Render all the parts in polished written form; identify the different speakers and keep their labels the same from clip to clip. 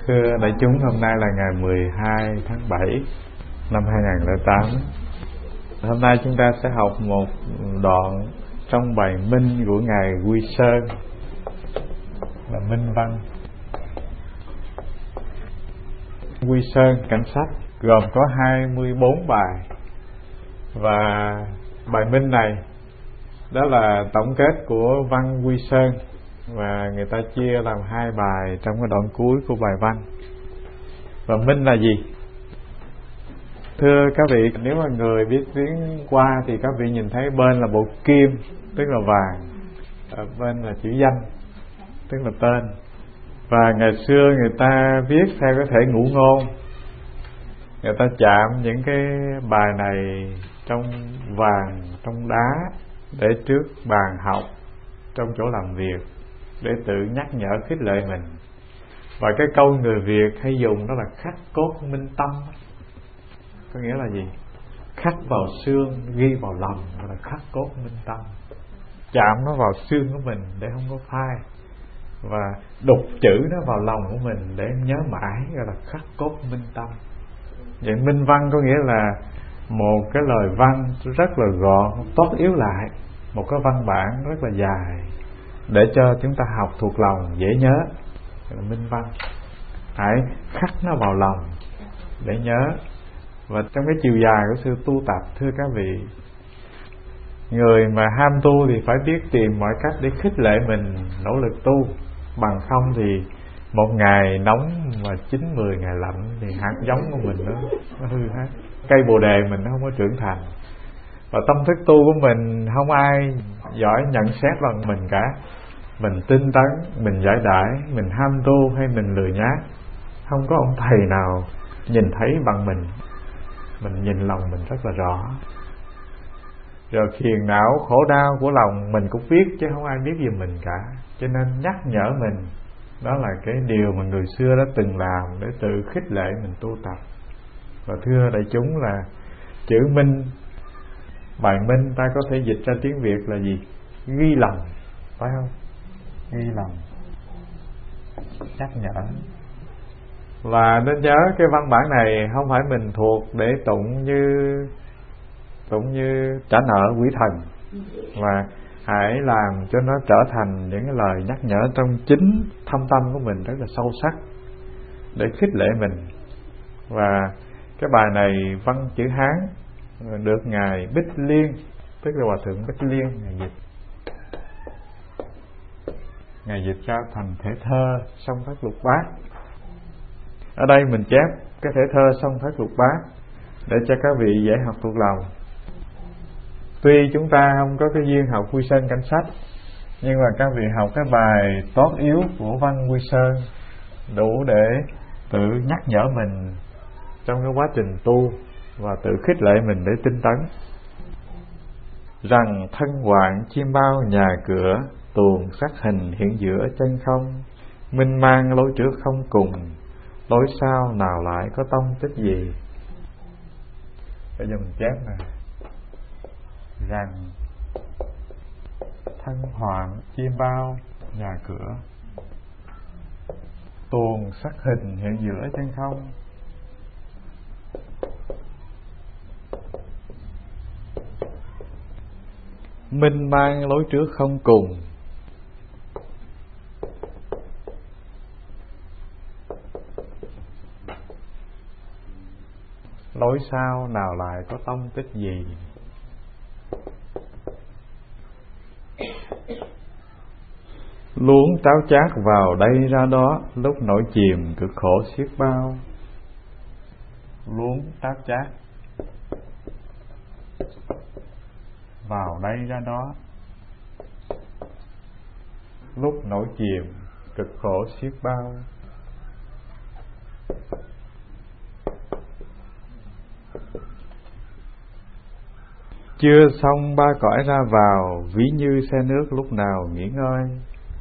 Speaker 1: Thưa đại chúng, hôm nay là ngày 12 tháng 7 năm 2008. Hôm nay chúng ta sẽ học một đoạn trong bài minh của Ngài Quy Sơn là Minh Văn. Quy Sơn Cảnh Sách gồm có 24 bài, và bài minh này đó là tổng kết của văn Quy Sơn, và người ta chia làm hai bài trong cái đoạn cuối của bài văn. Và minh là gì? Thưa các vị, nếu mà người biết tiếng qua thì các vị nhìn thấy bên là bộ kim, tức là vàng, ở bên là chữ danh, tức là tên. Và ngày xưa người ta viết theo cái thể ngũ ngôn, người ta chạm những cái bài này trong vàng, trong đá, để trước bàn học, trong chỗ làm việc, để tự nhắc nhở khích lệ mình. Và cái câu người Việt hay dùng đó là khắc cốt minh tâm. Có nghĩa là gì? Khắc vào xương, ghi vào lòng, gọi là khắc cốt minh tâm. Chạm nó vào xương của mình để không có phai, và đục chữ nó vào lòng của mình để nhớ mãi, gọi là khắc cốt minh tâm. Vậy minh văn có nghĩa là một cái lời văn rất là gọn, tốt yếu lại, một cái văn bản rất là dài, để cho chúng ta học thuộc lòng, dễ nhớ, là minh văn. Hãy khắc nó vào lòng để nhớ. Và trong cái chiều dài của sự tu tập, thưa các vị, người mà ham tu thì phải biết tìm mọi cách để khích lệ mình nỗ lực tu. Bằng không thì một ngày nóng mà 9-10 ngày lạnh thì hạt giống của mình nó hư hết. Cây bồ đề mình nó không có trưởng thành. Và tâm thức tu của mình không ai giỏi nhận xét bằng mình cả. Mình tinh tấn, mình giải đãi, mình ham tu hay mình lười nhác, không có ông thầy nào nhìn thấy bằng mình. Mình nhìn lòng mình rất là rõ. Rồi phiền não, khổ đau của lòng mình cũng biết, chứ không ai biết giùm mình cả. Cho nên nhắc nhở mình, đó là cái điều mà người xưa đã từng làm để tự khích lệ mình tu tập. Và thưa đại chúng, là chữ minh, bài minh ta có thể dịch ra tiếng Việt là gì? Ghi lòng, phải không? Ghi lòng, nhắc nhở. Và nên nhớ cái văn bản này không phải mình thuộc để tụng như trả nợ quỷ thần, mà hãy làm cho nó trở thành những cái lời nhắc nhở trong chính thâm tâm của mình rất là sâu sắc, để khích lệ mình. Và cái bài này văn chữ Hán, được Ngài Bích Liên, tức là Hòa Thượng Bích Liên, Ngài dịch ra thành thể thơ Song Thất Lục Bát. Ở đây mình chép cái thể thơ Song Thất Lục Bát để cho các vị dễ học thuộc lòng. Tuy chúng ta không có cái duyên học Quy Sơn Cảnh Sách, nhưng mà các vị học cái bài tốt yếu của văn Quy Sơn đủ để tự nhắc nhở mình trong cái quá trình tu, và tự khích lệ mình để tinh tấn. Rằng thân hoạn chim bao nhà cửa, tuồng sắc hình hiện giữa chân không, minh mang lối trước không cùng, lối sau nào lại có tông tích gì. Bây giờ mình chép nè. Rằng thân hoạn chim bao nhà cửa, tuồng sắc hình hiện giữa chân không, minh mang lối trước không cùng, lối sau nào lại có tông tích gì. Luống táo chát vào đây ra đó, lúc nổi chìm cực khổ xiết bao. Luống táo chát vào đây ra đó, lúc nổi chìm cực khổ xiết bao. Chưa xong ba cõi ra vào, ví như xe nước lúc nào nghỉ ngơi.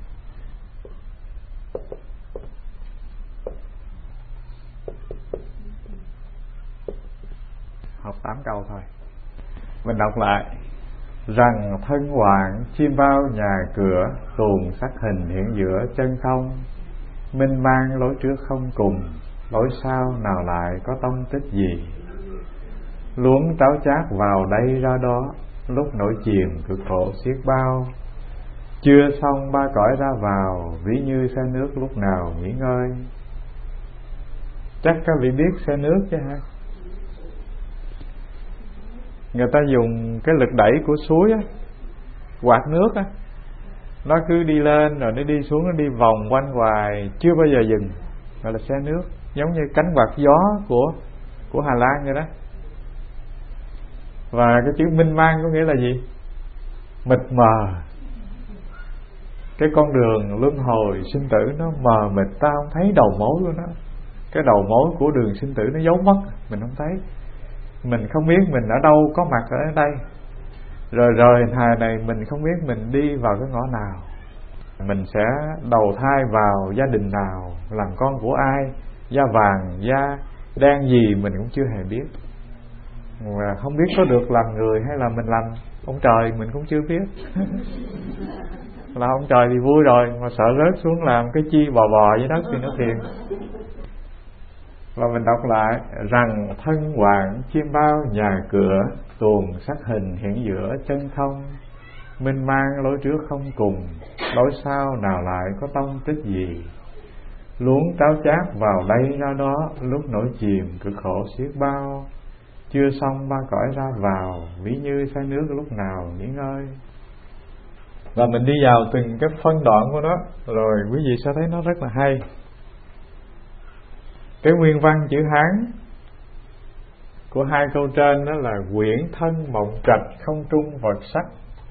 Speaker 1: Học 8 câu thôi. Mình đọc lại. Rằng thân hoạn chim bao nhà cửa, tuồng sắc hình hiện giữa chân không, Minh mang lối trước không cùng, lối sau nào lại có tông tích gì. Luống tráo chát vào đây ra đó, lúc nổi chìm cực khổ xiết bao. Chưa xong ba cõi ra vào, ví như xe nước lúc nào nghỉ ngơi. Chắc các vị biết xe nước chứ hả? Người ta dùng cái lực đẩy của suối á, quạt nước á, nó cứ đi lên rồi nó đi xuống, nó đi vòng quanh hoài, chưa bao giờ dừng, gọi là xe nước. Giống như cánh quạt gió của Hà Lan vậy đó. Và cái chữ minh mang có nghĩa là gì? Mịt mờ. Cái con đường luân hồi sinh tử nó mờ mịt, ta không thấy đầu mối của nó. Cái đầu mối của đường sinh tử nó giấu mất, mình không thấy. Mình không biết mình ở đâu, có mặt ở đây. Rồi thời này mình không biết mình đi vào cái ngõ nào, mình sẽ đầu thai vào gia đình nào, làm con của ai, da vàng, da đen gì mình cũng chưa hề biết. Và không biết có được làm người hay là mình làm ông trời mình cũng chưa biết. Là ông trời thì vui rồi, mà sợ rớt xuống làm cái chi bò dưới đất thì nó phiền. Và mình đọc lại rằng thân hoàng chim bao nhà cửa, tuồng sắc hình hiện giữa chân không. Minh mang lối trước không cùng, lối sau nào lại có tông tích gì. Luống tráo chát vào đây ra đó, lúc nổi chìm cực khổ xiết bao. Chưa xong ba cõi ra vào, ví như xe nước lúc nào nghỉ ngơi. Và mình đi vào từng cái phân đoạn của nó, rồi quý vị sẽ thấy nó rất là hay. Cái nguyên văn chữ Hán của hai câu trên đó là quyển thân mộng trạch không trung vật sắc.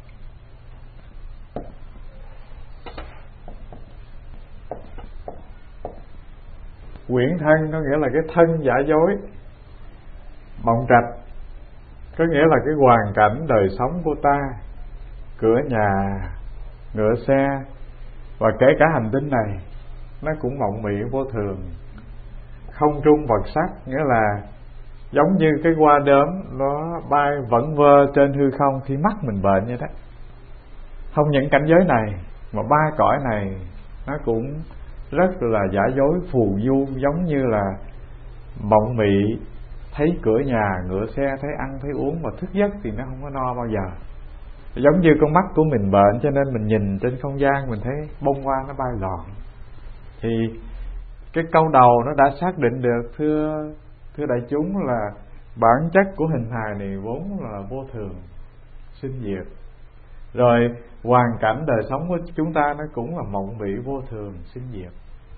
Speaker 1: Quyển thân có nghĩa là cái thân giả dối. Mộng trạch có nghĩa là cái hoàn cảnh đời sống của ta, cửa nhà, ngựa xe, và kể cả hành tinh này nó cũng mộng mị vô thường. Không trung vật sắc nghĩa là giống như cái hoa đốm nó bay vẩn vơ trên hư không khi mắt mình bệnh vậy đó. Không những cảnh giới này mà ba cõi này nó cũng rất là giả dối phù du, giống như là mộng mị, thấy cửa nhà, ngựa xe, thấy ăn, thấy uống, mà thức giấc thì nó không có no bao giờ. Giống như con mắt của mình bệnh, cho nên mình nhìn trên không gian mình thấy bông hoa nó bay lòn. Thì cái câu đầu nó đã xác định được, thưa đại chúng, là bản chất của hình hài này vốn là vô thường, sinh diệt. Rồi hoàn cảnh đời sống của chúng ta nó cũng là mộng mị vô thường, sinh diệt.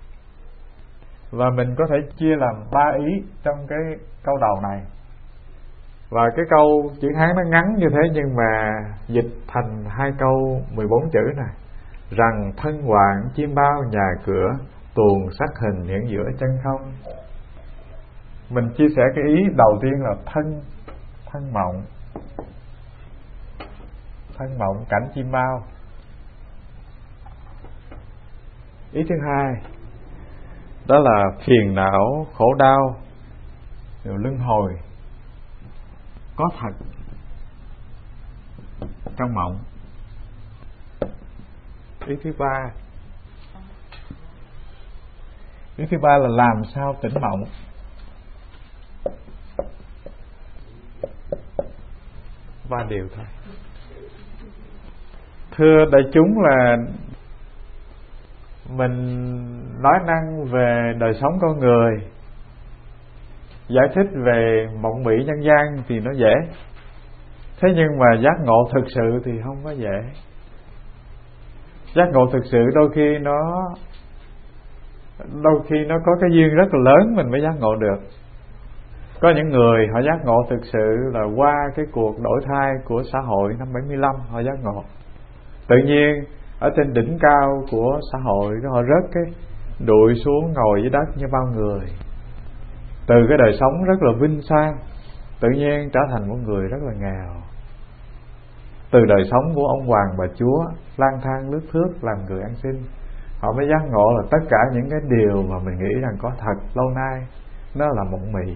Speaker 1: Và mình có thể chia làm 3 ý trong cái câu đầu này. Và cái câu chữ Hán nó ngắn như thế, nhưng mà dịch thành 2 câu 14 chữ này. Rằng thân hoàng chim bao nhà cửa, tuồng sắc hình hiện giữa chân không. Mình chia sẻ cái ý đầu tiên là thân mộng. Thân mộng cảnh chim bao. Ý thứ hai đó là phiền não, khổ đau, rồi luân hồi có thật trong mộng. Ý thứ ba là làm sao tỉnh mộng. Ba điều thôi. Thưa đại chúng, là mình nói năng về đời sống con người, giải thích về mộng mị nhân gian thì nó dễ. Thế nhưng mà giác ngộ thực sự thì không có dễ. Giác ngộ thực sự đôi khi nó có cái duyên rất là lớn mình mới giác ngộ được. Có những người họ giác ngộ thực sự là qua cái cuộc đổi thay của xã hội năm 75 họ giác ngộ. Tự nhiên ở trên đỉnh cao của xã hội họ rớt cái đụi xuống ngồi dưới đất như bao người. Từ cái đời sống rất là vinh sang, tự nhiên trở thành một người rất là nghèo. Từ đời sống của ông hoàng bà chúa lang thang lướt thướt làm người ăn xin, họ mới giác ngộ là tất cả những cái điều mà mình nghĩ rằng có thật lâu nay nó là mộng mị.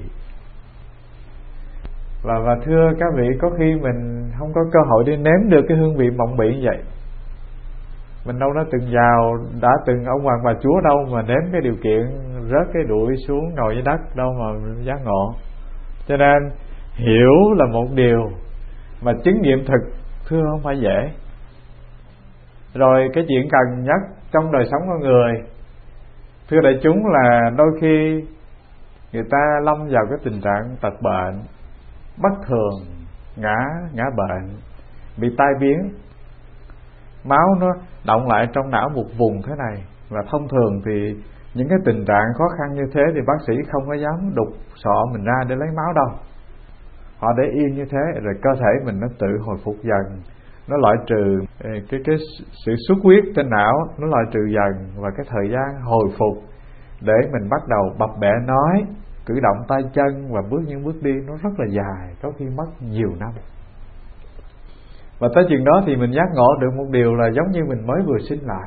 Speaker 1: Và thưa các vị, có khi mình không có cơ hội đi nếm được cái hương vị mộng mị như vậy. Mình đâu đã từng giàu, đã từng ông hoàng bà chúa đâu mà nếm cái điều kiện rớt cái đuổi xuống ngồi dưới đất đâu mà giác ngộ. Cho nên hiểu là một điều, mà chứng nghiệm thực thưa không phải dễ. Rồi cái chuyện cần nhất trong đời sống con người, thưa đại chúng, là đôi khi người ta lâm vào cái tình trạng tật bệnh, bất thường, ngã bệnh, bị tai biến, máu nó động lại trong não một vùng thế này. Và thông thường thì những cái tình trạng khó khăn như thế thì bác sĩ không có dám đục sọ mình ra để lấy máu đâu. Họ để yên như thế, rồi cơ thể mình nó tự hồi phục dần, nó loại trừ cái sự xuất huyết trên não, nó loại trừ dần, và cái thời gian hồi phục để mình bắt đầu bập bẹ nói, cử động tay chân và bước những bước đi nó rất là dài, có khi mất nhiều năm. Và tới chừng đó thì mình giác ngộ được một điều là giống như mình mới vừa sinh lại.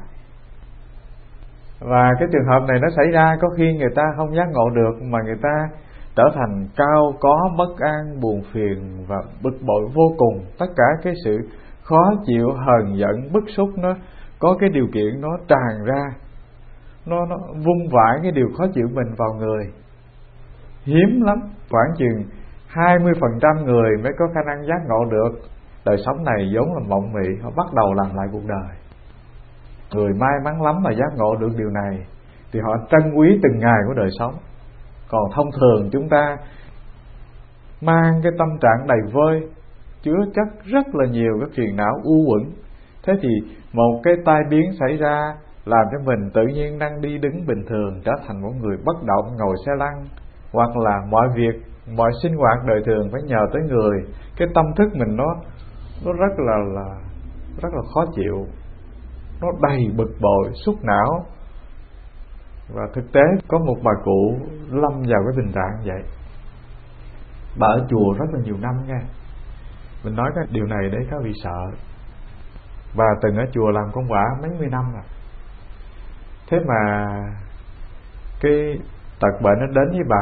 Speaker 1: Và cái trường hợp này nó xảy ra, có khi người ta không giác ngộ được mà người ta trở thành cao có, bất an, buồn phiền và bực bội vô cùng. Tất cả cái sự khó chịu, hờn giận, bức xúc nó có cái điều kiện nó tràn ra, nó vung vãi cái điều khó chịu mình vào người. Hiếm lắm, khoảng chừng 20% người mới có khả năng giác ngộ được. Đời sống này vốn là mộng mị, họ bắt đầu làm lại cuộc đời. Người may mắn lắm mà giác ngộ được điều này thì họ trân quý từng ngày của đời sống. Còn thông thường chúng ta mang cái tâm trạng đầy vơi, chứa chất rất là nhiều cái phiền não u uẩn. Thế thì một cái tai biến xảy ra làm cho mình tự nhiên đang đi đứng bình thường trở thành một người bất động, ngồi xe lăn, hoặc là mọi việc, mọi sinh hoạt đời thường phải nhờ tới người. Cái tâm thức mình nó rất là khó chịu, nó đầy bực bội, xúc não. Và thực tế có một bà cụ lâm vào cái tình trạng vậy. Bà ở chùa rất là nhiều năm nha. Mình nói cái điều này để các vị sợ. Bà từng ở chùa làm công quả mấy mươi năm rồi. Thế mà cái tật bệnh nó đến với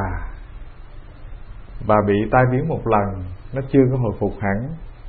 Speaker 1: bà bị tai biến một lần, nó chưa có hồi phục hẳn.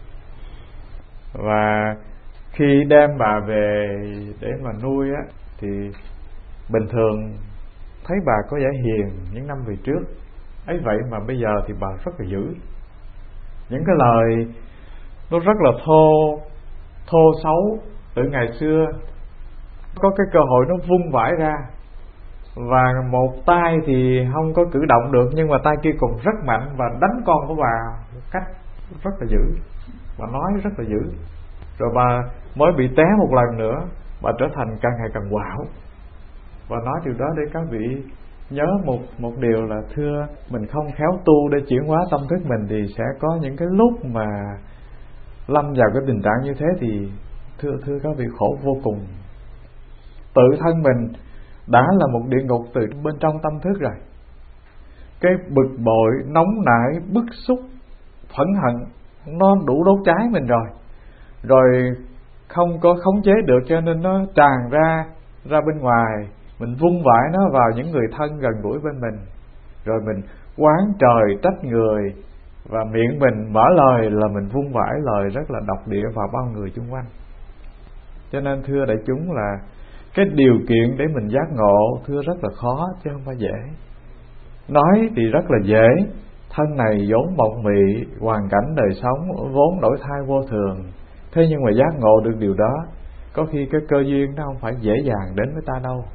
Speaker 1: Và khi đem bà về để mà nuôi á, thì bình thường thấy bà có vẻ hiền những năm về trước, ấy vậy mà bây giờ thì bà rất là dữ. Những cái lời nó rất là thô xấu từ ngày xưa, có cái cơ hội nó vung vãi ra. Và một tay thì không có cử động được, nhưng mà tay kia còn rất mạnh và đánh con của bà một cách rất là dữ. Bà nói rất là dữ. Rồi bà mới bị té một lần nữa, bà trở thành càng ngày càng quạo. Và nói điều đó để các vị nhớ một điều là thưa, mình không khéo tu để chuyển hóa tâm thức mình thì sẽ có những cái lúc mà lâm vào cái tình trạng như thế thì thưa các vị khổ vô cùng. Tự thân mình đã là một địa ngục từ bên trong tâm thức rồi. Cái bực bội, nóng nảy, bức xúc, phẫn hận nó đủ đốt cháy mình rồi không có khống chế được, cho nên nó tràn ra bên ngoài. Mình vung vãi nó vào những người thân gần gũi bên mình, rồi mình oán trời trách người, và miệng mình mở lời là mình vung vãi lời rất là độc địa vào bao người xung quanh. Cho nên thưa đại chúng là cái điều kiện để mình giác ngộ thưa rất là khó chứ không phải dễ. Nói thì rất là dễ, thân này vốn mộng mị, hoàn cảnh đời sống vốn đổi thay vô thường. Thế nhưng mà giác ngộ được điều đó, có khi cái cơ duyên nó không phải dễ dàng đến với ta đâu.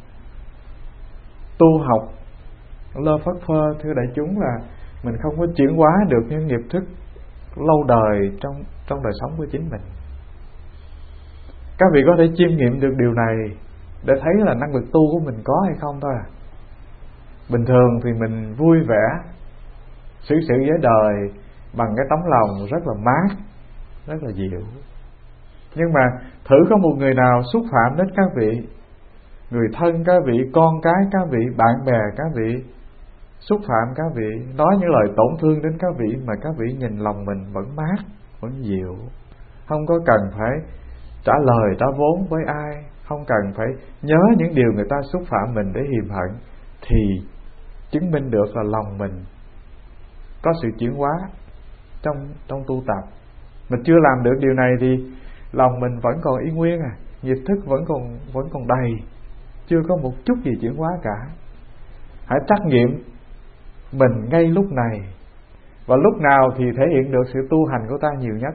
Speaker 1: Tu học lơ phất phơ thưa đại chúng là mình không có chuyển hóa được những nghiệp thức lâu đời trong đời sống của chính mình. Các vị có thể chiêm nghiệm được điều này để thấy là năng lực tu của mình có hay không thôi à. Bình thường thì mình vui vẻ xử sự với đời bằng cái tấm lòng rất là mát, rất là dịu. Nhưng mà thử có một người nào xúc phạm đến các vị, người thân các vị, con cái các vị, bạn bè các vị, xúc phạm các vị, nói những lời tổn thương đến các vị, mà các vị nhìn lòng mình vẫn mát, vẫn dịu, không có cần phải trả lời trả vốn với ai, không cần phải nhớ những điều người ta xúc phạm mình để hiềm hận, thì chứng minh được là lòng mình có sự chuyển hóa trong tu tập. Mình chưa làm được điều này thì lòng mình vẫn còn y nguyên à. nghiệp thức vẫn còn đầy, chưa có một chút gì chuyển hóa cả. Hãy trắc nghiệm mình ngay lúc này, và lúc nào thì thể hiện được sự tu hành của ta nhiều nhất.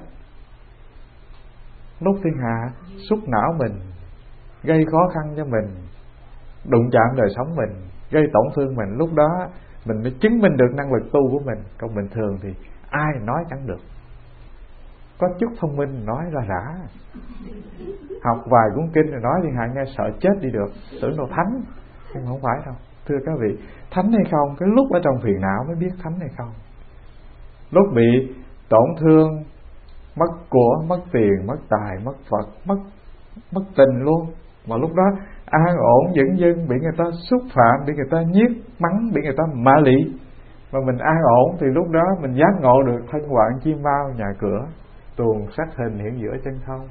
Speaker 1: Lúc thiên hạ xúc não mình, gây khó khăn cho mình, đụng chạm đời sống mình, gây tổn thương mình, lúc đó mình mới chứng minh được năng lực tu của mình. Còn bình thường thì ai nói chẳng được, có chút thông minh nói ra rã, học vài cuốn kinh rồi nói thiên hạ nghe sợ chết đi được, tưởng đâu thánh. Nhưng không phải đâu, thưa các vị. Thánh hay không, cái lúc ở trong phiền não mới biết thánh hay không. Lúc bị tổn thương, mất của, mất tiền, mất tài, mất Phật, mất tình luôn, mà lúc đó an ổn dửng dưng, bị người ta xúc phạm, bị người ta nhiếc mắng, bị người ta mạ lị, mà mình an ổn, thì lúc đó mình giác ngộ được thân hoạn chim bao nhà cửa, tuồng sắc hình hiện giữa chân không.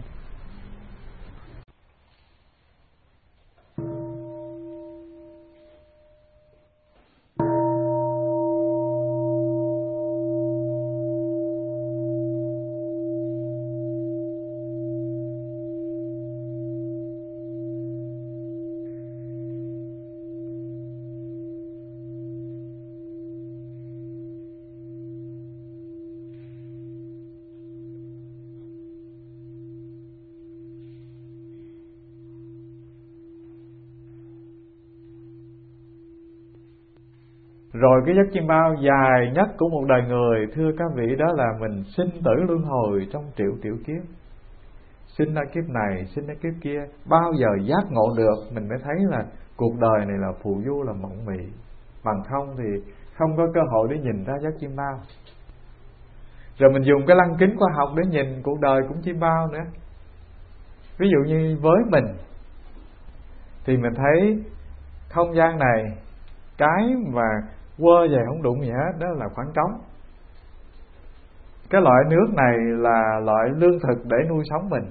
Speaker 1: Rồi cái giấc chim bao dài nhất của một đời người, thưa các vị, đó là mình sinh tử luân hồi trong triệu triệu kiếp. Sinh ra kiếp này, sinh ra kiếp kia, bao giờ giác ngộ được, mình mới thấy là cuộc đời này là phù du, là mộng mị. Bằng không thì không có cơ hội để nhìn ra giấc chim bao. Rồi mình dùng cái lăng kính khoa học để nhìn cuộc đời cũng chim bao nữa. Ví dụ như với mình thì mình thấy không gian này, cái mà quơ về không đụng gì hết, đó là khoảng trống. Cái loại nước này là loại lương thực để nuôi sống mình.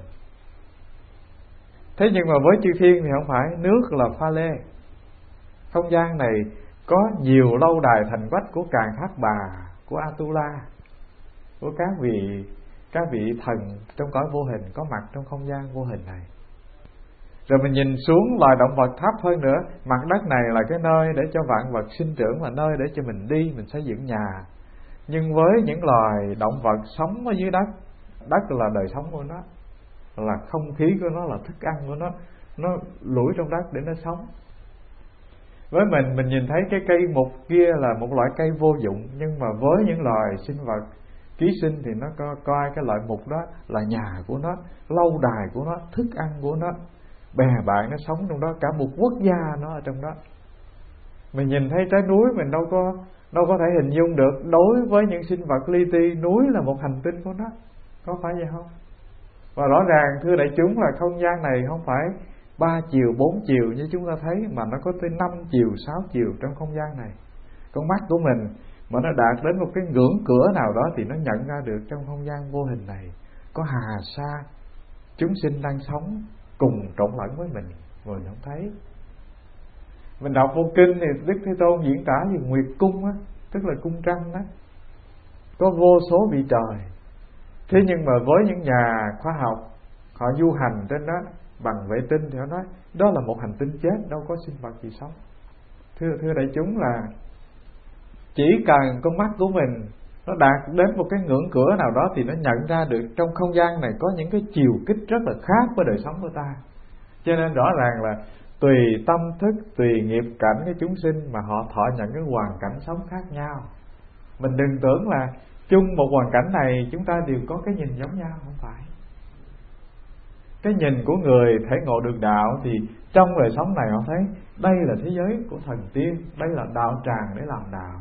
Speaker 1: Thế nhưng mà với chư thiên thì không phải, nước là pha lê. Không gian này có nhiều lâu đài thành quách của Càn Thác Bà, của Atula, của các vị thần trong cõi vô hình có mặt trong không gian vô hình này. Rồi mình nhìn xuống loài động vật thấp hơn nữa, mặt đất này là cái nơi để cho vạn vật sinh trưởng, là nơi để cho mình đi, mình xây dựng nhà. Nhưng với những loài động vật sống ở dưới đất, đất là đời sống của nó, là không khí của nó, là thức ăn của nó lủi trong đất để nó sống. Với mình nhìn thấy cái cây mục kia là một loại cây vô dụng, nhưng mà với những loài sinh vật ký sinh thì nó coi cái loại mục đó là nhà của nó, lâu đài của nó, thức ăn của nó, bè bạn nó sống trong đó, cả một quốc gia nó ở trong đó. Mình nhìn thấy trái núi mình đâu có thể hình dung được. Đối với những sinh vật li ti, núi là một hành tinh của nó, có phải vậy không? Và rõ ràng thưa đại chúng là không gian này không phải 3 chiều 4 chiều như chúng ta thấy, mà nó có tới 5 chiều 6 chiều trong không gian này. Con mắt của mình mà nó đạt đến một cái ngưỡng cửa nào đó thì nó nhận ra được trong không gian vô hình này có hà sa chúng sinh đang sống cùng trộn lẫn với mình rồi không thấy. Mình đọc vô kinh thì Đức Thế Tôn diễn tả về Nguyệt Cung á, tức là cung trăng đó, có vô số vị trời. Thế nhưng mà với những nhà khoa học, họ du hành trên đó bằng vệ tinh thì họ nói đó là một hành tinh chết, đâu có sinh vật gì sống. Thưa đại chúng là chỉ cần con mắt của mình nó đạt đến một cái ngưỡng cửa nào đó thì nó nhận ra được trong không gian này có những cái chiều kích rất là khác với đời sống của ta. Cho nên rõ ràng là tùy tâm thức, tùy nghiệp cảnh cái chúng sinh mà họ thọ nhận cái hoàn cảnh sống khác nhau. Mình đừng tưởng là chung một hoàn cảnh này chúng ta đều có cái nhìn giống nhau, không phải. Cái nhìn của người thể ngộ được đạo thì trong đời sống này họ thấy đây là thế giới của thần tiên, đây là đạo tràng để làm đạo.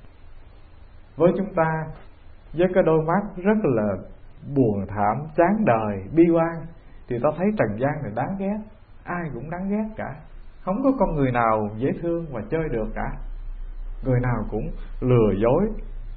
Speaker 1: Với chúng ta, với cái đôi mắt rất là buồn thảm, chán đời, bi quan, thì ta thấy trần gian này đáng ghét, ai cũng đáng ghét cả. Không có con người nào dễ thương và chơi được cả. Người nào cũng lừa dối,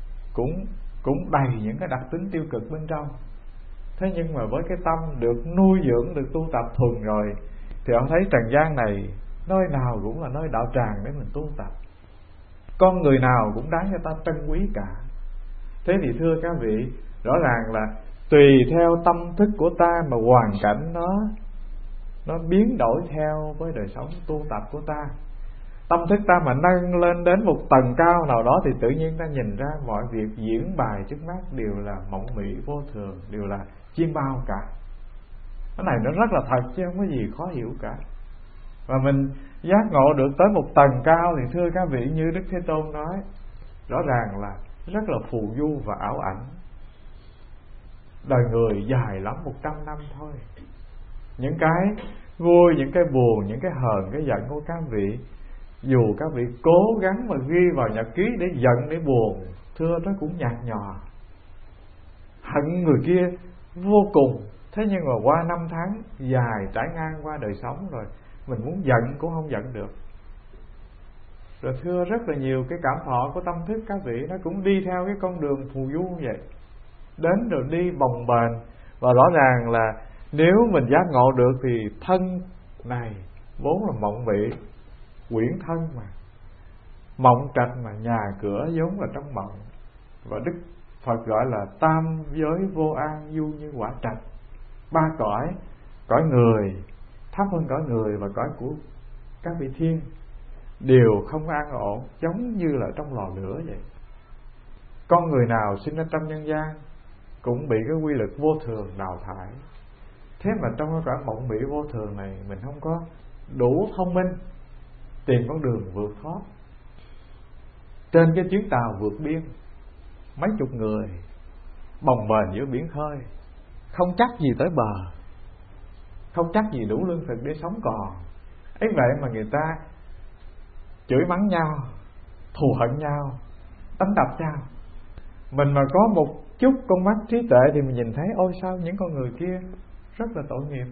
Speaker 1: cũng đầy những cái đặc tính tiêu cực bên trong. Thế nhưng mà với cái tâm được nuôi dưỡng, được tu tập thuần rồi, thì họ thấy trần gian này nơi nào cũng là nơi đạo tràng để mình tu tập. Con người nào cũng đáng cho ta trân quý cả. Thế thì thưa các vị, rõ ràng là tùy theo tâm thức của ta mà hoàn cảnh nó biến đổi theo với đời sống tu tập của ta. Tâm thức ta mà nâng lên đến một tầng cao nào đó thì tự nhiên ta nhìn ra mọi việc diễn bài trước mắt đều là mộng mị vô thường, đều là chiêm bao cả. Cái này nó rất là thật chứ không có gì khó hiểu cả. Và mình giác ngộ được tới một tầng cao thì thưa các vị, như Đức Thế Tôn nói, rõ ràng là rất là phù du và ảo ảnh. Đời người dài lắm 100 năm thôi. Những cái vui, những cái buồn, những cái hờn, cái giận của các vị, dù các vị cố gắng mà ghi vào nhật ký để giận, để buồn, thưa nó cũng nhạt nhòa. Hận người kia vô cùng, thế nhưng mà qua 5 tháng dài trải ngang qua đời sống rồi, mình muốn giận cũng không giận được. Rồi thưa rất là nhiều cái cảm thọ của tâm thức các vị nó cũng đi theo cái con đường phù du như vậy, đến rồi đi bồng bềnh. Và rõ ràng là nếu mình giác ngộ được thì thân này vốn là mộng mị, quyển thân mà, mộng trạch mà, nhà cửa vốn là trong mộng. Và Đức Phật gọi là tam giới vô an du như quả trạch. 3 cõi, cõi người thấp hơn cõi người và cõi của các vị thiên đều không an ổn, giống như là trong lò lửa vậy. Con người nào sinh ra trong nhân gian cũng bị cái quy lực vô thường đào thải. Thế mà trong cái cõi mộng mị vô thường này, mình không có đủ thông minh tìm con đường vượt thoát. Trên cái chuyến tàu vượt biên, mấy chục người bồng bềnh giữa biển khơi, không chắc gì tới bờ, không chắc gì đủ lương thực để sống còn. Ấy vậy mà người ta chửi mắng nhau, thù hận nhau, đánh đập nhau. Mình mà có một chút con mắt trí tuệ thì mình nhìn thấy ôi sao những con người kia rất là tội nghiệp.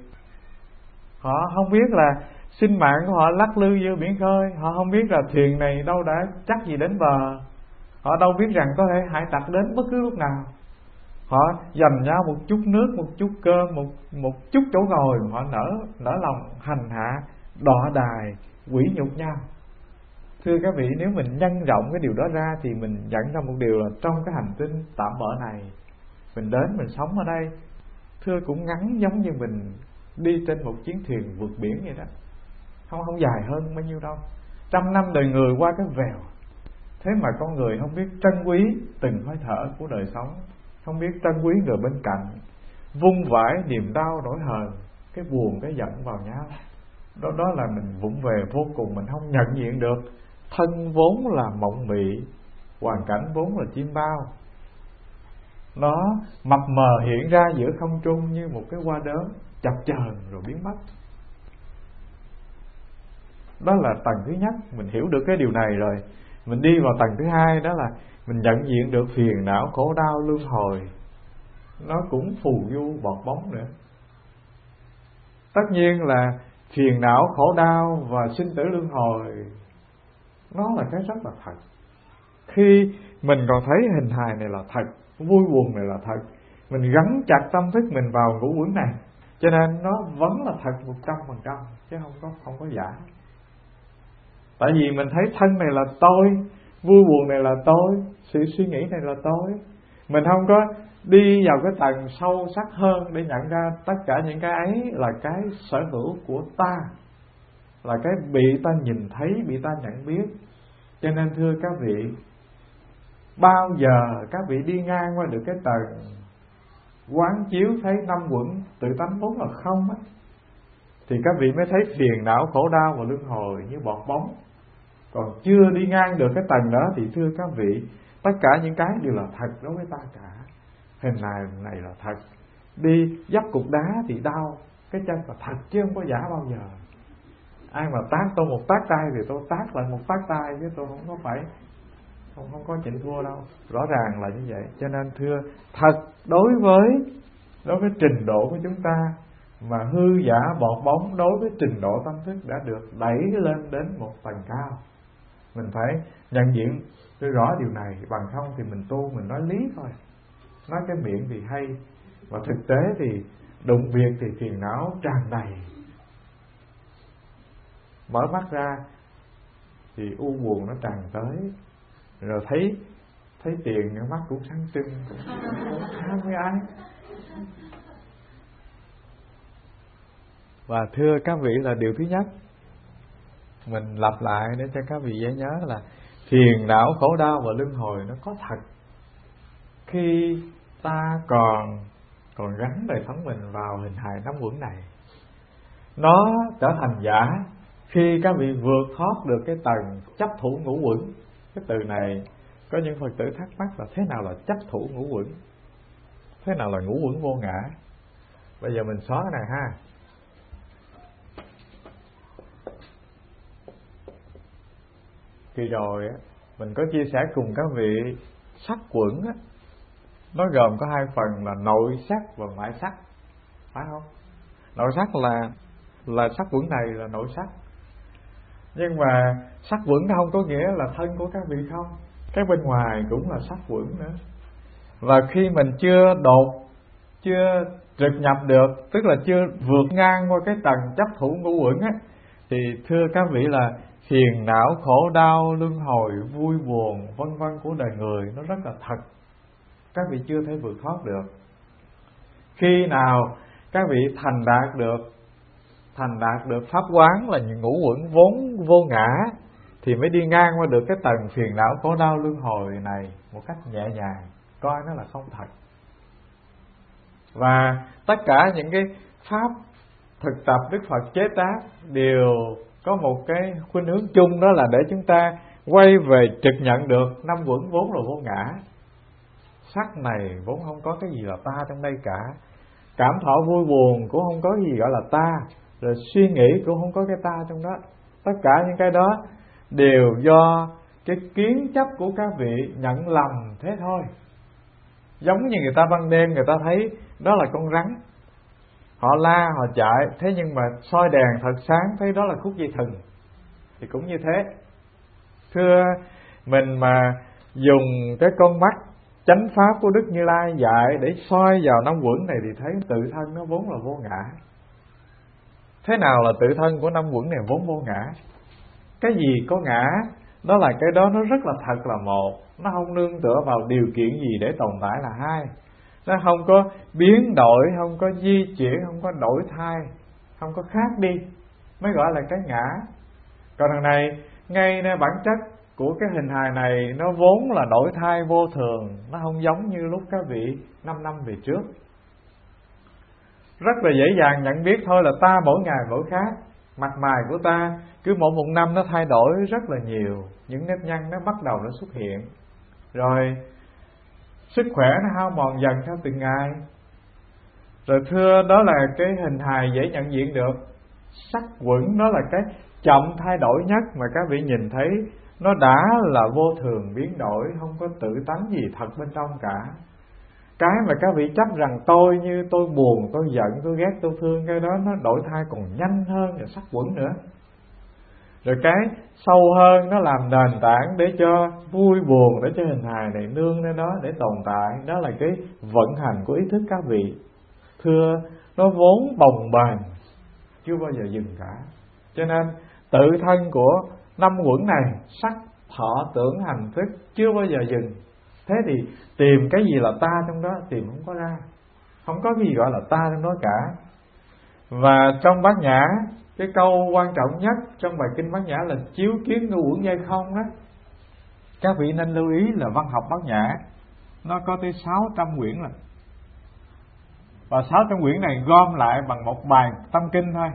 Speaker 1: Họ không biết là sinh mạng của họ lắc lư giữa biển khơi, họ không biết là thuyền này đâu đã chắc gì đến bờ, họ đâu biết rằng có thể hải tặc đến bất cứ lúc nào. Họ dành nhau một chút nước, một chút cơm, một chút chỗ ngồi, họ nở lòng hành hạ, đọa đài, quỷ nhục nhau. Thưa các vị, nếu mình nhân rộng cái điều đó ra thì mình nhận ra một điều là trong cái hành tinh tạm bợ này, mình đến mình sống ở đây, thưa cũng ngắn giống như mình đi trên một chiến thuyền vượt biển vậy đó, không dài hơn bao nhiêu đâu. 100 năm đời người qua cái vèo. Thế mà con người không biết trân quý từng hơi thở của đời sống, không biết trân quý người bên cạnh, vung vãi niềm đau nỗi hờn, cái buồn cái giận vào nhau. Đó là mình vụng về vô cùng, mình không nhận diện được thân vốn là mộng mị, hoàn cảnh vốn là chim bao. Nó mập mờ hiện ra giữa không trung như một cái hoa đốm chập chờn rồi biến mất. Đó là tầng thứ nhất. Mình hiểu được cái điều này rồi, mình đi vào tầng thứ hai, đó là mình nhận diện được phiền não, khổ đau, luân hồi nó cũng phù du bọt bóng nữa. Tất nhiên là phiền não, khổ đau và sinh tử luân hồi nó là cái rất là thật. Khi mình còn thấy hình hài này là thật, vui buồn này là thật, mình gắn chặt tâm thức mình vào ngũ uẩn này, cho nên nó vẫn là thật 100%, chứ không có giả. Tại vì mình thấy thân này là tôi, vui buồn này là tôi, sự suy nghĩ này là tôi. Mình không có đi vào cái tầng sâu sắc hơn để nhận ra tất cả những cái ấy là cái sở hữu của ta, là cái bị ta nhìn thấy, bị ta nhận biết. Cho nên thưa các vị, bao giờ các vị đi ngang qua được cái tầng quán chiếu thấy 5 uẩn tự tánh vốn là không á, thì các vị mới thấy phiền não, khổ đau và luân hồi như bọt bóng. Còn chưa đi ngang được cái tầng đó thì thưa các vị, tất cả những cái đều là thật đối với ta cả. Hình này là thật, đi dấp cục đá thì đau cái chân là thật chứ không có giả bao giờ. Ai mà tát tôi một tát tay thì tôi tát lại một tát tay, chứ tôi không có phải không có chịu thua đâu. Rõ ràng là như vậy. Cho nên thưa, thật đối với trình độ của chúng ta, mà hư giả bọt bóng đối với trình độ tâm thức đã được đẩy lên đến một tầng cao. Mình phải nhận diện rõ điều này, bằng không thì mình tu mình nói lý thôi, nói cái miệng thì hay, và thực tế thì đụng việc thì phiền não tràn đầy. Mở mắt ra thì u buồn nó tràn tới, rồi thấy tiền mắt cũng sáng trưng, cũng tham với ai. Và thưa các vị là điều thứ nhất, mình lặp lại để cho các vị dễ nhớ là phiền não, khổ đau và luân hồi nó có thật. Khi ta còn gắn đời sống mình vào hình hài năm uẩn này, nó trở thành giả khi các vị vượt thoát được cái tầng chấp thủ ngũ uẩn. Cái từ này có những Phật tử thắc mắc là thế nào là chấp thủ ngũ uẩn, thế nào là ngũ uẩn vô ngã. Bây giờ mình xóa cái này ha. Kỳ rồi mình có chia sẻ cùng các vị sắc uẩn á, nó gồm có hai phần là nội sắc và ngoại sắc, phải không? Nội sắc là sắc uẩn này là nội sắc, nhưng mà sắc uẩn nó không có nghĩa là thân của các vị không, cái bên ngoài cũng là sắc uẩn nữa. Và khi mình chưa trực nhập được, tức là chưa vượt ngang qua cái tầng chấp thủ ngũ uẩn á, thì thưa các vị là phiền não, khổ đau, luân hồi, vui buồn vân vân của đời người nó rất là thật, các vị chưa thể vượt thoát được. Khi nào các vị thành đạt được pháp quán là những ngũ uẩn vốn vô ngã, thì mới đi ngang qua được cái tầng phiền não, khổ đau, luân hồi này một cách nhẹ nhàng, coi nó là không thật. Và tất cả những cái pháp thực tập Đức Phật chế tác đều có một cái khuynh hướng chung, đó là để chúng ta quay về trực nhận được năm uẩn vốn là vô ngã. Sắc này vốn không có cái gì là ta trong đây cả, cảm thọ vui buồn cũng không có gì gọi là ta, rồi suy nghĩ cũng không có cái ta trong đó. Tất cả những cái đó đều do cái kiến chấp của các vị nhận lầm thế thôi. Giống như người ta ban đêm người ta thấy đó là con rắn, họ la họ chạy, thế nhưng mà soi đèn thật sáng thấy đó là khúc dây thừng, thì cũng như thế. Thưa mình mà dùng cái con mắt chánh pháp của Đức Như Lai dạy để soi vào năm uẩn này thì thấy tự thân nó vốn là vô ngã. Thế nào là tự thân của năm uẩn này vốn vô ngã? Cái gì có ngã, đó là cái đó nó rất là thật là một, nó không nương tựa vào điều kiện gì để tồn tại là hai, nó không có biến đổi, không có di chuyển, không có đổi thay, không có khác đi, mới gọi là cái ngã. Còn đằng này, ngay nơi bản chất của cái hình hài này nó vốn là đổi thay vô thường, nó không giống như lúc các vị 5 năm về trước. Rất là dễ dàng nhận biết thôi là ta mỗi ngày mỗi khác. Mặt mày của ta cứ mỗi một năm nó thay đổi rất là nhiều, những nếp nhăn nó bắt đầu nó xuất hiện, rồi sức khỏe nó hao mòn dần theo từng ngày. Rồi thưa, đó là cái hình hài dễ nhận diện được. Sắc uẩn đó là cái chậm thay đổi nhất mà các vị nhìn thấy, nó đã là vô thường biến đổi, không có tự tánh gì thật bên trong cả. Cái mà các vị chấp rằng tôi, như tôi buồn, tôi giận, tôi ghét, tôi thương, cái đó nó đổi thay còn nhanh hơn là sắc uẩn nữa. Rồi cái sâu hơn, nó làm nền tảng để cho vui buồn, để cho hình hài này nương lên đó để tồn tại. Đó là cái vận hành của ý thức các vị. Thưa, nó vốn bồng bềnh, chưa bao giờ dừng cả. Cho nên tự thân của năm uẩn này, sắc, thọ, tưởng, hành, thức, chưa bao giờ dừng. Thế thì tìm cái gì là ta trong đó tìm không có ra, không có cái gì gọi là ta trong đó cả. Và trong Bát Nhã, cái câu quan trọng nhất trong bài kinh Bát Nhã là chiếu kiến ngũ uẩn giai không đó. Các vị nên lưu ý là văn học Bát Nhã nó có tới 600 quyển rồi. Và 600 quyển này gom lại bằng một bài tâm kinh thôi.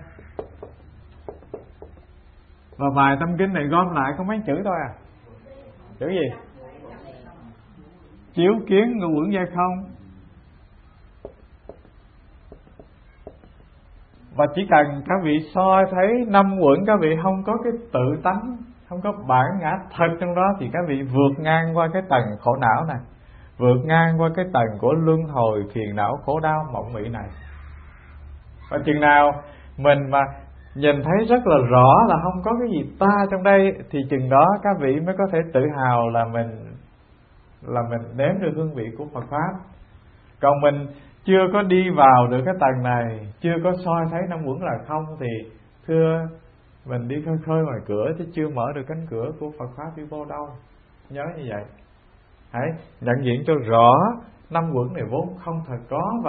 Speaker 1: Và bài tâm kinh này gom lại có mấy chữ thôi à. Chữ gì? Chiếu kiến ngũ uẩn giai không. Và chỉ cần các vị soi thấy năm uẩn các vị không có cái tự tánh, không có bản ngã thật trong đó, thì các vị vượt ngang qua cái tầng khổ não này, vượt ngang qua cái tầng của luân hồi, phiền não, khổ đau, mộng mị này. Và chừng nào mình mà nhìn thấy rất là rõ là không có cái gì ta trong đây, thì chừng đó các vị mới có thể tự hào là mình nếm được hương vị của Phật Pháp. Còn mình chưa có đi vào được cái tầng này, chưa có soi thấy năm uẩn là không, thì thưa mình đi khơi khơi ngoài cửa chứ chưa mở được cánh cửa của Phật Pháp đi vô đâu. Nhớ như vậy. Hãy nhận diện cho rõ năm uẩn này vốn không thật có, và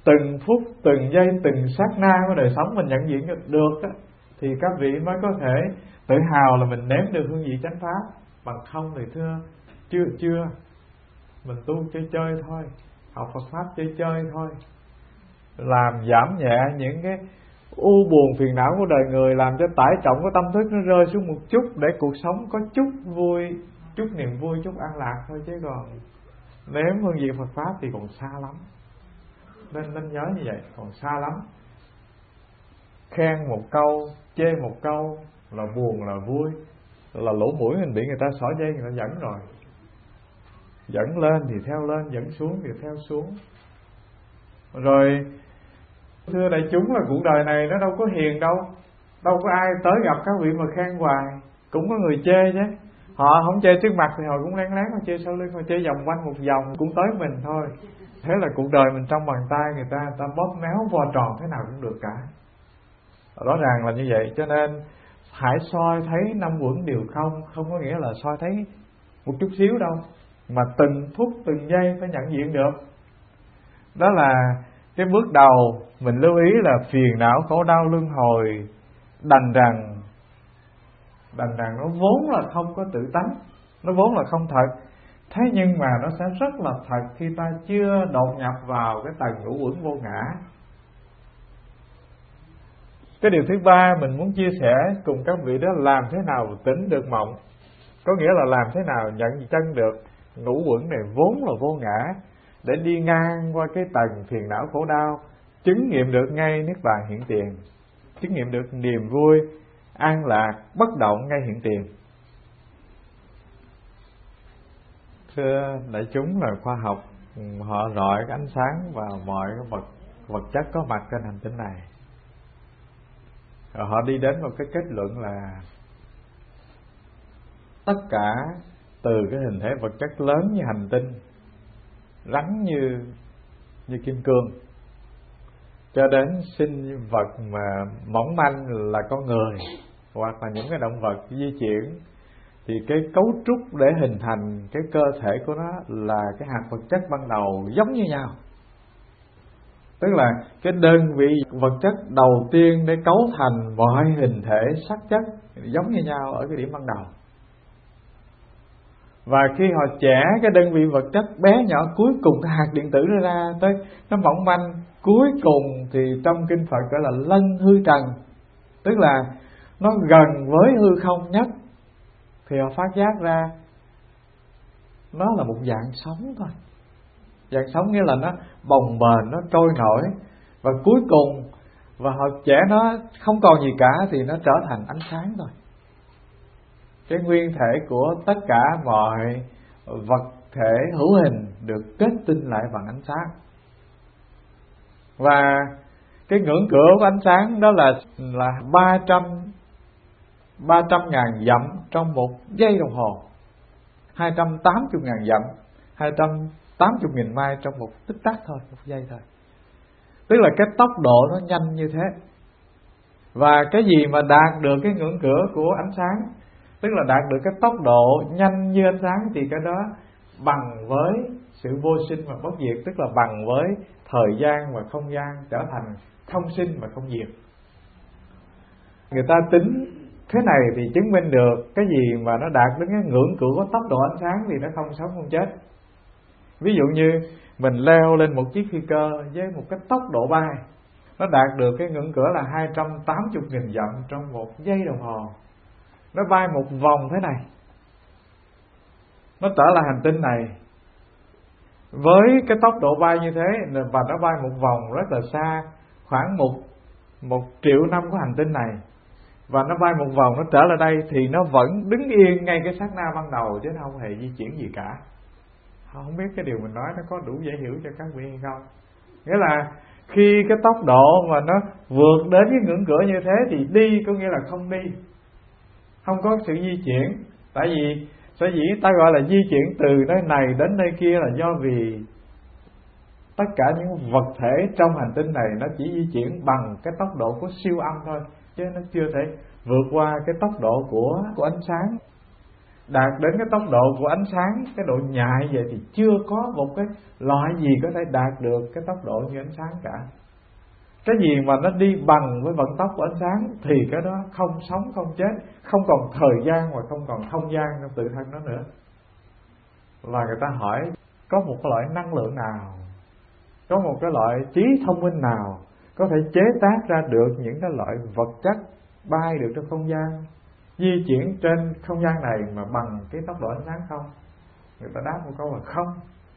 Speaker 1: từng phút, từng giây, từng sát na của đời sống mình nhận diện được đó, thì các vị mới có thể tự hào là mình nếm được hương vị chánh pháp. Bằng không thì thưa chưa mình tu chơi chơi thôi, học Phật pháp chơi chơi thôi, làm giảm nhẹ những cái u buồn phiền não của đời người, làm cho tải trọng của tâm thức nó rơi xuống một chút, để cuộc sống có chút vui, chút niềm vui, chút an lạc thôi. Chứ còn nếm hương vị Phật pháp thì còn xa lắm. Nên nhớ như vậy, còn xa lắm. Khen một câu, chê một câu, là buồn là vui, là lỗ mũi mình bị người ta xỏ dây, người ta dẫn rồi. Dẫn lên thì theo lên, dẫn xuống thì theo xuống. Rồi thưa đại chúng, là cuộc đời này nó đâu có hiền đâu, đâu có ai tới gặp các vị mà khen hoài. Cũng có người chê chứ, họ không chê trước mặt thì họ cũng lén lén, họ chê sau lưng, họ chê vòng quanh một vòng cũng tới mình thôi. Thế là cuộc đời mình trong bàn tay người ta bóp méo vo tròn thế nào cũng được cả. Rõ ràng là như vậy. Cho nên hãy soi thấy năm uẩn đều không, không có nghĩa là soi thấy một chút xíu đâu, mà từng phút từng giây phải nhận diện được. Đó là cái bước đầu mình lưu ý là phiền não khổ đau luân hồi đành rằng nó vốn là không có tự tánh, nó vốn là không thật. Thế nhưng mà nó sẽ rất là thật khi ta chưa đột nhập vào cái tầng ngũ uẩn vô ngã. Cái điều thứ ba mình muốn chia sẻ cùng các vị đó là làm thế nào tỉnh được mộng. Có nghĩa là làm thế nào nhận chân được ngũ uẩn này vốn là vô ngã, để đi ngang qua cái tầng phiền não khổ đau, chứng nghiệm được ngay niết bàn hiện tiền, chứng nghiệm được niềm vui, an lạc, bất động ngay hiện tiền. Thưa đại chúng, là khoa học họ rọi cái ánh sáng vào mọi cái vật chất có mặt trên hành tinh này. Rồi họ đi đến một cái kết luận là tất cả từ cái hình thể vật chất lớn như hành tinh, rắn như kim cương, cho đến sinh vật mà mỏng manh là con người, hoặc là những cái động vật di chuyển, thì cái cấu trúc để hình thành cái cơ thể của nó là cái hạt vật chất ban đầu giống như nhau. Tức là cái đơn vị vật chất đầu tiên để cấu thành mọi hình thể sắc chất giống như nhau ở cái điểm ban đầu. Và khi họ chẻ cái đơn vị vật chất bé nhỏ cuối cùng, cái hạt điện tử ra tới nó mỏng manh, cuối cùng thì trong kinh Phật gọi là lân hư trần, tức là nó gần với hư không nhất, thì họ phát giác ra nó là một dạng sống thôi. Dạng sống nghĩa là nó bồng bềnh, nó trôi nổi, và cuối cùng và họ chẻ nó không còn gì cả thì nó trở thành ánh sáng thôi. Cái nguyên thể của tất cả mọi vật thể hữu hình được kết tinh lại bằng ánh sáng. Và cái ngưỡng cửa của ánh sáng đó là 300.000 dặm trong một giây đồng hồ, 280.000 dặm, 280.000 mai trong một tích tắc thôi, một giây thôi. Tức là cái tốc độ nó nhanh như thế. Và cái gì mà đạt được cái ngưỡng cửa của ánh sáng, tức là đạt được cái tốc độ nhanh như ánh sáng, thì cái đó bằng với sự vô sinh và bất diệt, tức là bằng với thời gian và không gian trở thành không sinh và không diệt. Người ta tính thế này thì chứng minh được cái gì mà nó đạt đến cái ngưỡng cửa của tốc độ ánh sáng thì nó không sống không chết. Ví dụ như mình leo lên một chiếc phi cơ với một cái tốc độ bay, nó đạt được cái ngưỡng cửa là 280.000 dặm trong một giây đồng hồ. Nó bay một vòng thế này, nó trở lại hành tinh này với cái tốc độ bay như thế, và nó bay một vòng rất là xa, khoảng 1 triệu năm của hành tinh này, và nó bay một vòng nó trở lại đây, thì nó vẫn đứng yên ngay cái sát na ban đầu, chứ nó không hề di chuyển gì cả. Không biết cái điều mình nói nó có đủ dễ hiểu cho các vị hay không. Nghĩa là khi cái tốc độ mà nó vượt đến cái ngưỡng cửa như thế thì đi có nghĩa là không đi, không có sự di chuyển. Tại vì sở dĩ ta gọi là di chuyển từ nơi này đến nơi kia là do vì tất cả những vật thể trong hành tinh này nó chỉ di chuyển bằng cái tốc độ của siêu âm thôi, chứ nó chưa thể vượt qua cái tốc độ của ánh sáng. đạt đến cái tốc độ của ánh sáng, cái độ nhạy vậy thì chưa có một cái loại gì có thể đạt được cái tốc độ như ánh sáng cả. Cái gì mà nó đi bằng với vận tốc của ánh sáng thì cái đó không sống không chết, không còn thời gian và không còn không gian trong tự thân nó nữa. Và người ta hỏi có một cái loại năng lượng nào, có một cái loại trí thông minh nào có thể chế tác ra được những cái loại vật chất bay được trong không gian, di chuyển trên không gian này mà bằng cái tốc độ ánh sáng không? Người ta đáp một câu là không.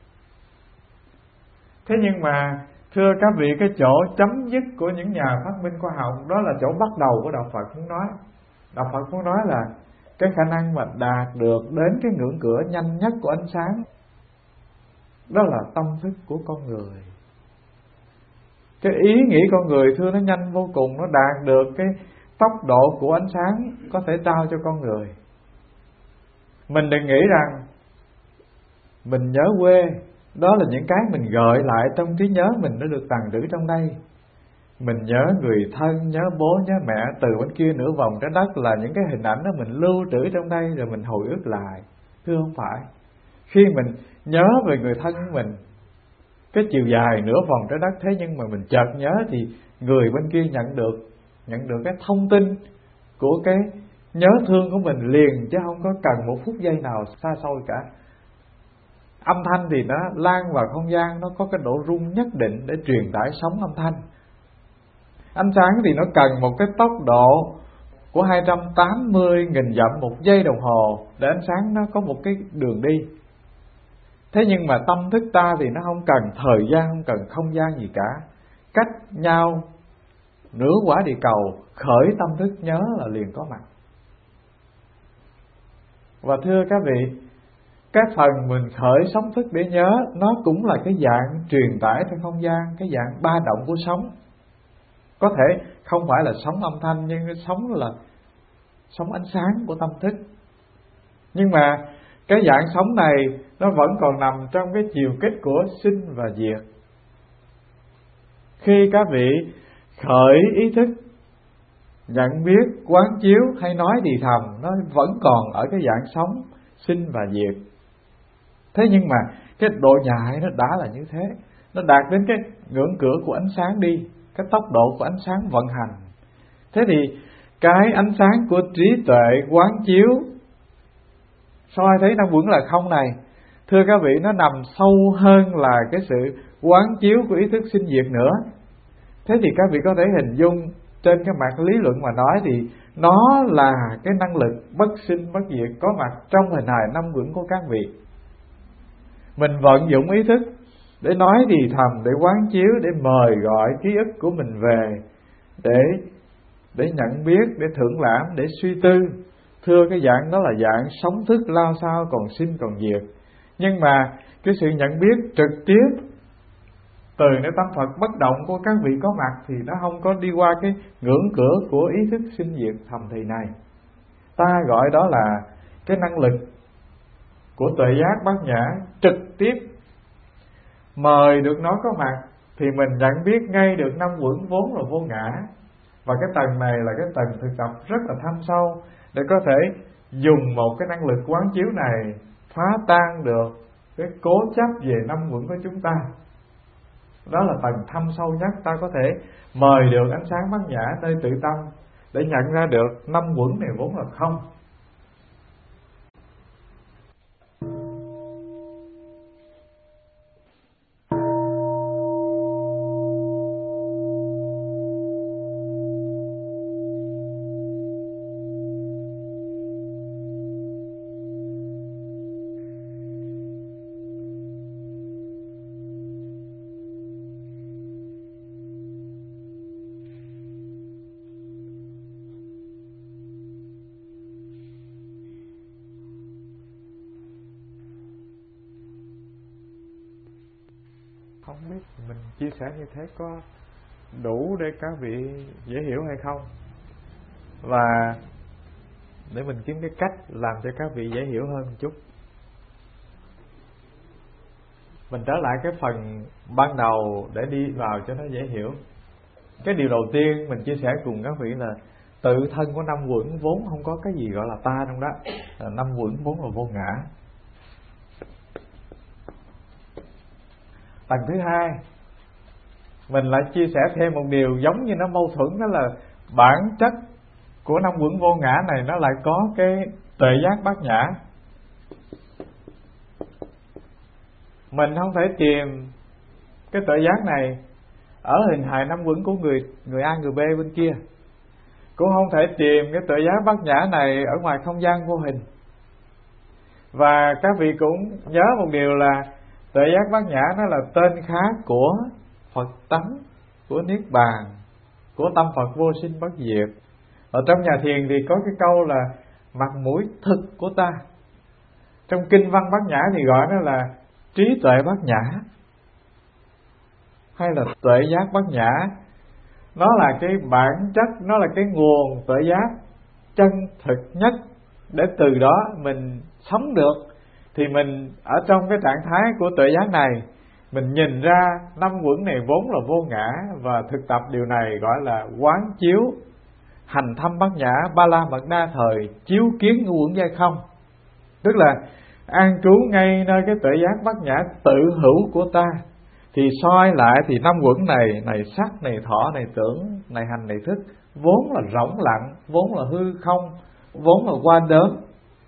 Speaker 1: Thế nhưng mà thưa các vị, cái chỗ chấm dứt của những nhà phát minh khoa học đó là chỗ bắt đầu của đạo Phật muốn nói. Đạo Phật muốn nói là cái khả năng mà đạt được đến cái ngưỡng cửa nhanh nhất của ánh sáng, đó là tâm thức của con người. Cái ý nghĩ con người thưa nó nhanh vô cùng, nó đạt được cái tốc độ của ánh sáng có thể trao cho con người. Mình đừng nghĩ rằng mình nhớ quê, đó là những cái mình gợi lại trong trí nhớ mình nó được tàng trữ trong đây. Mình nhớ người thân, nhớ bố, nhớ mẹ từ bên kia nửa vòng trái đất là những cái hình ảnh đó mình lưu trữ trong đây rồi mình hồi ức lại. Thưa không phải. Khi mình nhớ về người thân của mình, cái chiều dài nửa vòng trái đất, thế nhưng mà mình chợt nhớ thì người bên kia nhận được cái thông tin của cái nhớ thương của mình liền, chứ không có cần một phút giây nào xa xôi cả. Âm thanh thì nó lan vào không gian, nó có cái độ rung nhất định để truyền tải sóng âm thanh. Ánh sáng thì nó cần một cái tốc độ của 280.000 dặm một giây đồng hồ để ánh sáng nó có một cái đường đi. Thế nhưng mà tâm thức ta thì nó không cần thời gian, không cần không gian gì cả. Cách nhau nửa quả địa cầu, khởi tâm thức nhớ là liền có mặt. Và thưa các vị, cái phần mình khởi sóng thức để nhớ, nó cũng là cái dạng truyền tải trong không gian, cái dạng ba động của sóng. Có thể không phải là sóng âm thanh, nhưng cái sóng là sóng ánh sáng của tâm thức. Nhưng mà cái dạng sóng này nó vẫn còn nằm trong cái chiều kích của sinh và diệt. Khi các vị khởi ý thức, nhận biết, quán chiếu hay nói thì thầm, nó vẫn còn ở cái dạng sóng sinh và diệt. Thế nhưng mà cái độ nhạy nó đã là như thế, nó đạt đến cái ngưỡng cửa của ánh sáng đi, cái tốc độ của ánh sáng vận hành. Thế thì cái ánh sáng của trí tuệ quán chiếu soi thấy năm uẩn là không này, thưa các vị, nó nằm sâu hơn là cái sự quán chiếu của ý thức sinh diệt nữa. Thế thì các vị có thể hình dung trên cái mặt lý luận mà nói thì nó là cái năng lực bất sinh bất diệt có mặt trong hình hài năm uẩn của các vị. Mình vận dụng ý thức để nói thì thầm, để quán chiếu, để mời gọi ký ức của mình về, để nhận biết, để thưởng lãm, để suy tư. Thưa cái dạng đó là dạng sống thức lao sao, còn sinh còn diệt. Nhưng mà cái sự nhận biết trực tiếp từ nơi tâm Phật bất động của các vị có mặt thì nó không có đi qua cái ngưỡng cửa của ý thức sinh diệt thầm thì này. Ta gọi đó là cái năng lực của tuệ giác bát nhã trực tiếp mời được nó có mặt thì mình nhận biết ngay được năm uẩn vốn là vô ngã. Và cái tầng này là cái tầng thực tập rất là thâm sâu để có thể dùng một cái năng lực quán chiếu này phá tan được cái cố chấp về năm uẩn của chúng ta. Đó là tầng thâm sâu nhất, ta có thể mời được ánh sáng bát nhã nơi tự tâm để nhận ra được năm uẩn này vốn là không. Không biết mình chia sẻ như thế có đủ để các vị dễ hiểu hay không, và để mình kiếm cái cách làm cho các vị dễ hiểu hơn một chút. Mình trở lại cái phần ban đầu để đi vào cho nó dễ hiểu. Cái điều đầu tiên mình chia sẻ cùng các vị là tự thân của năm uẩn vốn không có cái gì gọi là ta trong đó. Năm uẩn vốn là vô ngã. Tầng thứ hai, mình lại chia sẻ thêm một điều giống như nó mâu thuẫn, đó là bản chất của năm uẩn vô ngã này nó lại có cái tuệ giác bát nhã. Mình không thể tìm cái tuệ giác này ở hình hài năm uẩn của người A người B bên kia, cũng không thể tìm cái tuệ giác bát nhã này ở ngoài không gian vô hình. Và các vị cũng nhớ một điều là tuệ giác bát nhã nó là tên khác của Phật tánh, của Niết Bàn, của tâm Phật vô sinh bất diệt. Ở trong nhà thiền thì có cái câu là mặt mũi thực của ta. Trong kinh văn bát nhã thì gọi nó là trí tuệ bát nhã, hay là tuệ giác bát nhã. Nó là cái bản chất, nó là cái nguồn tuệ giác chân thực nhất, để từ đó mình sống được. Thì mình ở trong cái trạng thái của tuệ giác này, mình nhìn ra năm uẩn này vốn là vô ngã, và thực tập điều này gọi là quán chiếu hành thâm bát nhã ba la mật đa thời, chiếu kiến ngũ uẩn giai không. Tức là an trú ngay nơi cái tuệ giác bát nhã tự hữu của ta, thì soi lại thì năm uẩn này sắc, này thọ, này tưởng, này hành, này thức vốn là rỗng lặng, vốn là hư không, vốn là qua đớm.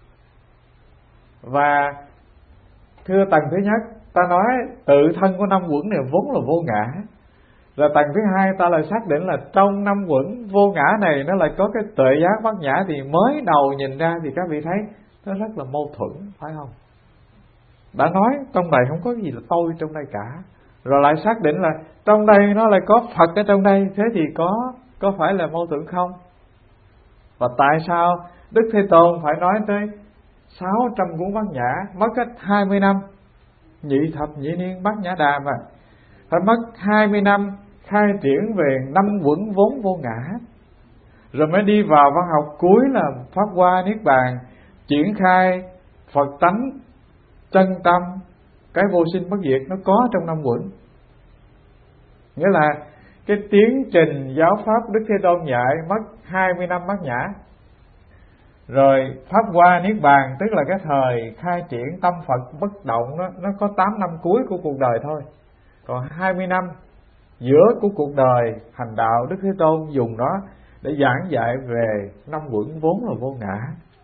Speaker 1: Và thưa tầng thứ nhất, ta nói tự thân của năm uẩn này vốn là vô ngã. Rồi tầng thứ hai ta lại xác định là trong năm uẩn vô ngã này nó lại có cái tuệ giác bát nhã. Thì mới đầu nhìn ra thì các vị thấy nó rất là mâu thuẫn, phải không? Đã nói trong này không có gì là tôi trong đây cả, rồi lại xác định là trong đây nó lại có Phật ở trong đây. Thế thì có phải là mâu thuẫn không? Và tại sao Đức Thế Tôn phải nói tới 600 cuốn bát nhã, mất cách 20 năm nhị thập nhị niên bát nhã đàm, phải mất 20 năm khai triển về năm uẩn vốn vô ngã, rồi mới đi vào văn học cuối là Pháp Hoa Niết Bàn, triển khai Phật tánh chân tâm, cái vô sinh bất diệt nó có trong năm uẩn. Nghĩa là cái tiến trình giáo pháp Đức Thế Tôn dạy mất 20 năm bát nhã. Rồi Pháp Hoa Niết Bàn tức là cái thời khai triển tâm Phật bất động đó, nó có 8 năm cuối của cuộc đời thôi. Còn 20 năm giữa của cuộc đời hành đạo, Đức Thế Tôn dùng đó để giảng dạy về năm uẩn vốn là vô ngã.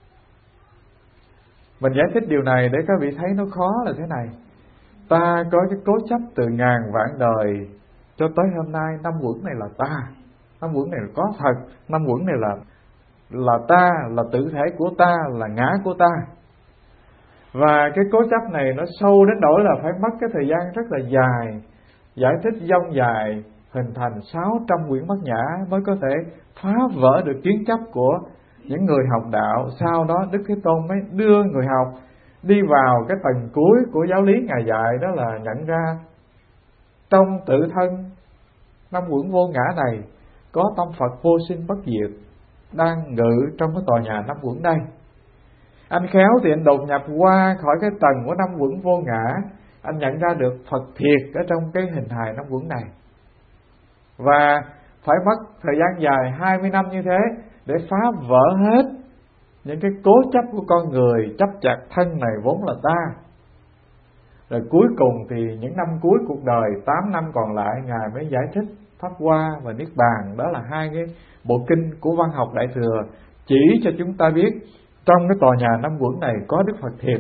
Speaker 1: Mình giải thích điều này để các vị thấy nó khó là thế này. Ta có cái cố chấp từ ngàn vạn đời cho tới hôm nay, năm uẩn này là ta, năm uẩn này là có thật, năm uẩn này là ta, là tự thể của ta, là ngã của ta. Và cái cố chấp này nó sâu đến nỗi là phải mất cái thời gian rất là dài, giải thích dông dài, hình thành 600 quyển bát nhã mới có thể phá vỡ được kiến chấp của những người học đạo. Sau đó Đức Thế Tôn mới đưa người học đi vào cái tầng cuối của giáo lý Ngài dạy, đó là nhận ra trong tự thân năm uẩn vô ngã này có tâm Phật vô sinh bất diệt đang ngự trong cái tòa nhà năm uẩn đây. Anh khéo thì anh đột nhập qua khỏi cái tầng của năm uẩn vô ngã, anh nhận ra được Phật thiệt ở trong cái hình hài năm uẩn này. Và phải mất thời gian dài 20 năm như thế để phá vỡ hết những cái cố chấp của con người, chấp chặt thân này vốn là ta. Rồi cuối cùng thì những năm cuối cuộc đời, 8 năm còn lại, Ngài mới giải thích Pháp Hoa và Niết Bàn. Đó là hai cái bộ kinh của văn học Đại Thừa chỉ cho chúng ta biết trong cái tòa nhà năm uẩn này có Đức Phật thiệt.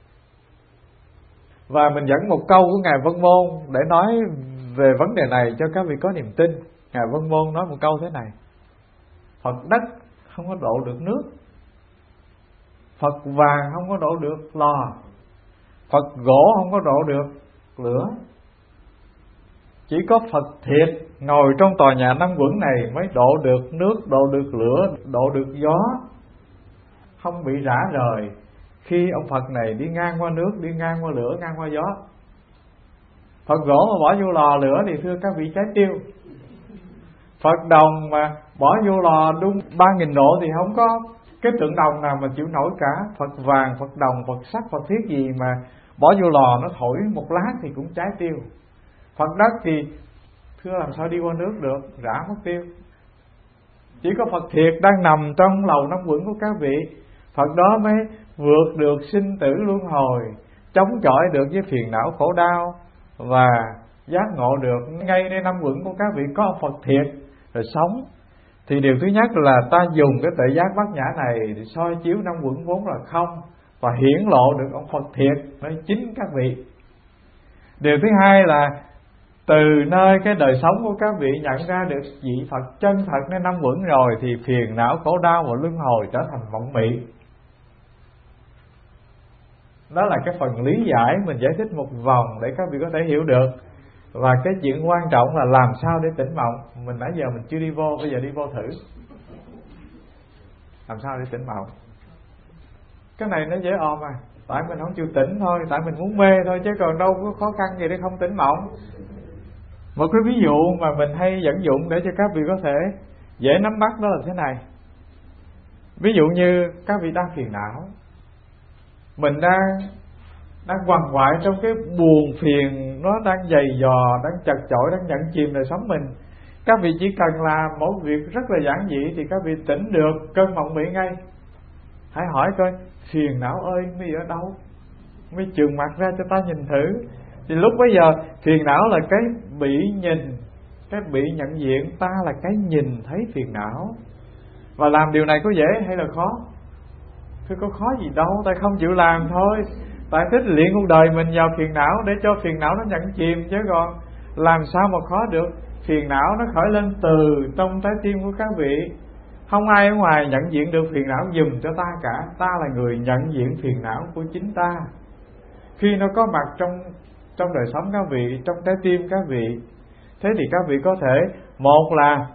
Speaker 1: Và mình dẫn một câu của Ngài Vân Môn để nói về vấn đề này cho các vị có niềm tin. Ngài Vân Môn nói một câu thế này: Phật đất không có độ được nước, Phật vàng không có độ được lò, Phật gỗ không có độ được lửa. Chỉ có Phật thiệt ngồi trong tòa nhà năm uẩn này mới độ được nước, độ được lửa, độ được gió, không bị rã rời khi ông Phật này đi ngang qua nước, đi ngang qua lửa, ngang qua gió. Phật gỗ mà bỏ vô lò lửa thì thưa các vị cháy tiêu. Phật đồng mà bỏ vô lò đun 3.000 độ thì không có cái tượng đồng nào mà chịu nổi cả. Phật vàng, Phật đồng, Phật sắt, Phật thiết gì mà bỏ vô lò nó thổi một lát thì cũng cháy tiêu. Phật đất thì thưa làm sao đi qua nước được, rã mất tiêu. Chỉ có Phật thiệt đang nằm trong lầu năm uẩn của các vị, Phật đó mới vượt được sinh tử luân hồi, chống chọi được với phiền não khổ đau, và giác ngộ được ngayในnăm uẩn của các vị có Phật thiệt rồi sống. Thì điều thứ nhất là ta dùng cái tuệ giác bát nhã này để soi chiếu năm uẩn vốn là không, và hiển lộ được ông Phật thiệt nơi chính các vị. Điều thứ hai là từ nơi cái đời sống của các vị nhận ra được vị Phật chân thật nên năm uẩn rồi, thì phiền não khổ đau và luân hồi trở thành mộng mị. Đó là cái phần lý giải mình giải thích một vòng để các vị có thể hiểu được. Và cái chuyện quan trọng là làm sao để tỉnh mộng. Mình nãy giờ mình chưa đi vô, bây giờ đi vô thử. Làm sao để tỉnh mộng? Cái này nó dễ ôm à. Tại mình không chịu tỉnh thôi, tại mình muốn mê thôi, chứ còn đâu có khó khăn gì để không tỉnh mộng. Một cái ví dụ mà mình hay dẫn dụng để cho các vị có thể dễ nắm bắt đó là thế này. Ví dụ như các vị đang phiền não, mình đang quằn quại trong cái buồn phiền, nó đang dày dò, đang chật chội, đang nhận chìm đời sống mình. Các vị chỉ cần làm một việc rất là giản dị thì các vị tỉnh được cơn mộng mị ngay. Hãy hỏi coi, phiền não ơi mi ở đâu? Mi trừng mặt ra cho ta nhìn thử. Thì lúc bấy giờ phiền não là cái bị nhìn, cái bị nhận diện, ta là cái nhìn thấy phiền não. Và làm điều này có dễ hay là khó? Thưa có khó gì đâu, ta không chịu làm thôi. Tại thích luyện cuộc đời mình vào phiền não để cho phiền não nó nhận chìm, chứ còn làm sao mà khó được. Phiền não nó khởi lên từ trong trái tim của các vị. Không ai ở ngoài nhận diện được phiền não giùm cho ta cả. Ta là người nhận diện phiền não của chính ta. Khi nó có mặt trong đời sống các vị, trong trái tim các vị, thế thì các vị có thể, một là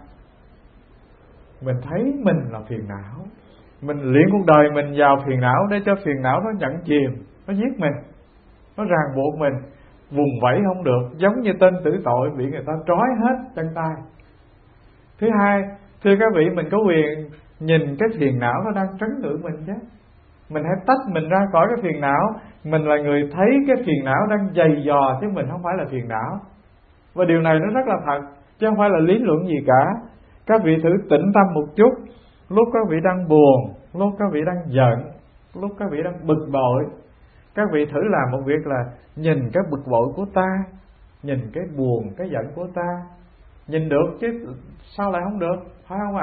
Speaker 1: mình thấy mình là phiền não, mình luyện cuộc đời mình vào phiền não để cho phiền não nó nhận chìm, nó giết mình, nó ràng buộc mình, vùng vẫy không được, giống như tên tử tội bị người ta trói hết chân tay. Thứ hai, thưa các vị, mình có quyền nhìn cái phiền não nó đang trấn ngự mình chứ. Mình hãy tách mình ra khỏi cái phiền não. Mình là người thấy cái phiền não đang dày dò, chứ mình không phải là phiền não. Và điều này nó rất là thật, chứ không phải là lý luận gì cả. Các vị thử tĩnh tâm một chút. Lúc các vị đang buồn, lúc các vị đang giận, lúc các vị đang bực bội, các vị thử làm một việc là nhìn cái bực bội của ta, nhìn cái buồn, cái giận của ta. Nhìn được chứ sao lại không được, phải không ạ?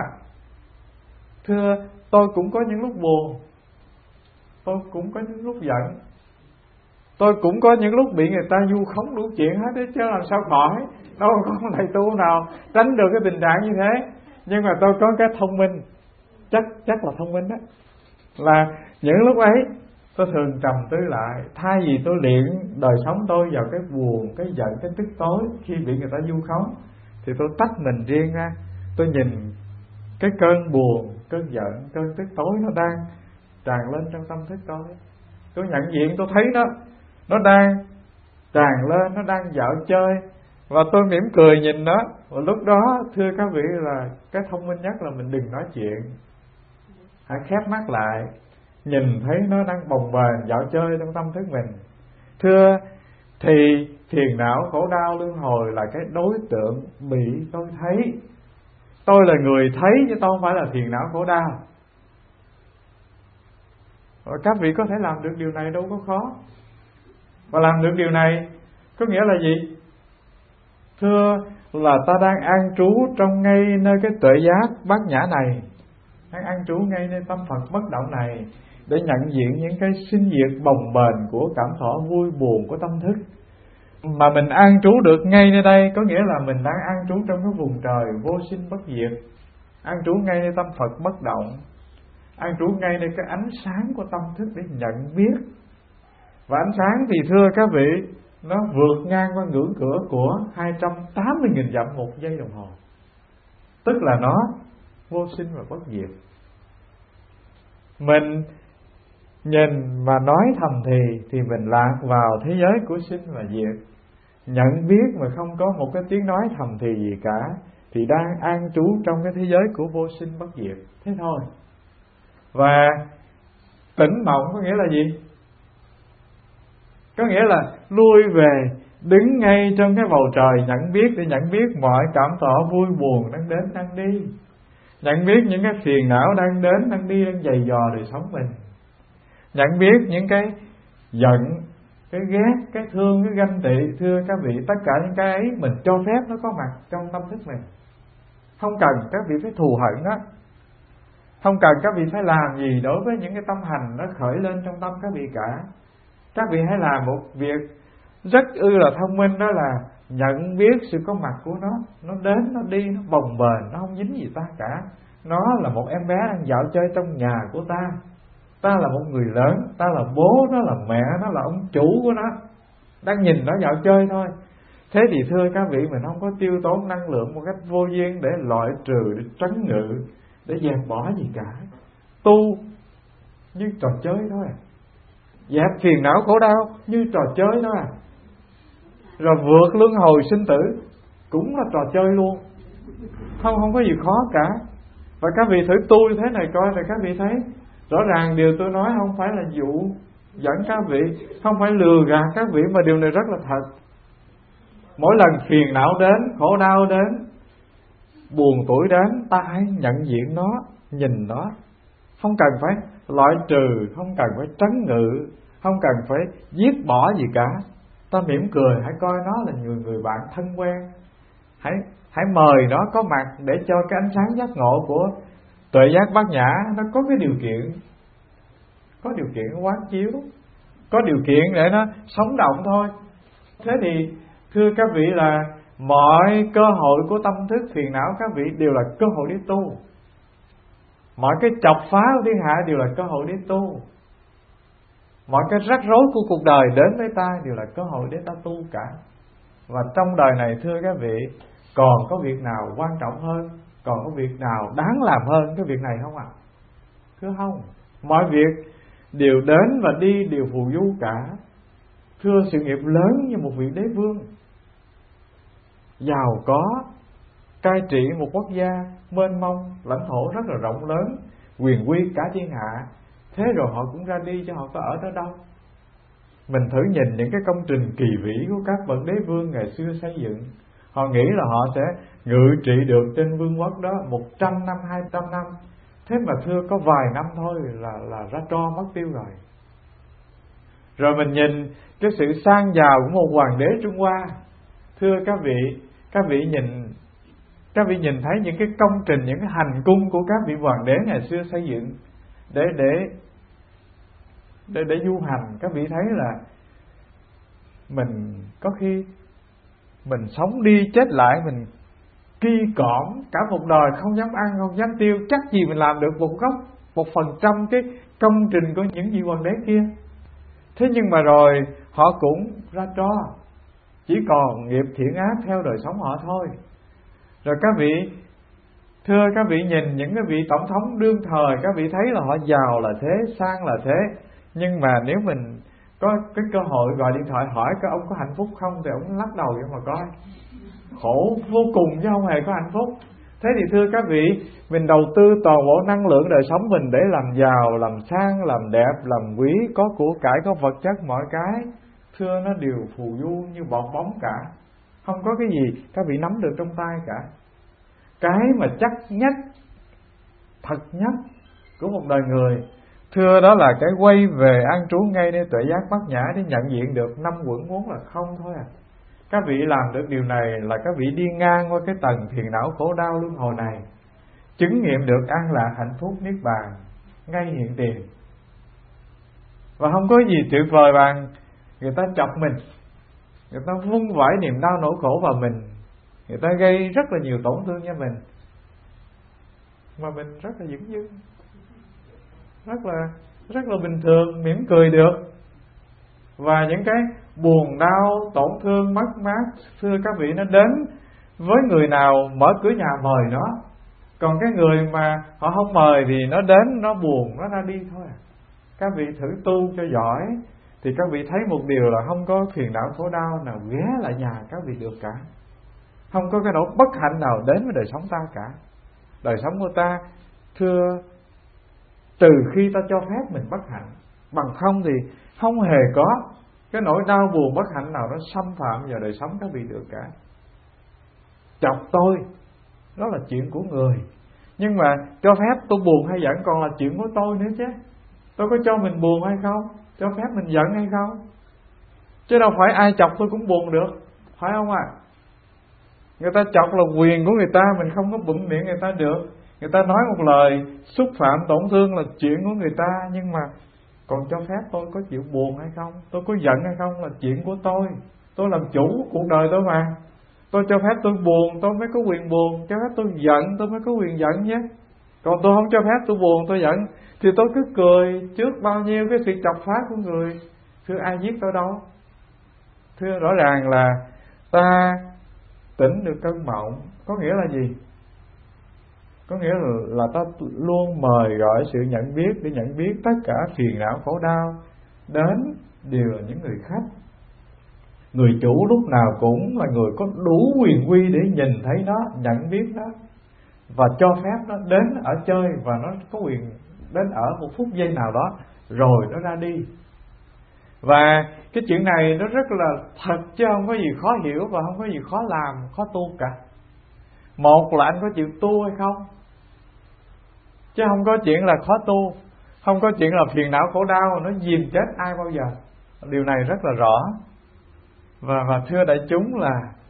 Speaker 1: Thưa, tôi cũng có những lúc buồn, tôi cũng có những lúc giận, tôi cũng có những lúc bị người ta vu khống đủ chuyện hết đấy, chứ làm sao khỏi. Đâu có thầy tu nào tránh được cái tình trạng như thế. Nhưng mà tôi có cái thông minh, chắc là thông minh đó, là những lúc ấy tôi thường trầm tư lại. Thay vì tôi luyện đời sống tôi vào cái buồn, cái giận, cái tức tối khi bị người ta vu khống, thì tôi tách mình riêng ra. Tôi nhìn cái cơn buồn, cơn giận, cơn tức tối nó đang tràn lên trong tâm thức tôi. Tôi nhận diện, tôi thấy nó đang tràn lên, nó đang dạo chơi, và tôi mỉm cười nhìn nó. Và lúc đó thưa các vị là cái thông minh nhất là mình đừng nói chuyện, hãy khép mắt lại, nhìn thấy nó đang bồng bềnh dạo chơi trong tâm thức mình. Thưa, thì phiền não khổ đau luân hồi là cái đối tượng bị tôi thấy. Tôi là người thấy chứ tôi không phải là phiền não khổ đau. Và các vị có thể làm được điều này, đâu có khó. Và làm được điều này có nghĩa là gì? Thưa, là ta đang an trú trong ngay nơi cái tuệ giác bát nhã này, đang an trú ngay nơi tâm Phật bất động này, để nhận diện những cái sinh diệt bồng bềnh của cảm thọ vui buồn của tâm thức. Mà mình an trú được ngay nơi đây có nghĩa là mình đang an trú trong cái vùng trời vô sinh bất diệt, an trú ngay nơi tâm Phật bất động, an trú ngay nơi cái ánh sáng của tâm thức để nhận biết. Và ánh sáng thì thưa các vị, nó vượt ngang qua ngưỡng cửa của 280.000 dặm một giây đồng hồ. Tức là nó vô sinh và bất diệt. Mình nhìn và nói thầm thì mình lạc vào thế giới của sinh và diệt. Nhận biết mà không có một cái tiếng nói thầm thì gì cả, thì đang an trú trong cái thế giới của vô sinh bất diệt. Thế thôi. Và tỉnh mộng có nghĩa là gì? Có nghĩa là lui về, đứng ngay trong cái bầu trời nhận biết, để nhận biết mọi cảm thọ vui buồn đang đến đang đi. nhận biết những cái phiền não đang đến, đang đi, đang giày dò đời sống mình, nhận biết những cái giận, cái ghét, cái thương, cái ganh tị. Thưa các vị, tất cả những cái ấy mình cho phép nó có mặt trong tâm thức mình. Không cần các vị phải thù hận đó, không cần các vị phải làm gì đối với những cái tâm hành nó khởi lên trong tâm các vị cả. Các vị hãy làm một việc rất là thông minh, đó là nhận biết sự có mặt của nó đến, nó đi, nó bồng bềnh, nó không dính gì ta cả. Nó là một em bé đang dạo chơi trong nhà của ta. Ta là một người lớn, ta là bố, nó là mẹ, nó là ông chủ của nó, đang nhìn nó dạo chơi thôi. Thế thì thưa các vị, mình không có tiêu tốn năng lượng một cách vô duyên để loại trừ, để trấn ngự, để dẹp bỏ gì cả. Tu như trò chơi thôi, dẹp phiền não khổ đau như trò chơi thôi. Rồi vượt luân hồi sinh tử cũng là trò chơi luôn, không có gì khó cả. Và các vị thử tu như thế này coi, rồi các vị thấy rõ ràng điều tôi nói không phải là dụ dẫn các vị, không phải lừa gạt các vị, mà điều này rất là thật. Mỗi lần phiền não đến, khổ đau đến, buồn tuổi đến, ta hãy nhận diện nó, nhìn nó. Không cần phải loại trừ, không cần phải trấn ngự, không cần phải giết bỏ gì cả. Ta mỉm cười, hãy coi nó là người bạn thân quen. Hãy mời nó có mặt để cho cái ánh sáng giác ngộ của tuệ giác bát nhã nó có cái điều kiện, có điều kiện quán chiếu, có điều kiện để nó sống động thôi. Thế thì thưa các vị, là mọi cơ hội của tâm thức phiền não các vị đều là cơ hội để tu. Mọi cái chọc phá của thiên hạ đều là cơ hội để tu. Mọi cái rắc rối của cuộc đời đến với ta đều là cơ hội để ta tu cả. Và trong đời này thưa các vị, còn có việc nào quan trọng hơn, còn có việc nào đáng làm hơn cái việc này không ạ? Thưa không, mọi việc đều đến và đi, đều phù du cả. Thưa, sự nghiệp lớn như một vị đế vương giàu có, cai trị một quốc gia mênh mông, lãnh thổ rất là rộng lớn, quyền quy cả thiên hạ. Thế rồi họ cũng ra đi, chứ họ có ở đó đâu. Mình thử nhìn những cái công trình kỳ vĩ của các bậc đế vương ngày xưa xây dựng. Họ nghĩ là họ sẽ ngự trị được trên vương quốc đó 100 năm, 200 năm. Thế mà thưa, có vài năm thôi là ra tro mất tiêu rồi. Rồi mình nhìn cái sự sang giàu của một hoàng đế Trung Hoa. Thưa các vị nhìn thấy những cái công trình, những cái hành cung của các vị hoàng đế ngày xưa xây dựng để du hành. Các vị thấy là mình có khi mình sống đi chết lại, mình kỳ cõm cả một đời, không dám ăn, không dám tiêu, chắc gì mình làm được một góc, 1% cái công trình của những vị hoàng đế kia. Thế nhưng mà rồi họ cũng ra tro, chỉ còn nghiệp thiện ác theo đời sống họ thôi. Rồi các vị, thưa các vị, nhìn những cái vị tổng thống đương thời, các vị thấy là họ giàu là thế, sang là thế. Nhưng mà nếu mình có cái cơ hội gọi điện thoại hỏi cái ông có hạnh phúc không, thì ông lắc đầu vậy mà coi. Khổ vô cùng chứ không hề có hạnh phúc. Thế thì thưa các vị, mình đầu tư toàn bộ năng lượng đời sống mình để làm giàu, làm sang, làm đẹp, làm quý, có của cải, có vật chất, mọi cái, thưa, nó đều phù du như bọt bóng cả. Không có cái gì các vị nắm được trong tay cả. Cái mà chắc nhất, thật nhất của một đời người, thưa, đó là cái quay về an trú ngay nơi tuệ giác bát nhã để nhận diện được 5 quẩn muốn là không thôi à. Các vị làm được điều này là các vị đi ngang qua cái tầng phiền não khổ đau luân hồi này, chứng nghiệm được an lạc hạnh phúc niết bàn ngay hiện tiền. Và không có gì tuyệt vời bằng người ta chọc mình, người ta vung vãi niềm đau nỗi khổ vào mình, người ta gây rất là nhiều tổn thương cho mình, mà mình rất là dửng dưng, rất là bình thường, mỉm cười được. Và những cái buồn đau, tổn thương, mất mát, thưa các vị, nó đến với người nào mở cửa nhà mời nó. Còn cái người mà họ không mời thì nó đến, nó buồn, nó ra đi thôi. Các vị thử tu cho giỏi thì các vị thấy một điều là không có phiền não khổ đau nào ghé lại nhà các vị được cả. Không có cái nỗi bất hạnh nào đến với đời sống ta cả. Đời sống của ta, thưa, từ khi ta cho phép mình bất hạnh, bằng không thì không hề có cái nỗi đau buồn bất hạnh nào nó xâm phạm vào đời sống các vị được cả. Chọc tôi, đó là chuyện của người. Nhưng mà cho phép tôi buồn hay giận còn là chuyện của tôi nữa chứ. Tôi có cho mình buồn hay không, cho phép mình giận hay không, chứ đâu phải ai chọc tôi cũng buồn được, phải không ạ? Người ta chọc là quyền của người ta, mình không có bụm miệng người ta được. Người ta nói một lời xúc phạm tổn thương là chuyện của người ta, nhưng mà còn cho phép tôi có chịu buồn hay không, tôi có giận hay không là chuyện của tôi. Tôi làm chủ cuộc đời tôi mà. Tôi cho phép tôi buồn tôi mới có quyền buồn, cho phép tôi giận tôi mới có quyền giận nhé. Còn tôi không cho phép tôi buồn tôi giận thì tôi cứ cười trước bao nhiêu cái sự chọc phá của người. Thưa ai giết tôi đâu. Thưa rõ ràng là ta tỉnh được cơn mộng có nghĩa là gì? Có nghĩa là ta luôn mời gọi sự nhận biết để nhận biết tất cả phiền não khổ đau đến đều là những người khách. Người chủ lúc nào cũng là người có đủ quyền quy để nhìn thấy nó, nhận biết nó và cho phép nó đến ở chơi, và nó có quyền đến ở một phút giây nào đó rồi nó ra đi. Và cái chuyện này nó rất là thật, chứ không có gì khó hiểu và không có gì khó làm, khó tu cả. Một là anh có chịu tu hay không, chứ không có chuyện là khó tu, không có chuyện là phiền não khổ đau nó dìm chết ai bao giờ. Điều này rất là rõ. Và thưa đại chúng là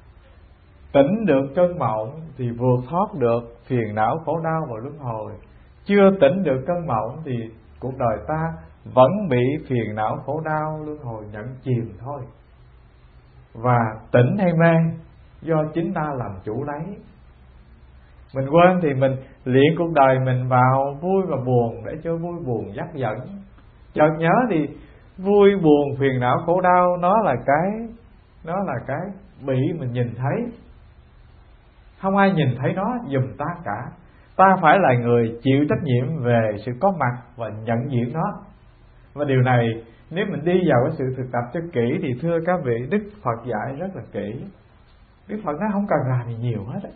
Speaker 1: tỉnh được cơn mộng thì vượt thoát được phiền não khổ đau và luân hồi. Chưa tỉnh được cơn mộng thì cuộc đời ta vẫn bị phiền não khổ đau luân hồi nhận chìm thôi. Và tỉnh hay mê do chính ta làm chủ lấy. Mình quên thì mình luyện cuộc đời mình vào vui và buồn để cho vui buồn dắt dẫn. Chợt nhớ thì vui buồn phiền não khổ đau nó là cái bị mình nhìn thấy. Không ai nhìn thấy nó giùm ta cả. Ta phải là người chịu trách nhiệm về sự có mặt và nhận diện nó. Và điều này nếu mình đi vào cái sự thực tập cho kỹ thì thưa các vị, Đức Phật dạy rất là kỹ. Đức Phật nói không cần làm gì nhiều hết.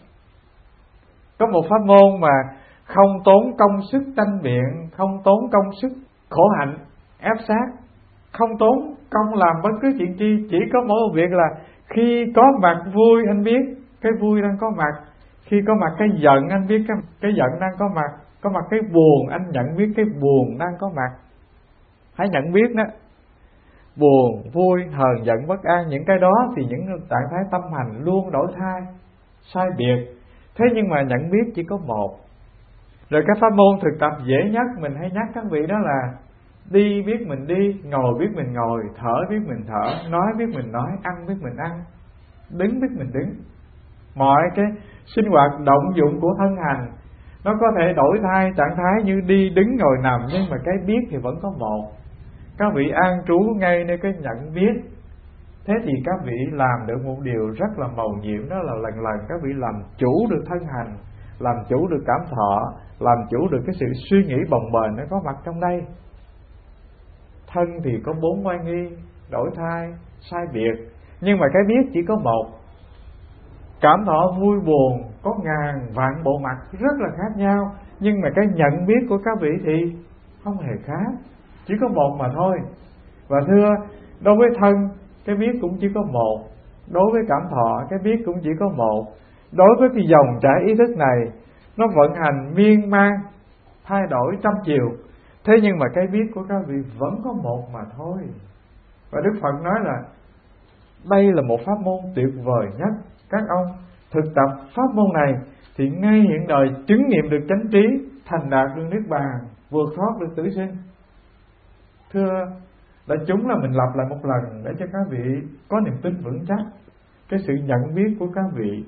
Speaker 1: Có một pháp môn mà không tốn công sức tranh biện, không tốn công sức khổ hạnh ép sát, không tốn công làm bất cứ chuyện chi, chỉ có mỗi một việc là khi có mặt vui anh biết cái vui đang có mặt, khi có mặt cái giận anh biết cái giận đang có mặt cái buồn anh nhận biết cái buồn đang có mặt. Hãy nhận biết đó, buồn, vui, hờn, giận, bất an, những cái đó thì những trạng thái tâm hành luôn đổi thay, sai biệt. Thế nhưng mà nhận biết chỉ có một. Rồi cái pháp môn thực tập dễ nhất mình hay nhắc các vị đó là đi biết mình đi, ngồi biết mình ngồi, thở biết mình thở, nói biết mình nói, ăn biết mình ăn, đứng biết mình đứng. Mọi cái sinh hoạt động dụng của thân hành nó có thể đổi thay trạng thái như đi đứng ngồi nằm, nhưng mà cái biết thì vẫn có một. Các vị an trú ngay nơi cái nhận biết. Thế thì các vị làm được một điều rất là mầu nhiệm, đó là lần lần các vị làm chủ được thân hành, làm chủ được cảm thọ, làm chủ được cái sự suy nghĩ bồng bềnh nó có mặt trong đây. Thân thì có 4 oai nghi, đổi thay, sai biệt, nhưng mà cái biết chỉ có một. Cảm thọ vui buồn có ngàn vạn bộ mặt rất là khác nhau, nhưng mà cái nhận biết của các vị thì không hề khác, chỉ có một mà thôi. Và thưa, đối với thân cái biết cũng chỉ có một, đối với cảm thọ cái biết cũng chỉ có một. Đối với cái dòng chảy ý thức này, nó vận hành miên man, thay đổi trăm chiều, thế nhưng mà cái biết của các vị vẫn có một mà thôi. Và Đức Phật nói là đây là một pháp môn tuyệt vời nhất. Các ông thực tập pháp môn này thì ngay hiện đời chứng nghiệm được chánh trí, thành đạt được niết bàn, vượt thoát được tử sinh. Thưa đại chúng, là mình lặp lại một lần để cho các vị có niềm tin vững chắc. Cái sự nhận biết của các vị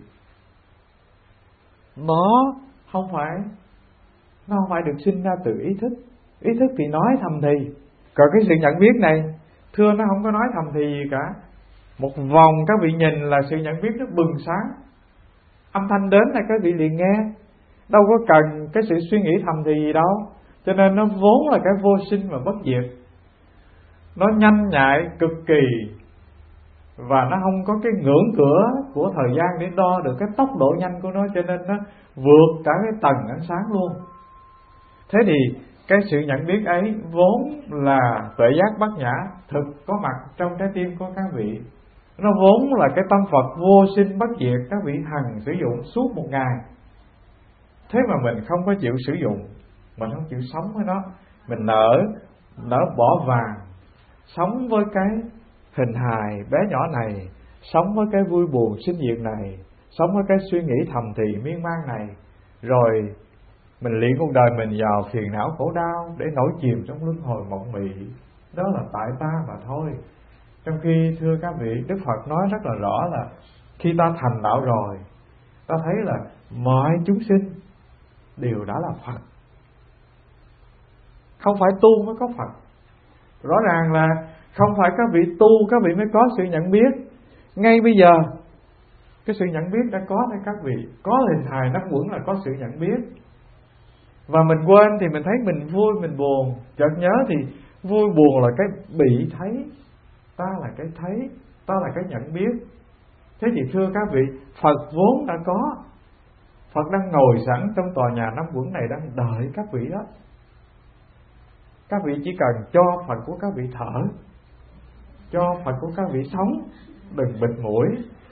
Speaker 1: nó không phải được sinh ra từ ý thức. Ý thức thì nói thầm thì, còn cái sự nhận biết này thưa nó không có nói thầm thì gì cả. Một vòng các vị nhìn là sự nhận biết nó bừng sáng, âm thanh đến là các vị liền nghe, đâu có cần cái sự suy nghĩ thầm thì gì đâu. Cho nên nó vốn là cái vô sinh và bất diệt, nó nhanh nhạy cực kỳ, và nó không có cái ngưỡng cửa của thời gian để đo được cái tốc độ nhanh của nó, cho nên nó vượt cả cái tầng ánh sáng luôn. Thế thì cái sự nhận biết ấy vốn là tuệ giác bát nhã thực có mặt trong trái tim của các vị. Nó vốn là cái tâm Phật vô sinh bất diệt các vị hằng sử dụng suốt một ngày. Thế mà mình không có chịu sử dụng, mình không chịu sống với nó. Mình nỡ bỏ vàng, sống với cái hình hài bé nhỏ này, sống với cái vui buồn sinh diệt này, sống với cái suy nghĩ thầm thì miên man này, rồi mình luyện cuộc đời mình vào phiền não khổ đau để nổi chìm trong luân hồi mộng mị. Đó là tại ta mà thôi. Trong khi thưa các vị, Đức Phật nói rất là rõ là khi ta thành đạo rồi, ta thấy là mọi chúng sinh đều đã là Phật. Không phải tu mới có Phật. Rõ ràng là không phải các vị tu các vị mới có sự nhận biết. Ngay bây giờ cái sự nhận biết đã có với các vị. Có hình hài nắp quẩn là có sự nhận biết. Và mình quên thì mình thấy mình vui mình buồn. Chợt nhớ thì vui buồn là cái bị thấy, ta là cái thấy, ta là cái nhận biết. Thế thì thưa các vị, Phật vốn đã có. Phật đang ngồi sẵn trong tòa nhà nắp quẩn này, đang đợi các vị đó. Các vị chỉ cần cho Phật của các vị thở, cho Phật của các vị sống, đừng bịt mũi.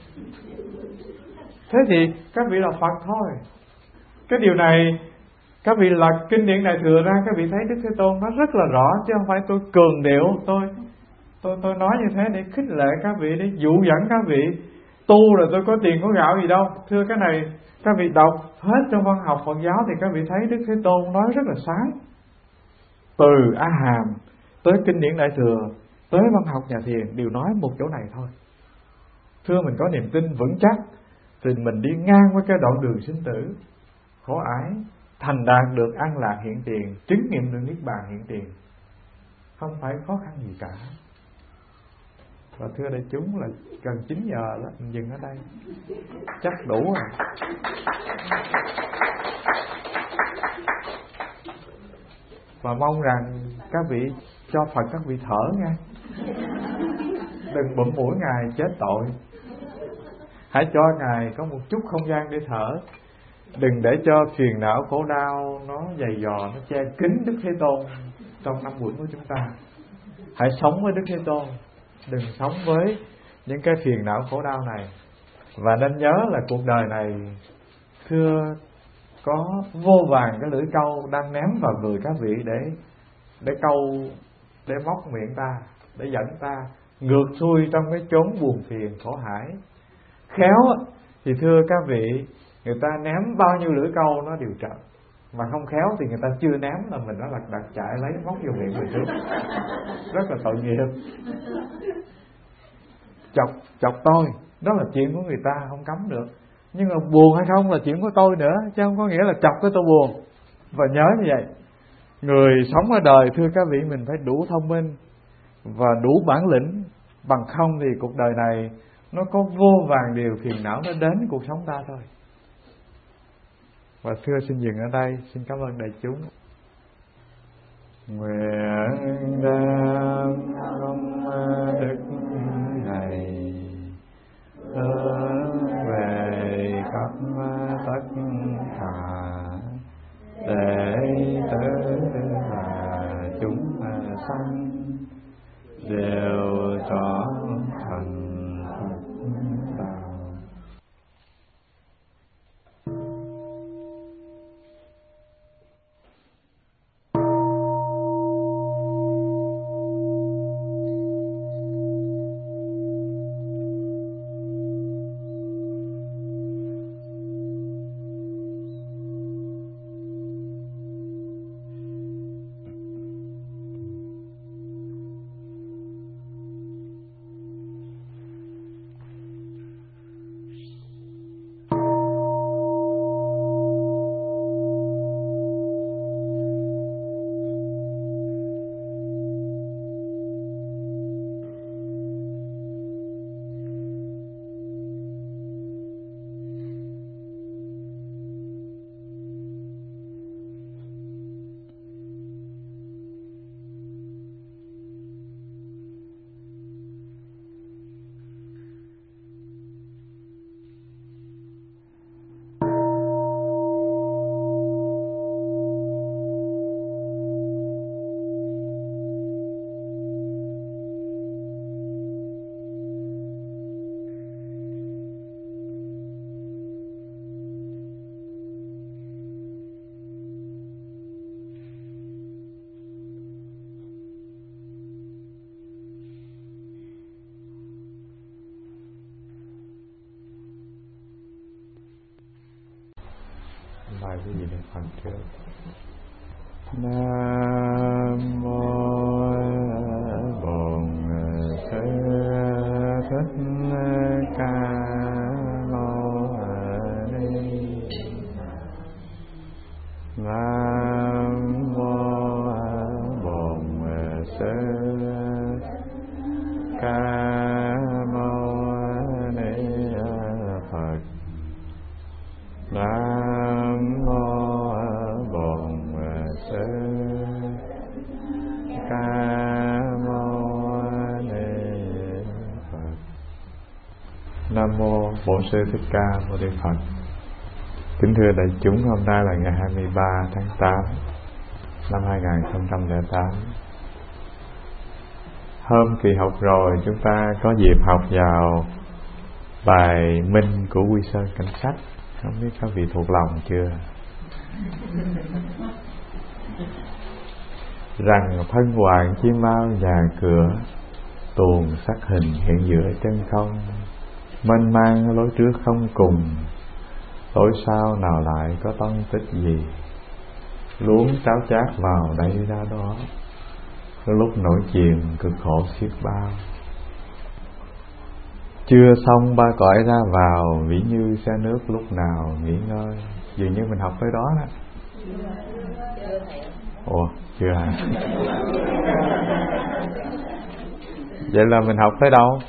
Speaker 1: Thế thì các vị là Phật thôi. Cái điều này các vị lật kinh điển Đại Thừa ra, các vị thấy Đức Thế Tôn nói rất là rõ, chứ không phải tôi cường điệu, tôi nói như thế để khích lệ các vị, để dụ dẫn các vị tu là tôi có tiền có gạo gì đâu. Thưa cái này các vị đọc hết trong văn học Phật giáo thì các vị thấy Đức Thế Tôn nói rất là sáng. Từ A Hàm tới kinh điển Đại Thừa tới văn học nhà thiền đều nói một chỗ này thôi. Thưa mình có niềm tin vững chắc thì mình đi ngang với cái đoạn đường sinh tử khổ ải, thành đạt được an lạc hiện tiền, chứng nghiệm được niết bàn hiện tiền, không phải khó khăn gì cả. Và thưa đại chúng là gần 9 giờ đó, mình dừng ở đây chắc đủ rồi. Và mong rằng các vị cho Phật các vị thở nha, đừng bụm mũi Ngài chết tội. Hãy cho Ngài có một chút không gian để thở. Đừng để cho phiền não khổ đau nó dày dò, nó che kín Đức Thế Tôn trong năm quẩn của chúng ta. Hãy sống với Đức Thế Tôn, đừng sống với những cái phiền não khổ đau này. Và nên nhớ là cuộc đời này thưa có vô vàn cái lưỡi câu đang ném vào người các vị để câu, để móc miệng ta, để dẫn ta ngược xuôi trong cái chốn buồn phiền khổ hải. Khéo thì thưa các vị, người ta ném bao nhiêu lưỡi câu nó đều trật, mà không khéo thì người ta chưa ném là mình đã lật đật chạy lấy móc vô miệng mình trước. Rất là tội nghiệp. Chọc tôi đó là chuyện của người ta, không cấm được. Nhưng mà buồn hay không là chuyện của tôi nữa, chứ không có nghĩa là chọc cái tôi buồn. Và nhớ như vậy, người sống ở đời thưa các vị, mình phải đủ thông minh và đủ bản lĩnh, bằng không thì cuộc đời này nó có vô vàn điều phiền não nó đến cuộc sống ta thôi. Và thưa xin dừng ở đây, xin cảm ơn đại chúng. Nguyện đem công đức này hướng về khắp tất cả để tới là chúng sanh đều cho thành Phật đạo. bài cái gì niệm Phật trước. Nam mô Bổn Sư Thích Ca Mâu Ni. Nam mô Bổn Sư Ca Mâu Ni Phật. Nam mô Bổn Sư Ca Mâu Ni Phật. Nam mô Bổn Sư Thích Ca Mâu Ni Phật. Kính thưa đại chúng, hôm nay là ngày 23 tháng 8 năm 2008. Hôm kỳ học rồi chúng ta có dịp học vào bài minh của Quy Sơn Cảnh Sách. Không biết các vị thuộc lòng chưa? Rằng thân hoàng chim bao nhà cửa, tuồng sắc hình hiện giữa chân không. Mênh mang lối trước không cùng, lối sau nào lại có tông tích gì. Luống cháo chát vào đây ra đó, lúc nổi chiền cực khổ xiết bao. Chưa xong ba cõi ra vào, vĩ như xe nước lúc nào nghỉ ngơi. Dường như mình học tới đó đó. Ủa, chưa hả? Vậy là mình học tới đâu?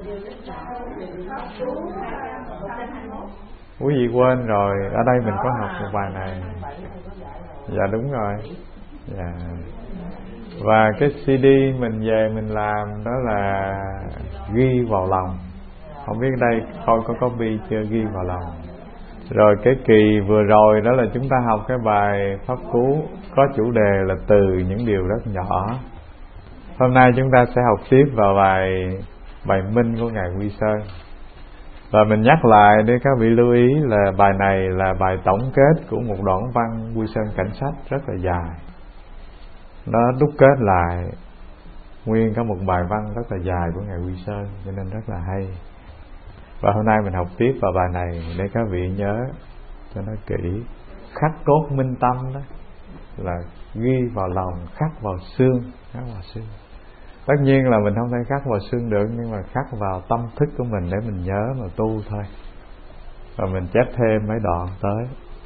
Speaker 1: Quý vị quên rồi, ở đây mình có học một bài này. Dạ đúng rồi. Dạ. Và cái CD mình về mình làm đó là ghi vào lòng. Không biết đây coi có copy chưa, ghi vào lòng. Rồi cái kỳ vừa rồi đó là chúng ta học cái bài pháp cú có chủ đề là từ những điều rất nhỏ. Hôm nay chúng ta sẽ học tiếp vào bài minh của Ngài Quy Sơn. Và mình nhắc lại để các vị lưu ý là bài này là bài tổng kết của một đoạn văn Quy Sơn Cảnh Sách rất là dài. Nó đúc kết lại nguyên cả một bài văn rất là dài của Ngài Quy Sơn, cho nên rất là hay. Và hôm nay mình học tiếp vào bài này để các vị nhớ cho nó kỹ. Khắc cốt minh tâm đó là ghi vào lòng, khắc vào xương, khắc vào xương. Tất nhiên là mình không thể khắc vào xương được, nhưng mà khắc vào tâm thức của mình để mình nhớ mà tu thôi. Và mình chép thêm mấy đoạn tới.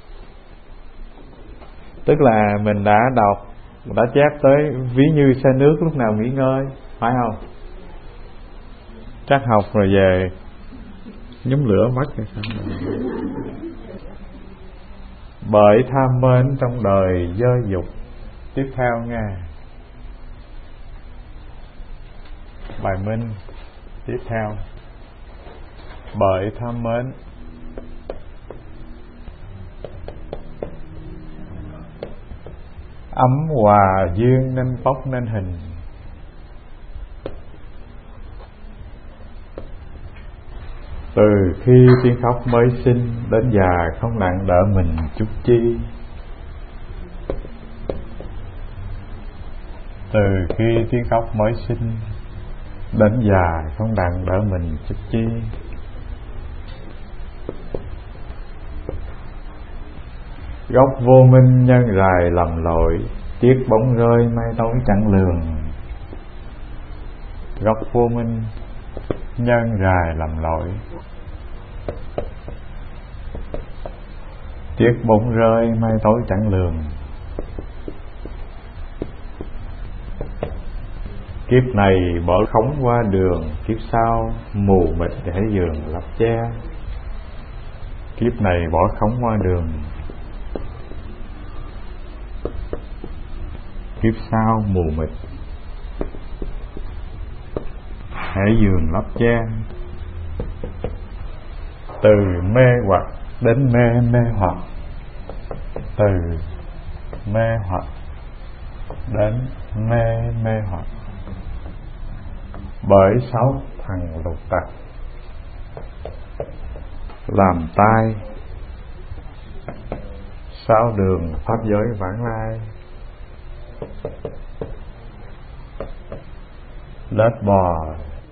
Speaker 1: Tức là mình đã đọc, đã chép tới ví như xe nước lúc nào nghỉ ngơi, phải không? Chắc học rồi về nhóm lửa mất hay sao? Bởi tham mến trong đời dơ dục. Tiếp theo nha, bài minh tiếp theo. Bởi tham mến ấm hòa duyên nên bốc nên hình. Từ khi tiên khóc mới sinh, đến già không nặng đỡ mình chút chi. Từ khi tiên khóc mới sinh, đến già không nặng đỡ mình chút chi. Gốc vô minh nhân rài lầm lội, tiếc bóng rơi mai tối chẳng lường. Gốc vô minh nhân rài lầm lội, tiếc bóng rơi mai tối chẳng lường. Kiếp này bỏ khống qua đường, kiếp sau mù mịt để giường lấp che. Kiếp này bỏ khống qua đường, kiếp sau mù mịt hãy giường lấp che. Từ mê hoặc đến mê hoặc, từ mê hoặc đến mê hoặc. Bởi sáu thằng lục tặc làm tai, sáu đường pháp giới vãng lai. Lết bò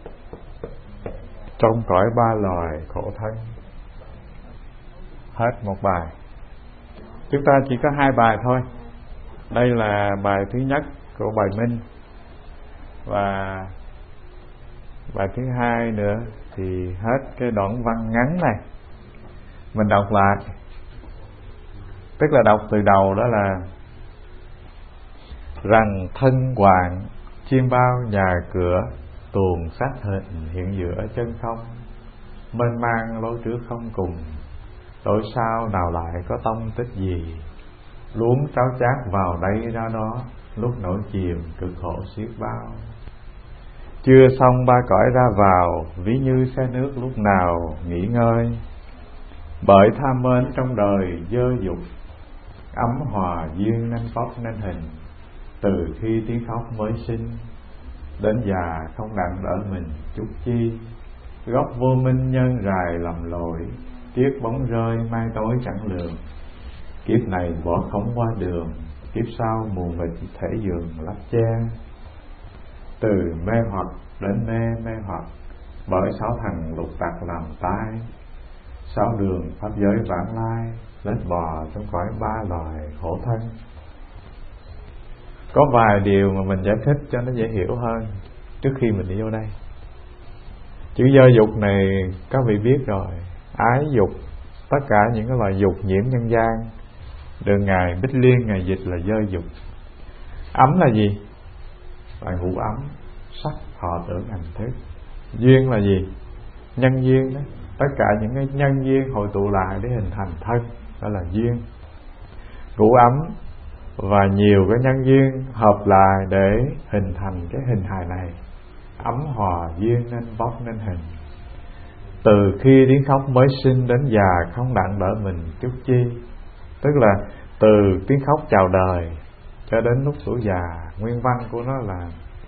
Speaker 1: trong cõi ba loài khổ thân. Hết một bài. Chúng ta chỉ có 2 bài thôi. Đây là bài thứ nhất của bài Minh, và bài thứ 2 nữa thì hết cái đoạn văn ngắn này. Mình đọc lại, tức là đọc từ đầu, đó là: rằng thân hoạn, chim bao nhà cửa, tuồng xác hình hiện giữa chân không, mênh mang lối trước không cùng, đổi sao nào lại có tông tích gì, luống tráo chát vào đây ra đó, lúc nổi chìm cực khổ xiết bao. Chưa xong 3 cõi ra vào, ví như xe nước lúc nào nghỉ ngơi, bởi tham mến trong đời dơ dục, ấm hòa duyên nên vóc nên hình, từ khi tiếng khóc mới sinh, đến già không đặng đỡ mình chút chi, gốc vô minh nhân rài lầm lội, tiếc bóng rơi mai tối chẳng lường, kiếp này bỏ khống qua đường, kiếp sau mù mịt thể giường lấp che. Từ mê hoặc đến mê hoặc, bởi 6 thằng lục tặc làm tai, 6 đường pháp giới vãng lai, lết bò trong cõi 3 loài khổ thân. Có vài điều mà mình giải thích cho nó dễ hiểu hơn trước khi mình đi vô đây. Chữ dơ dục này các vị biết rồi, ái dục, tất cả những cái loại dục nhiễm nhân gian, được Ngài Bích Liên Ngài dịch là dơ dục. Ấm là gì? Là ngũ ấm, sắc thọ tưởng hành thức. Duyên là gì? Nhân duyên đó, tất cả những cái nhân duyên hội tụ lại để hình thành thân, đó là duyên. Ngũ ấm và nhiều cái nhân duyên hợp lại để hình thành cái hình hài này, ấm hòa duyên nên vóc nên hình. Từ khi tiếng khóc mới sinh đến già không đặng đỡ mình chút chi, tức là từ tiếng khóc chào đời cho đến lúc tuổi già. Nguyên văn của nó là,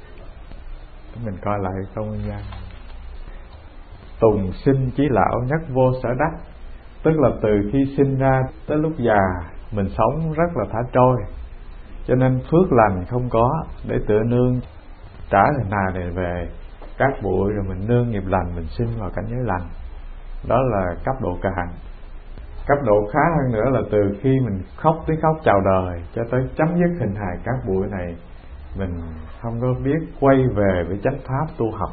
Speaker 1: mình coi lại câu nguyên văn: tùng sinh chí lão nhất vô sở đắc, tức là từ khi sinh ra tới lúc già mình sống rất là thả trôi, cho nên phước lành không có để tựa nương trả hình hài này về cát bụi, rồi mình nương nghiệp lành, mình sinh vào cảnh giới lành. Đó là cấp độ cạn. Cấp độ khá hơn nữa là từ khi mình khóc tiếng khóc chào đời cho tới chấm dứt hình hài cát bụi này, mình không có biết quay về với chánh pháp tu học,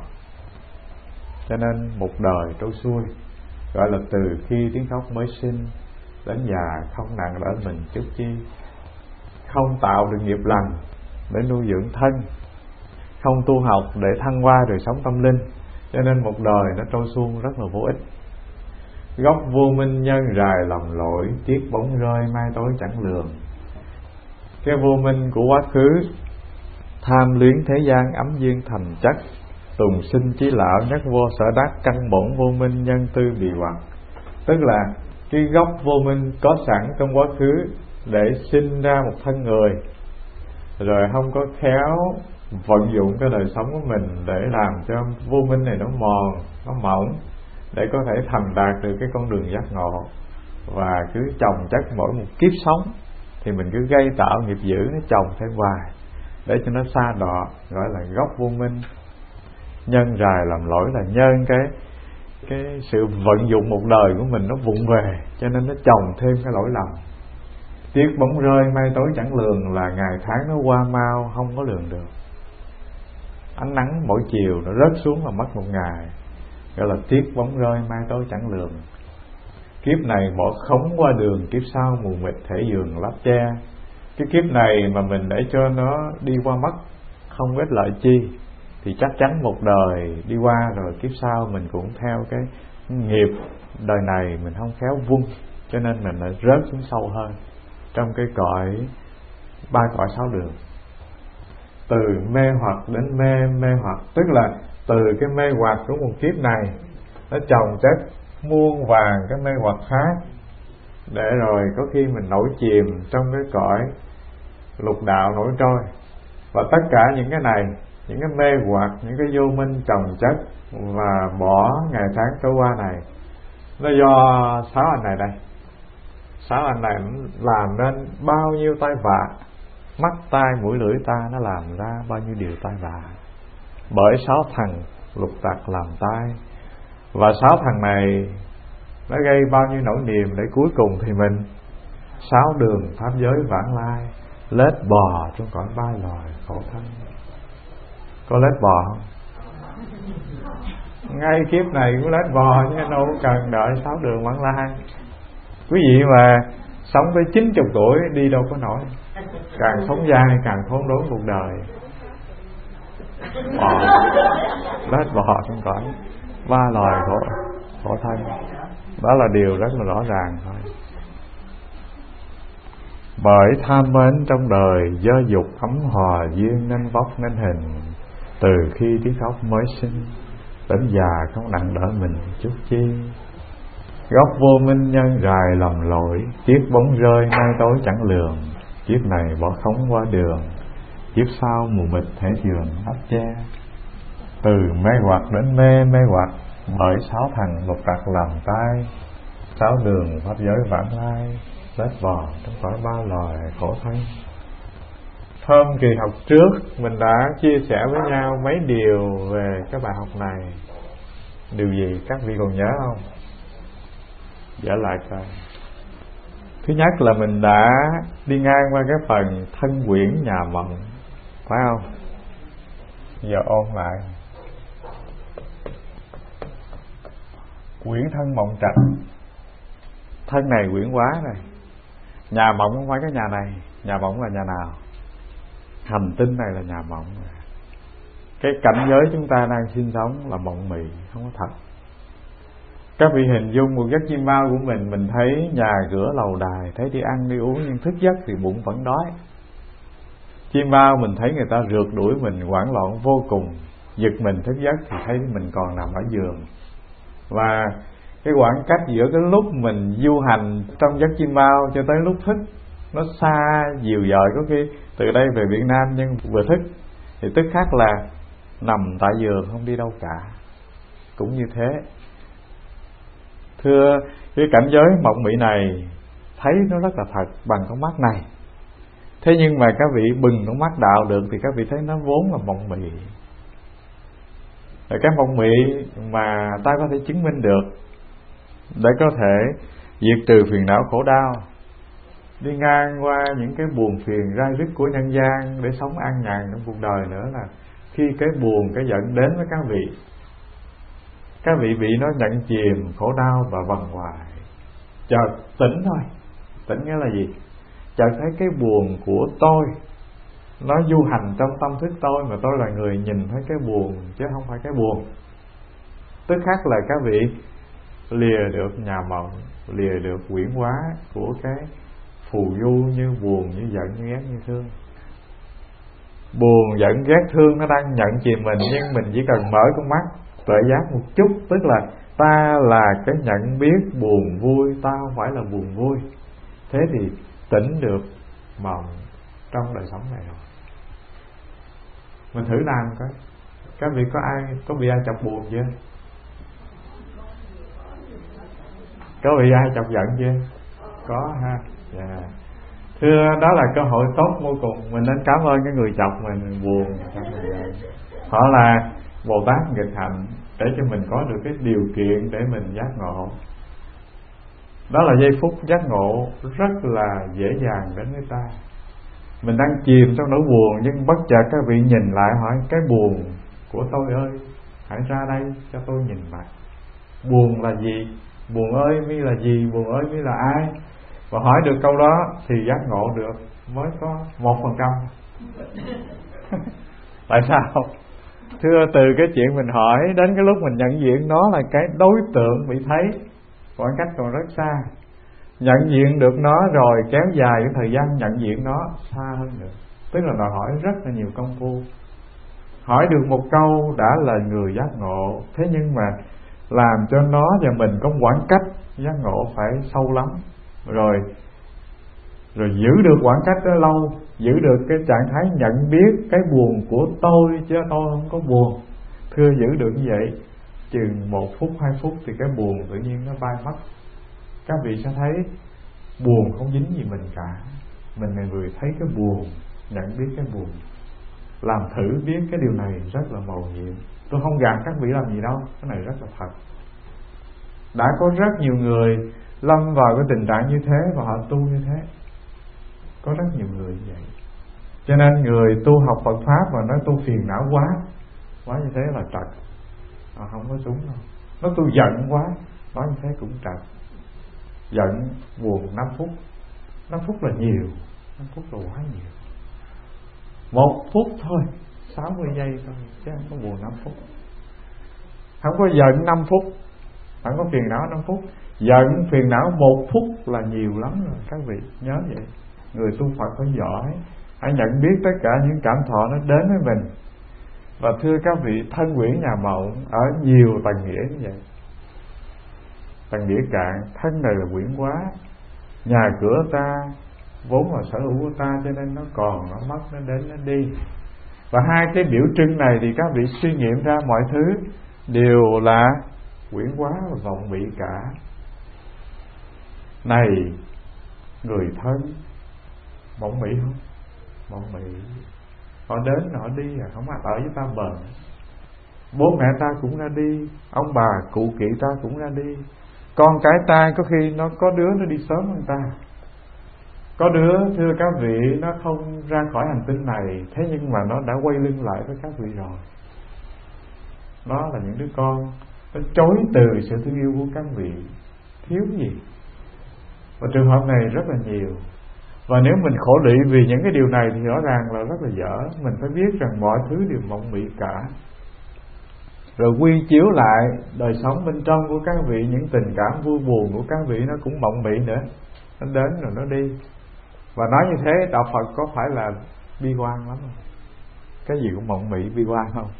Speaker 1: cho nên một đời trôi xuôi. Gọi là từ khi tiếng khóc mới sinh đến già không nặng đỡ mình chút chi, không tạo được nghiệp lành để nuôi dưỡng thân, không tu học để thăng hoa đời sống tâm linh, cho nên một đời nó trôi suông rất là vô ích. Gốc vô minh nhân rài lầm lỗi, tiếc bóng rơi mai tối chẳng lường. Cái vô minh của quá khứ, tham luyến thế gian ấm duyên thành chất, tùng sinh chí lão nhất vô sở đắc, căn bổn vô minh nhân tư bị hoặc. Tức là cái gốc vô minh có sẵn trong quá khứ để sinh ra một thân người, rồi không có khéo vận dụng cái đời sống của mình để làm cho vô minh này nó mòn, nó mỏng, để có thể thành đạt được cái con đường giác ngộ. Và cứ chồng chất mỗi một kiếp sống thì mình cứ gây tạo nghiệp dữ, nó chồng thêm hoài để cho nó xa đọa, gọi là gốc vô minh. Nhân rài làm lỗi là nhân cái sự vận dụng một đời của mình nó vụng về, cho nên nó chồng thêm cái lỗi lầm. Tiếc bóng rơi mai tối chẳng lường là ngày tháng nó qua mau không có lường được. Ánh nắng mỗi chiều nó rớt xuống là mất một ngày, gọi là tiếc bóng rơi mai tối chẳng lường. Kiếp này bỏ khống qua đường, kiếp sau mù mịt thể giường lấp che. Cái kiếp này mà mình để cho nó đi qua mất không ích lợi chi, thì chắc chắn một đời đi qua rồi kiếp sau mình cũng theo cái nghiệp đời này mình không khéo vung, cho nên mình lại rớt xuống sâu hơn trong cái cõi 3 cõi 6 đường. Từ mê hoặc đến mê hoặc, tức là từ cái mê hoặc của một kiếp này nó chồng chất muôn vàng cái mê hoặc khác, để rồi có khi mình nổi chìm trong cái cõi lục đạo nổi trôi. Và tất cả những cái này, những cái mê hoặc, những cái vô minh chồng chất và bỏ ngày tháng trôi qua này, nó do 6 anh này đây. 6 anh này làm nên bao nhiêu tai vạ, mắt tai mũi lưỡi ta, nó làm ra bao nhiêu điều tai vạ. Bởi 6 thằng lục tặc làm tai, và 6 thằng này nó gây bao nhiêu nỗi niềm, để cuối cùng thì mình sáu đường pháp giới vãng lai, lết bò trong cõi ba loài khổ thân. Có lết bò không? Ngay kiếp này cũng lết bò chứ đâu cần đợi sáu đường vãng lai. Quý vị mà sống tới 90 tuổi đi đâu có nổi. Càng sống dai càng khốn đốn cuộc đời. Lết bò trong cõi ba loài khổ thân. Đó là điều rất là rõ ràng thôi. Bởi tham mến trong đời, do dục ấm hòa duyên nên vóc nên hình. Từ khi trí khóc mới sinh, đến già không nặng đỡ mình chút chi. Gốc vô minh nhân rài lầm lỗi, kiếp bóng rơi nay tối chẳng lường. Kiếp này bỏ khống qua đường, kiếp sau mù mịt thể giường áp che. Từ mê hoặc đến mê hoặc, bởi sáu thằng lục đặt làm tai. Sáu đường pháp giới vãng lai, lết bò trong cõi ba loài khổ thân. Hôm kỳ học trước mình đã chia sẻ với nhau mấy điều về cái bài học này. Điều gì các vị còn nhớ không? Trở lại coi. Thứ nhất là mình đã đi ngang qua cái phần thân quyển nhà mộng, phải không? Giờ ôn lại. Quyển thân mộng trạch. Thân này quyển hóa này. Nhà mộng không phải cái nhà này. Nhà mộng là nhà nào? Hành tinh này là nhà mộng. Cái cảnh giới chúng ta đang sinh sống là mộng mị, không có thật. Các vị hình dung một giấc chim bao của mình thấy nhà cửa lầu đài, thấy đi ăn đi uống, nhưng thức giấc thì bụng vẫn đói. Chim bao mình thấy người ta rượt đuổi mình hoảng loạn vô cùng, giật mình thức giấc thì thấy mình còn nằm ở giường. Và cái khoảng cách giữa cái lúc mình du hành trong giấc chim bao cho tới lúc thức nó xa nhiều giờ. Có khi từ đây về Việt Nam nhưng vừa thức thì tức khắc là nằm tại giường không đi đâu cả. Cũng như thế. Thưa, cái cảnh giới mộng mị này thấy nó rất là thật bằng con mắt này. Thế nhưng mà các vị bừng con mắt đạo được thì các vị thấy nó vốn là mộng mị. Rồi cái mộng mị mà ta có thể chứng minh được để có thể diệt trừ phiền não khổ đau, đi ngang qua những cái buồn phiền rai rứt của nhân gian để sống an nhàn trong cuộc đời nữa, là khi cái buồn cái giận đến với các vị bị nó nhận chìm khổ đau và vần hoài, chợt tỉnh thôi. Tỉnh nghĩa là gì? Chợt thấy cái buồn của tôi nó du hành trong tâm thức tôi, mà tôi là người nhìn thấy cái buồn chứ không phải cái buồn. Tức khắc là các vị lìa được nhà mộng, lìa được quyển hóa của cái phù du như buồn, như giận, như ghét, như thương. Buồn, giận, ghét, thương nó đang nhận chìm mình, nhưng mình chỉ cần mở con mắt tuệ giác một chút, tức là ta là cái nhận biết buồn vui, ta không phải là buồn vui. Thế thì tỉnh được mộng trong đời sống này rồi. Mình thử làm coi. Các vị có bị ai chọc buồn chưa? Có bị ai chọc giận chưa? Có ha. Yeah. Thưa, đó là cơ hội tốt vô cùng. Mình nên cảm ơn cái người chọc mình buồn, chọc mình giận. Họ là Bồ Tát nghịch hạnh để cho mình có được cái điều kiện để mình giác ngộ. Đó là giây phút giác ngộ rất là dễ dàng đến với ta. Mình đang chìm trong nỗi buồn, nhưng bất chợt các vị nhìn lại hỏi cái buồn của tôi ơi, hãy ra đây cho tôi nhìn mặt. Buồn là gì? Buồn ơi mi là gì? Buồn ơi mi là ai? Và hỏi được câu đó thì giác ngộ được mới có 1%. Tại sao? Thưa, từ cái chuyện mình hỏi đến cái lúc mình nhận diện nó là cái đối tượng bị thấy, khoảng cách còn rất xa. Nhận diện được nó rồi kéo dài cái thời gian nhận diện nó xa hơn nữa. Tức là đòi hỏi rất là nhiều công phu. Hỏi được một câu đã là người giác ngộ. Thế nhưng mà làm cho nó và mình có khoảng cách giác ngộ phải sâu lắm. Rồi giữ được khoảng cách đó lâu, giữ được cái trạng thái nhận biết cái buồn của tôi chứ tôi không có buồn. Thưa, giữ được như vậy chừng 1 phút 2 phút thì cái buồn tự nhiên nó bay mất. Các vị sẽ thấy buồn không dính gì mình cả. Mình là người thấy cái buồn, nhận biết cái buồn. Làm thử biết cái điều này rất là mầu nhiệm. Tôi không gạt các vị làm gì đâu, cái này rất là thật. Đã có rất nhiều người lâm vào cái tình trạng như thế và họ tu như thế. Có rất nhiều người như vậy. Cho nên người tu học Phật Pháp mà nói tu phiền não quá như thế là trật. Họ không có đúng đâu. Nó tu giận quá, nói như thế cũng trật. Giận buồn 5 phút. 5 phút là nhiều, 5 phút là quá nhiều. 1 phút thôi, 60 giây thôi, chứ không có buồn 5 phút. Không có giận 5 phút, không có phiền não 5 phút. Giận phiền não 1 phút là nhiều lắm rồi. Các vị nhớ vậy. Người tu Phật phải giỏi, hãy nhận biết tất cả những cảm thọ nó đến với mình. Và thưa các vị, thân quyển nhà Mậu ở nhiều tầng nghĩa như vậy. Tầng nghĩa cạn, thân này là quyển quá, nhà cửa ta vốn là sở hữu của ta, cho nên nó còn, nó mất, nó đến, nó đi. Và hai cái biểu trưng này thì các vị suy nghiệm ra mọi thứ đều là quyển quá và vọng bị cả. Này người thân, vọng bị không? Vọng bị. Họ đến họ đi, không ai ở với ta bền. Bố mẹ ta cũng ra đi, ông bà cụ kỵ ta cũng ra đi, con cái ta có khi nó có đứa nó đi sớm hơn ta, có đứa thưa các vị nó không ra khỏi hành tinh này, thế nhưng mà nó đã quay lưng lại với các vị rồi. Đó là những đứa con nó chối từ sự thương yêu của các vị. Thiếu gì? Và trường hợp này rất là nhiều. Và nếu mình khổ lụy vì những cái điều này thì rõ ràng là rất là dở. Mình phải biết rằng mọi thứ đều mộng mị cả. Rồi quy chiếu lại đời sống bên trong của các vị, những tình cảm vui buồn của các vị nó cũng mộng mị nữa. Nó đến rồi nó đi. Và nói như thế đạo Phật có phải là bi quan lắm không? Cái gì cũng mộng mị bi quan không?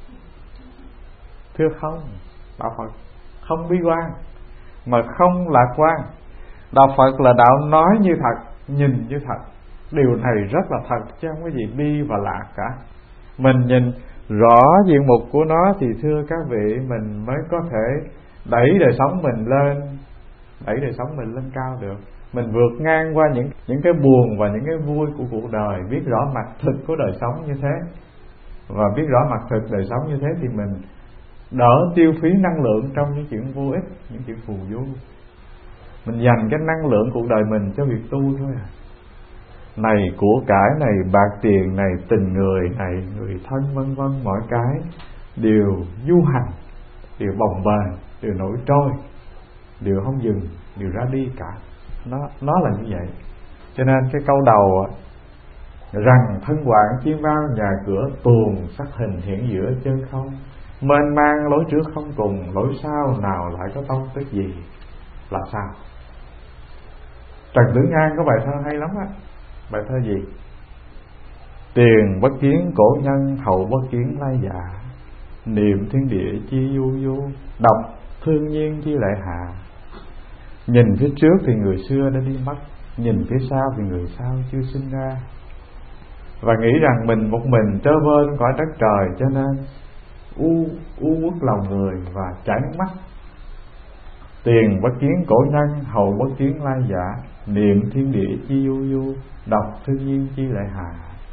Speaker 1: Thưa không, đạo Phật không bi quan mà không lạc quan. Đạo Phật là đạo nói như thật, nhìn như thật. Điều này rất là thật chứ không có gì bi và lạc cả. Mình nhìn rõ diện mục của nó thì thưa các vị, mình mới có thể đẩy đời sống mình lên, đẩy đời sống mình lên cao được. Mình vượt ngang qua những cái buồn và những cái vui của cuộc đời, biết rõ mặt thực của đời sống như thế. Và biết rõ mặt thực đời sống như thế thì mình đỡ tiêu phí năng lượng trong những chuyện vô ích, những chuyện phù du. Mình dành cái năng lượng cuộc đời mình cho việc tu thôi à. Này của cải này, bạc tiền này, tình người này, người thân vân vân, mọi cái đều du hành, đều bồng bềnh, đều nổi trôi, đều không dừng, đều ra đi cả. Nó là như vậy. Cho nên cái câu đầu rằng thân hoạn chiêm bao nhà cửa tuồng, sắc hình hiện giữa chân không, mênh mang lối trước không cùng, lối sau nào lại có tông tức gì. Là sao? Trần Tử Ngang có bài thơ hay lắm á. Bài thơ gì? Tiền bất kiến cổ nhân, hậu bất kiến lai dạ, niệm thiên địa chi du du, đọc thương nhiên chi lệ hạ. Nhìn phía trước thì người xưa đã đi mất, nhìn phía sau thì người sau chưa sinh ra. Và nghĩ rằng mình một mình trơ vơ trên cõi đất trời, cho nên u uất lòng người và chảy nước mắt. Tiền bất kiến cổ nhân, hậu bất kiến lai giả, niệm thiên địa chi du du, đọc thương nhiên chi lệ hà.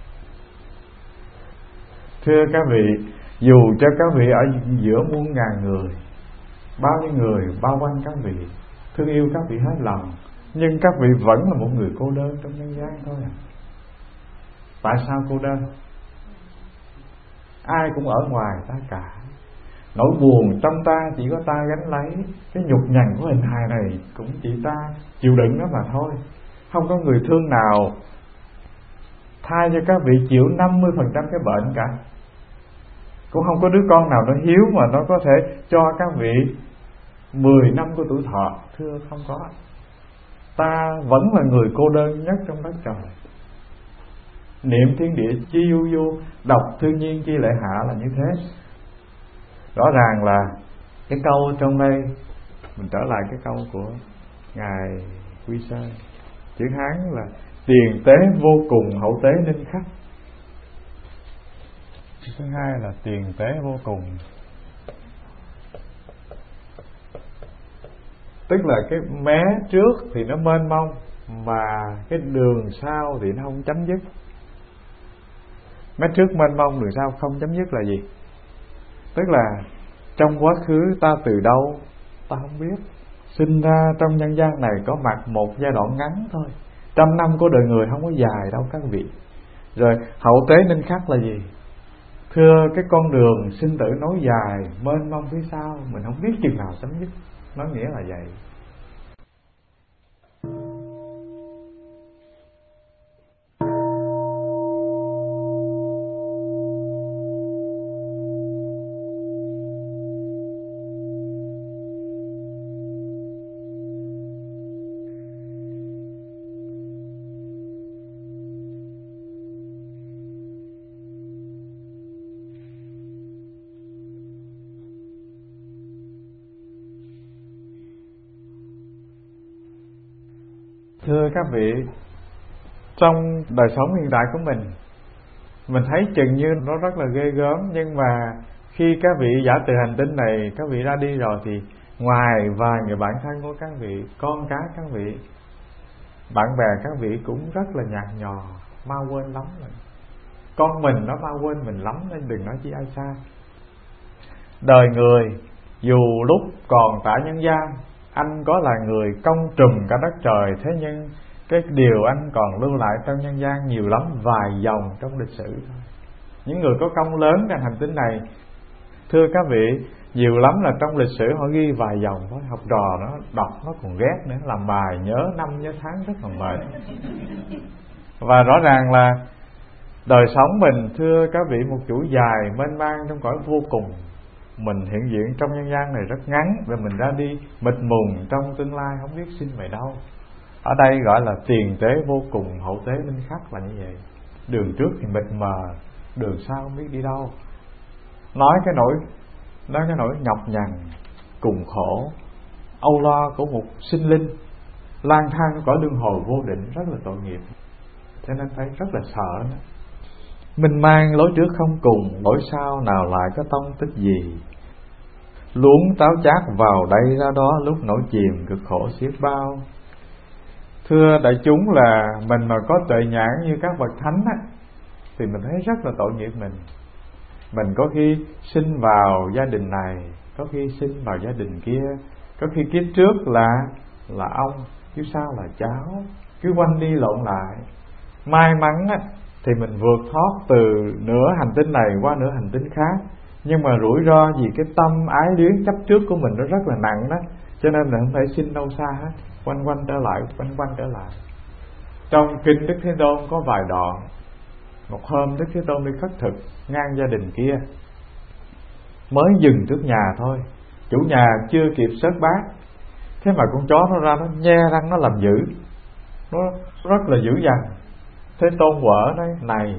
Speaker 1: Thưa các vị, dù cho các vị ở giữa muôn ngàn người, bao nhiêu người bao quanh các vị, thương yêu các vị hết lòng, nhưng các vị vẫn là một người cô đơn trong nhân gian thôi à. Tại sao cô đơn? Ai cũng ở ngoài ta cả. Nỗi buồn trong ta chỉ có ta gánh lấy, cái nhục nhằn của hình hài này cũng chỉ ta chịu đựng nó mà thôi. Không có người thương nào thay cho các vị chịu 50% cái bệnh cả. Cũng không có đứa con nào nó hiếu mà nó có thể cho các vị 10 năm của tuổi thọ. Thưa không có. Ta vẫn là người cô đơn nhất trong đất trời. Niệm thiên địa chi du du, đọc thương nhiên chi lệ hạ là như thế. Rõ ràng là cái câu trong đây, mình trở lại cái câu của Ngài Quy Sơn, chữ Hán là tiền tế vô cùng, hậu tế ninh khắc. Thứ hai là tiền tế vô cùng, tức là cái mé trước thì nó mênh mông, mà cái đường sau thì nó không chấm dứt. Mé trước mênh mông, đường sau không chấm dứt là gì? Tức là trong quá khứ ta từ đâu ta không biết, sinh ra trong nhân gian này có mặt một giai đoạn ngắn thôi. 100 năm của đời người không có dài đâu các vị. Rồi hậu tế nên khắc là gì? Thưa, cái con đường sinh tử nối dài mênh mông phía sau, mình không biết chừng nào chấm dứt. Nó nghĩa là vậy. Thưa các vị, trong đời sống hiện tại của mình thấy chừng như nó rất là ghê gớm. Nhưng mà khi các vị giả từ hành tinh này, các vị ra đi rồi, thì ngoài vài người bạn thân của các vị, con cái các vị, bạn bè các vị cũng rất là nhạt nhòa, mau quên lắm rồi. Con mình nó mau quên mình lắm, nên đừng nói chi ai xa. Đời người dù lúc còn tại nhân gian, anh có là người công trùm cả đất trời, thế nhưng cái điều anh còn lưu lại trong nhân gian nhiều lắm, vài dòng trong lịch sử. Những người có công lớn trên hành tinh này, thưa các vị, nhiều lắm là trong lịch sử họ ghi vài dòng thôi. Học trò nó đọc nó còn ghét nữa, làm bài nhớ năm nhớ tháng rất là mệt. Và rõ ràng là đời sống mình, thưa các vị, một chuỗi dài mênh mang trong cõi vô cùng. Mình hiện diện trong nhân gian này rất ngắn, rồi mình ra đi mịt mùng trong tương lai không biết sinh về đâu. Ở đây gọi là tiền tế vô cùng, hậu tế minh khắc là như vậy. Đường trước thì mịt mờ, đường sau không biết đi đâu. Nói cái nỗi nhọc nhằn, cùng khổ, âu lo của một sinh linh lang thang cõi luân hồi vô định, rất là tội nghiệp. Cho nên phải rất là sợ nữa. Mình mang lối trước không cùng, lối sau nào lại có tông tích gì. Luống táo chát vào đây ra đó, lúc nổi chìm cực khổ xiết bao. Thưa đại chúng, là mình mà có tuệ nhãn như các bậc thánh á, thì mình thấy rất là tội nghiệp mình. Mình có khi sinh vào gia đình này, có khi sinh vào gia đình kia, có khi kiếp trước là ông, kiếp sau là cháu, cứ quanh đi lộn lại. May mắn á, thì mình vượt thoát từ nửa hành tinh này qua nửa hành tinh khác. Nhưng mà rủi ro vì cái tâm ái luyến chấp trước của mình nó rất là nặng đó, cho nên là không thể sinh đâu xa hết, quanh quanh trở lại. Trong kinh Đức Thế Tôn có vài đoạn. Một hôm Đức Thế Tôn đi khất thực ngang gia đình kia, mới dừng trước nhà thôi, chủ nhà chưa kịp xớt bát, thế mà con chó nó ra, nó nhe răng nó làm dữ, nó rất là dữ dằn. Thế Tôn quở nói: này,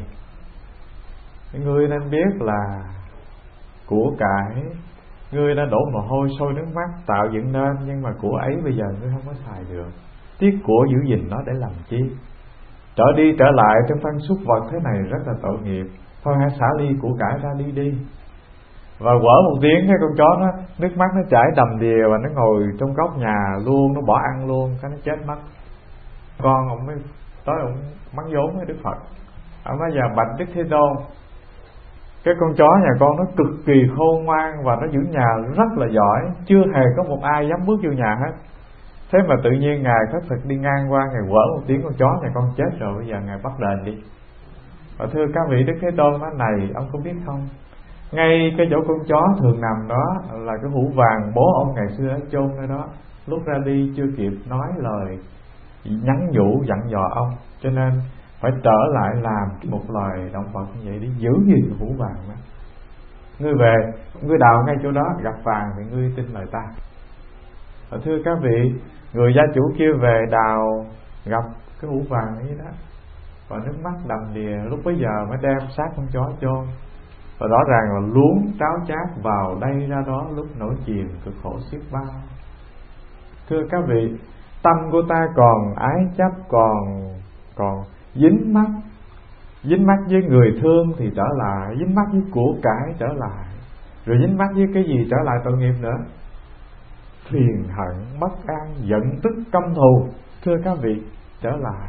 Speaker 1: ngươi nên biết là của cải ngươi đã đổ mồ hôi sôi nước mắt tạo dựng nên, nhưng mà của ấy bây giờ ngươi không có xài được, tiếc của giữ gìn nó để làm chi? Trở đi trở lại trong thân súc vật thế này rất là tội nghiệp, thôi hãy xả ly của cải ra đi. Và quở một tiếng, cái con chó nó nước mắt nó chảy đầm đìa, và nó ngồi trong góc nhà luôn, nó bỏ ăn luôn, cái nó chết mất. Con ông mới tới, ông mắng vốn với Đức Phật. Ông nói: giờ bạch Đức Thế Tôn, cái con chó nhà con nó cực kỳ khôn ngoan và nó giữ nhà rất là giỏi, chưa hề có một ai dám bước vô nhà hết. Thế mà tự nhiên ngài khất thực đi ngang qua, ngài quở một tiếng, con chó nhà con chết rồi, bây giờ ngài bắt đền đi. Và thưa các vị, Đức Thế Tôn nói: này, ông có biết không, ngay cái chỗ con chó thường nằm đó là cái hũ vàng bố ông ngày xưa đã chôn nơi đó. Lúc ra đi chưa kịp nói lời nhắn nhủ dặn dò ông, cho nên phải trở lại làm một loài động vật như vậy để giữ gìn cái hũ vàng đó. Ngươi về, ngươi đào ngay chỗ đó, gặp vàng thì ngươi tin lời ta. Và thưa các vị, người gia chủ kia về đào gặp cái hũ vàng ấy đó, và nước mắt đầm đìa, lúc bấy giờ mới đem xác con chó chôn. Và rõ ràng là luống tráo chát vào đây ra đó, lúc nổi chìm cực khổ xiết bao. Thưa các vị, tâm của ta còn ái chấp, còn dính mắt với người thương thì trở lại, dính mắt với của cải trở lại, rồi dính mắt với cái gì trở lại? Tội nghiệp nữa, phiền hận, bất an, giận tức, căm thù. Thưa các vị, trở lại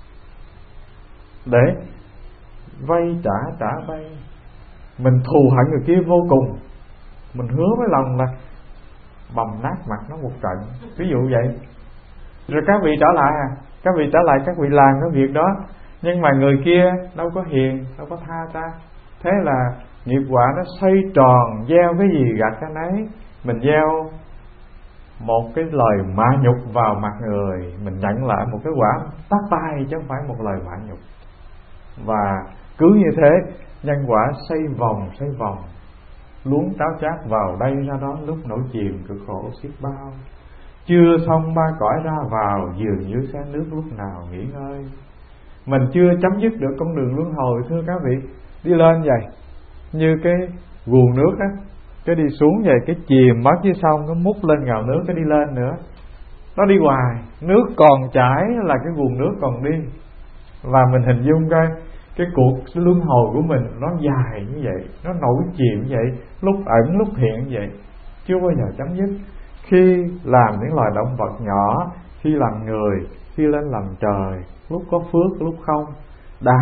Speaker 1: để vay trả vay. Mình thù hận người kia vô cùng, mình hứa với lòng là bầm nát mặt nó một trận, ví dụ vậy. Rồi các vị trở lại các vị trở lại, các vị làm cái việc đó, nhưng mà người kia đâu có hiền, đâu có tha ta. Thế là nghiệp quả nó xoay tròn, gieo cái gì gặt cái nấy. Mình gieo một cái lời mạ nhục vào mặt người, mình nhận lại một cái quả tát tay, chứ không phải một lời mạ nhục. Và cứ như thế, nhân quả xoay vòng, luống táo chát vào đây ra đó, lúc nổi chìm cực khổ xiết bao. Chưa xong ba cõi ra vào, giường dưới xe nước lúc nào nghỉ ngơi. Mình chưa chấm dứt được con đường luân hồi, thưa các vị. Đi lên vậy, như cái guồng nước á, cái đi xuống vậy, cái chìm mất chứ xong, nó múc lên ngào nước, cái đi lên nữa. Nó đi hoài, nước còn chảy là cái guồng nước còn đi. Và mình hình dung coi cái cuộc luân hồi của mình nó dài như vậy, nó nổi chìm như vậy, lúc ẩn lúc hiện như vậy, chưa bao giờ chấm dứt. Khi làm những loài động vật nhỏ, khi làm người, khi lên làm trời, lúc có phước lúc không, đã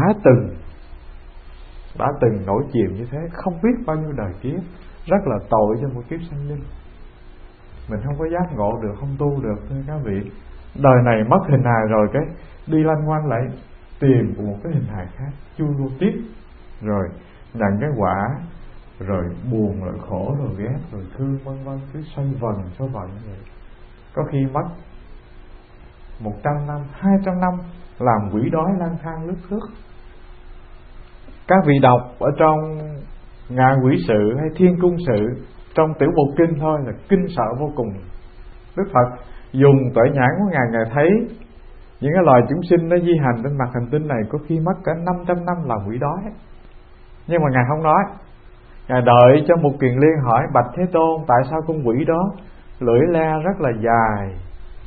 Speaker 1: từng nổi chìm như thế, không biết bao nhiêu đời kiếp. Rất là tội cho một kiếp sanh linh. Mình không có giác ngộ được, không tu được, thưa các vị. Đời này mất hình hài rồi, cái đi lanh quanh lại tìm một cái hình hài khác, chui vô tiếp, rồi nhận cái quả, rồi buồn, rồi khổ, rồi ghét, rồi thương, vân vân, cứ xoay vần như vậy. Có khi mất 100 năm, 200 năm làm quỷ đói lang thang lướt thước. Các vị đọc ở trong Ngạ Quỷ Sự hay Thiên Cung Sự, trong Tiểu Bộ Kinh thôi là kinh sợ vô cùng. Đức Phật dùng tuệ nhãn của Ngài thấy những cái loài chúng sinh nó di hành trên mặt hành tinh này có khi mất cả 500 năm làm quỷ đói. Nhưng mà Ngài không nói. Ngài đợi cho Mục Kiền Liên hỏi: bạch Thế Tôn, tại sao con quỷ đó lưỡi le rất là dài,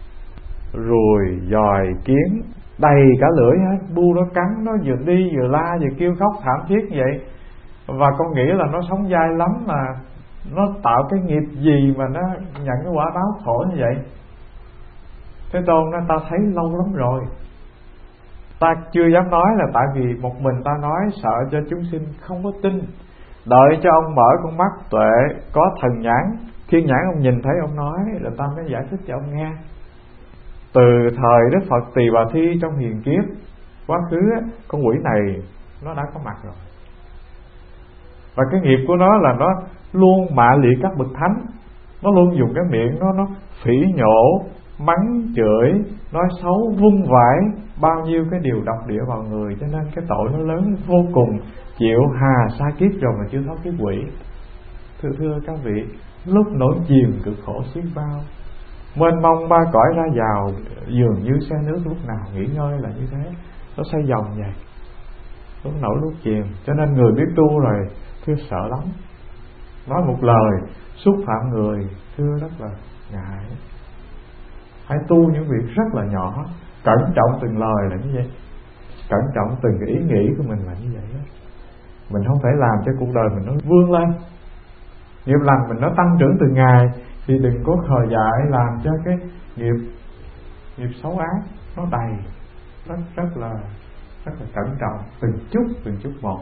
Speaker 1: ruồi, giòi, kiến đầy cả lưỡi hết, bu nó cắn, nó vừa đi vừa la vừa kêu khóc thảm thiết vậy, và con nghĩ là nó sống dai lắm, mà nó tạo cái nghiệp gì mà nó nhận cái quả báo khổ như vậy? Thế Tôn nói: ta thấy lâu lắm rồi, ta chưa dám nói là tại vì một mình ta nói sợ cho chúng sinh không có tin. Đợi cho ông mở con mắt tuệ, có thần nhãn, thiên nhãn, ông nhìn thấy ông nói là ta mới giải thích cho ông nghe. Từ thời Đức Phật Tỳ Bà Thi trong hiền kiếp quá khứ, con quỷ này nó đã có mặt rồi. Và cái nghiệp của nó là nó luôn mạ liệt các bậc thánh, nó luôn dùng cái miệng nó phỉ nhổ, mắng chửi, nói xấu, vung vãi bao nhiêu cái điều độc địa vào người, cho nên cái tội nó lớn vô cùng, chịu hà sa kiếp rồi mà chưa thoát kiếp quỷ. Thưa các vị, lúc nổi chìm cực khổ xiết bao, mênh mông ba cõi ra vào, dường như xe nước lúc nào nghỉ ngơi là như thế. Nó xoay vòng vậy, lúc nổi lúc chìm. Cho nên người biết tu rồi thưa sợ lắm, nói một lời xúc phạm người thưa rất là ngại. Hãy tu những việc rất là nhỏ, cẩn trọng từng lời là như vậy, cẩn trọng từng cái ý nghĩ của mình là như vậy đó. Mình không thể làm cho cuộc đời mình nó vươn lên, nghiệp lành mình nó tăng trưởng từng ngày, thì đừng có khờ dại làm cho cái nghiệp xấu ác nó đầy. Rất là cẩn trọng, từng chút một.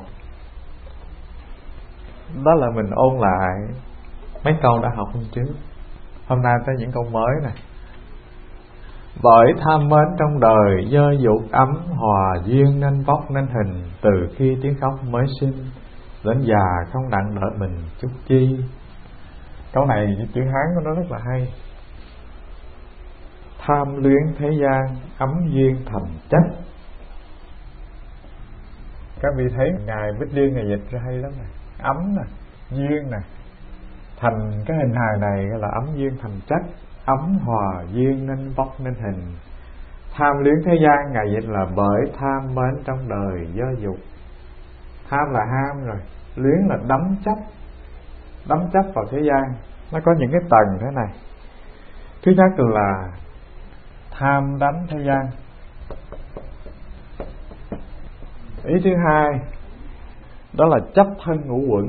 Speaker 1: Đó là mình ôn lại mấy câu đã học hôm trước. Hôm nay tới những câu mới này. Bởi tham mến trong đời, dơ dục ấm hòa duyên, nên vóc nên hình, từ khi tiếng khóc mới sinh, đến già không đặng đợi mình chút chi. Câu này chữ Hán của nó rất là hay. Tham luyến thế gian, ấm duyên thành chất. Các vị thấy Ngài Bích Liên Ngài dịch ra hay lắm này. Ấm nè, duyên nè, thành cái hình hài này là ấm duyên thành chất. Ấm hòa duyên nên vóc nên hình. Tham luyến thế gian Ngài dịch là bởi tham mến trong đời do dục. Tham là ham rồi, luyến là đắm chấp vào thế gian. Nó có những cái tầng thế này. Thứ nhất là tham đắm thế gian. Ý thứ hai đó là chấp thân ngũ uẩn.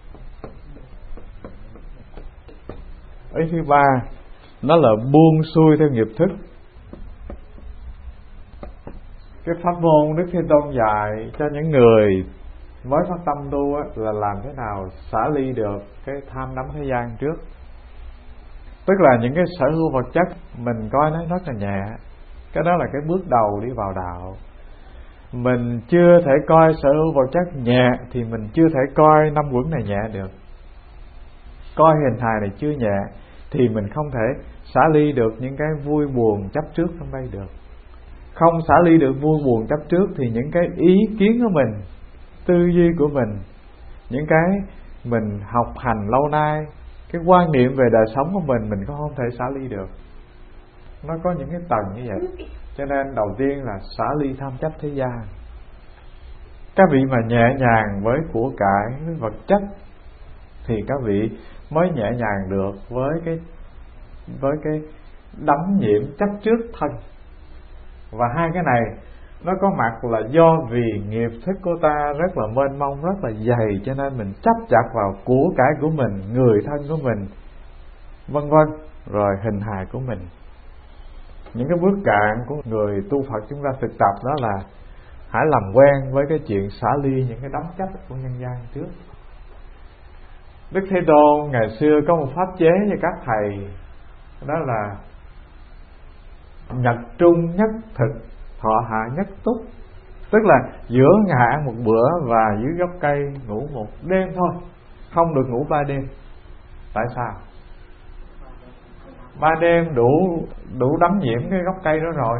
Speaker 1: Ý thứ ba nó là buông xuôi theo nghiệp thức. Cái pháp môn Đức Thế Tôn dạy cho những người mới phát tâm tu là làm thế nào xả ly được cái tham đắm thế gian trước. Tức là những cái sở hữu vật chất mình coi nó rất là nhẹ. Cái đó là cái bước đầu đi vào đạo. Mình chưa thể coi sở hữu vật chất nhẹ thì mình chưa thể coi năm uẩn này nhẹ được. Coi hình hài này chưa nhẹ thì mình không thể xả ly được những cái vui buồn chấp trước trong đây được. Không xả ly được vui buồn chấp trước thì những cái ý kiến của mình, tư duy của mình, những cái mình học hành lâu nay, cái quan niệm về đời sống của mình có không thể xả ly được. Nó có những cái tầng như vậy. Cho nên đầu tiên là xả ly tham chấp thế gian. Các vị mà nhẹ nhàng với của cải, với vật chất thì các vị mới nhẹ nhàng được với cái đắm nhiễm chấp trước thân. Và hai cái này nó có mặt là do vì nghiệp thức của ta rất là mênh mông, rất là dày, cho nên mình chấp chặt vào của cải của mình, người thân của mình, vân vân, rồi hình hài của mình. Những cái bước cạn của người tu Phật chúng ta thực tập đó là hãy làm quen với cái chuyện xả ly những cái đắm chấp của nhân gian trước. Đức Thế Tôn ngày xưa có một pháp chế cho các thầy, đó là nhật trung nhất thực, thọ hạ nhất túc. Tức là giữa ngày ăn một bữa và dưới gốc cây ngủ một đêm thôi, không được ngủ 3 đêm. Tại sao? 3 đêm đủ đắm nhiễm cái gốc cây đó rồi.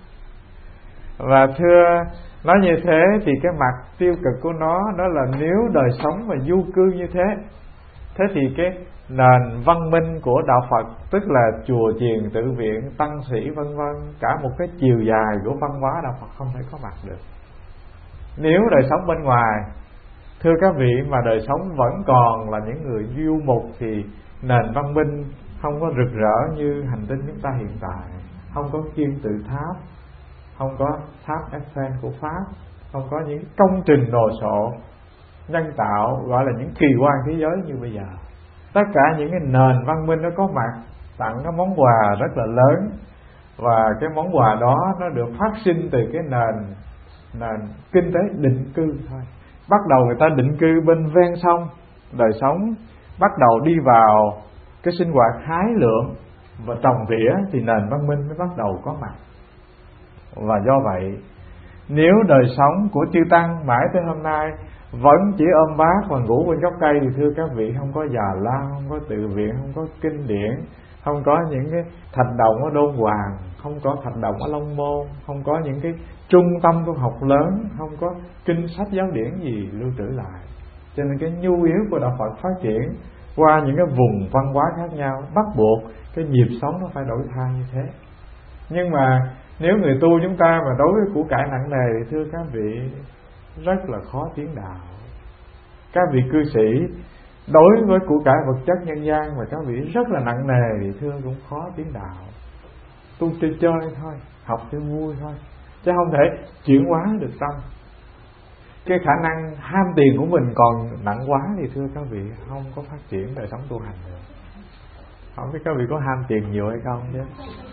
Speaker 1: Và thưa nói như thế thì cái mặt tiêu cực của nó đó là nếu đời sống mà du cư như thế thì cái nền văn minh của đạo Phật, tức là chùa chiền tự viện tăng sĩ vân vân, cả một cái chiều dài của văn hóa đạo Phật không thể có mặt được. Nếu đời sống bên ngoài, thưa các vị, mà đời sống vẫn còn là những người du mục thì nền văn minh không có rực rỡ như hành tinh chúng ta hiện tại. Không có kim tự tháp, không có tháp Eiffel của Pháp, không có những công trình đồ sộ nhân tạo gọi là những kỳ quan thế giới như bây giờ. Tất cả những cái nền văn minh nó có mặt, tặng cái món quà rất là lớn, và cái món quà đó nó được phát sinh từ cái nền kinh tế định cư thôi. Bắt đầu người ta định cư bên ven sông, đời sống bắt đầu đi vào cái sinh hoạt hái lượm và trồng tỉa thì nền văn minh mới bắt đầu có mặt. Và do vậy, nếu đời sống của chư tăng mãi tới hôm nay vẫn chỉ ôm bát và ngủ bên gốc cây thì thưa các vị, không có già lao, không có tự viện, không có kinh điển, không có những cái thạch động ở Đôn Hoàng, không có thạch động ở Long Môn, không có những cái trung tâm tu học lớn, không có kinh sách giáo điển gì lưu trữ lại. Cho nên cái nhu yếu của đạo Phật phát triển qua những cái vùng văn hóa khác nhau, bắt buộc cái nhịp sống nó phải đổi thay như thế. Nhưng mà nếu người tu chúng ta mà đối với của cải nặng nề thì thưa các vị rất là khó tiến đạo. Các vị cư sĩ đối với của cải vật chất nhân gian mà các vị rất là nặng nề thì thưa cũng khó tiến đạo. Tu chơi chơi thôi, học cho vui thôi, chứ không thể chuyển hóa được tâm. Cái khả năng ham tiền của mình còn nặng quá thì thưa các vị không có phát triển đời sống tu hành được. Không biết các vị có ham tiền nhiều hay không chứ.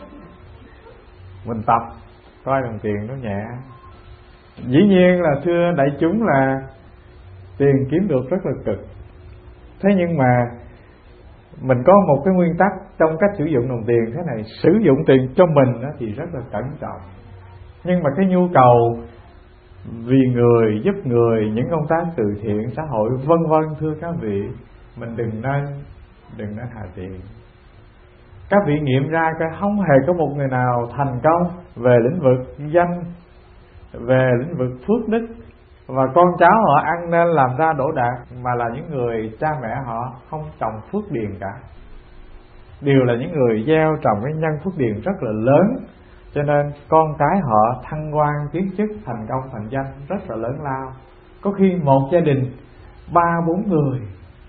Speaker 1: Mình tập coi đồng tiền nó nhẹ. Dĩ nhiên là thưa đại chúng là tiền kiếm được rất là cực. Thế nhưng mà mình có một cái nguyên tắc trong cách sử dụng đồng tiền thế này: sử dụng tiền cho mình thì rất là cẩn trọng, nhưng mà cái nhu cầu vì người, giúp người, những công tác từ thiện xã hội vân vân, thưa các vị, mình đừng nên hà tiện. Các vị nghiệm ra cái không hề có một người nào thành công về lĩnh vực danh, về lĩnh vực phước đức, và con cháu họ ăn nên làm ra đỗ đạt, mà là những người cha mẹ họ không trồng phước điền cả. Đều là những người gieo trồng cái nhân phước điền rất là lớn, cho nên con cái họ thăng quan tiến chức, thành công thành danh rất là lớn lao. Có khi một gia đình 3-4 người,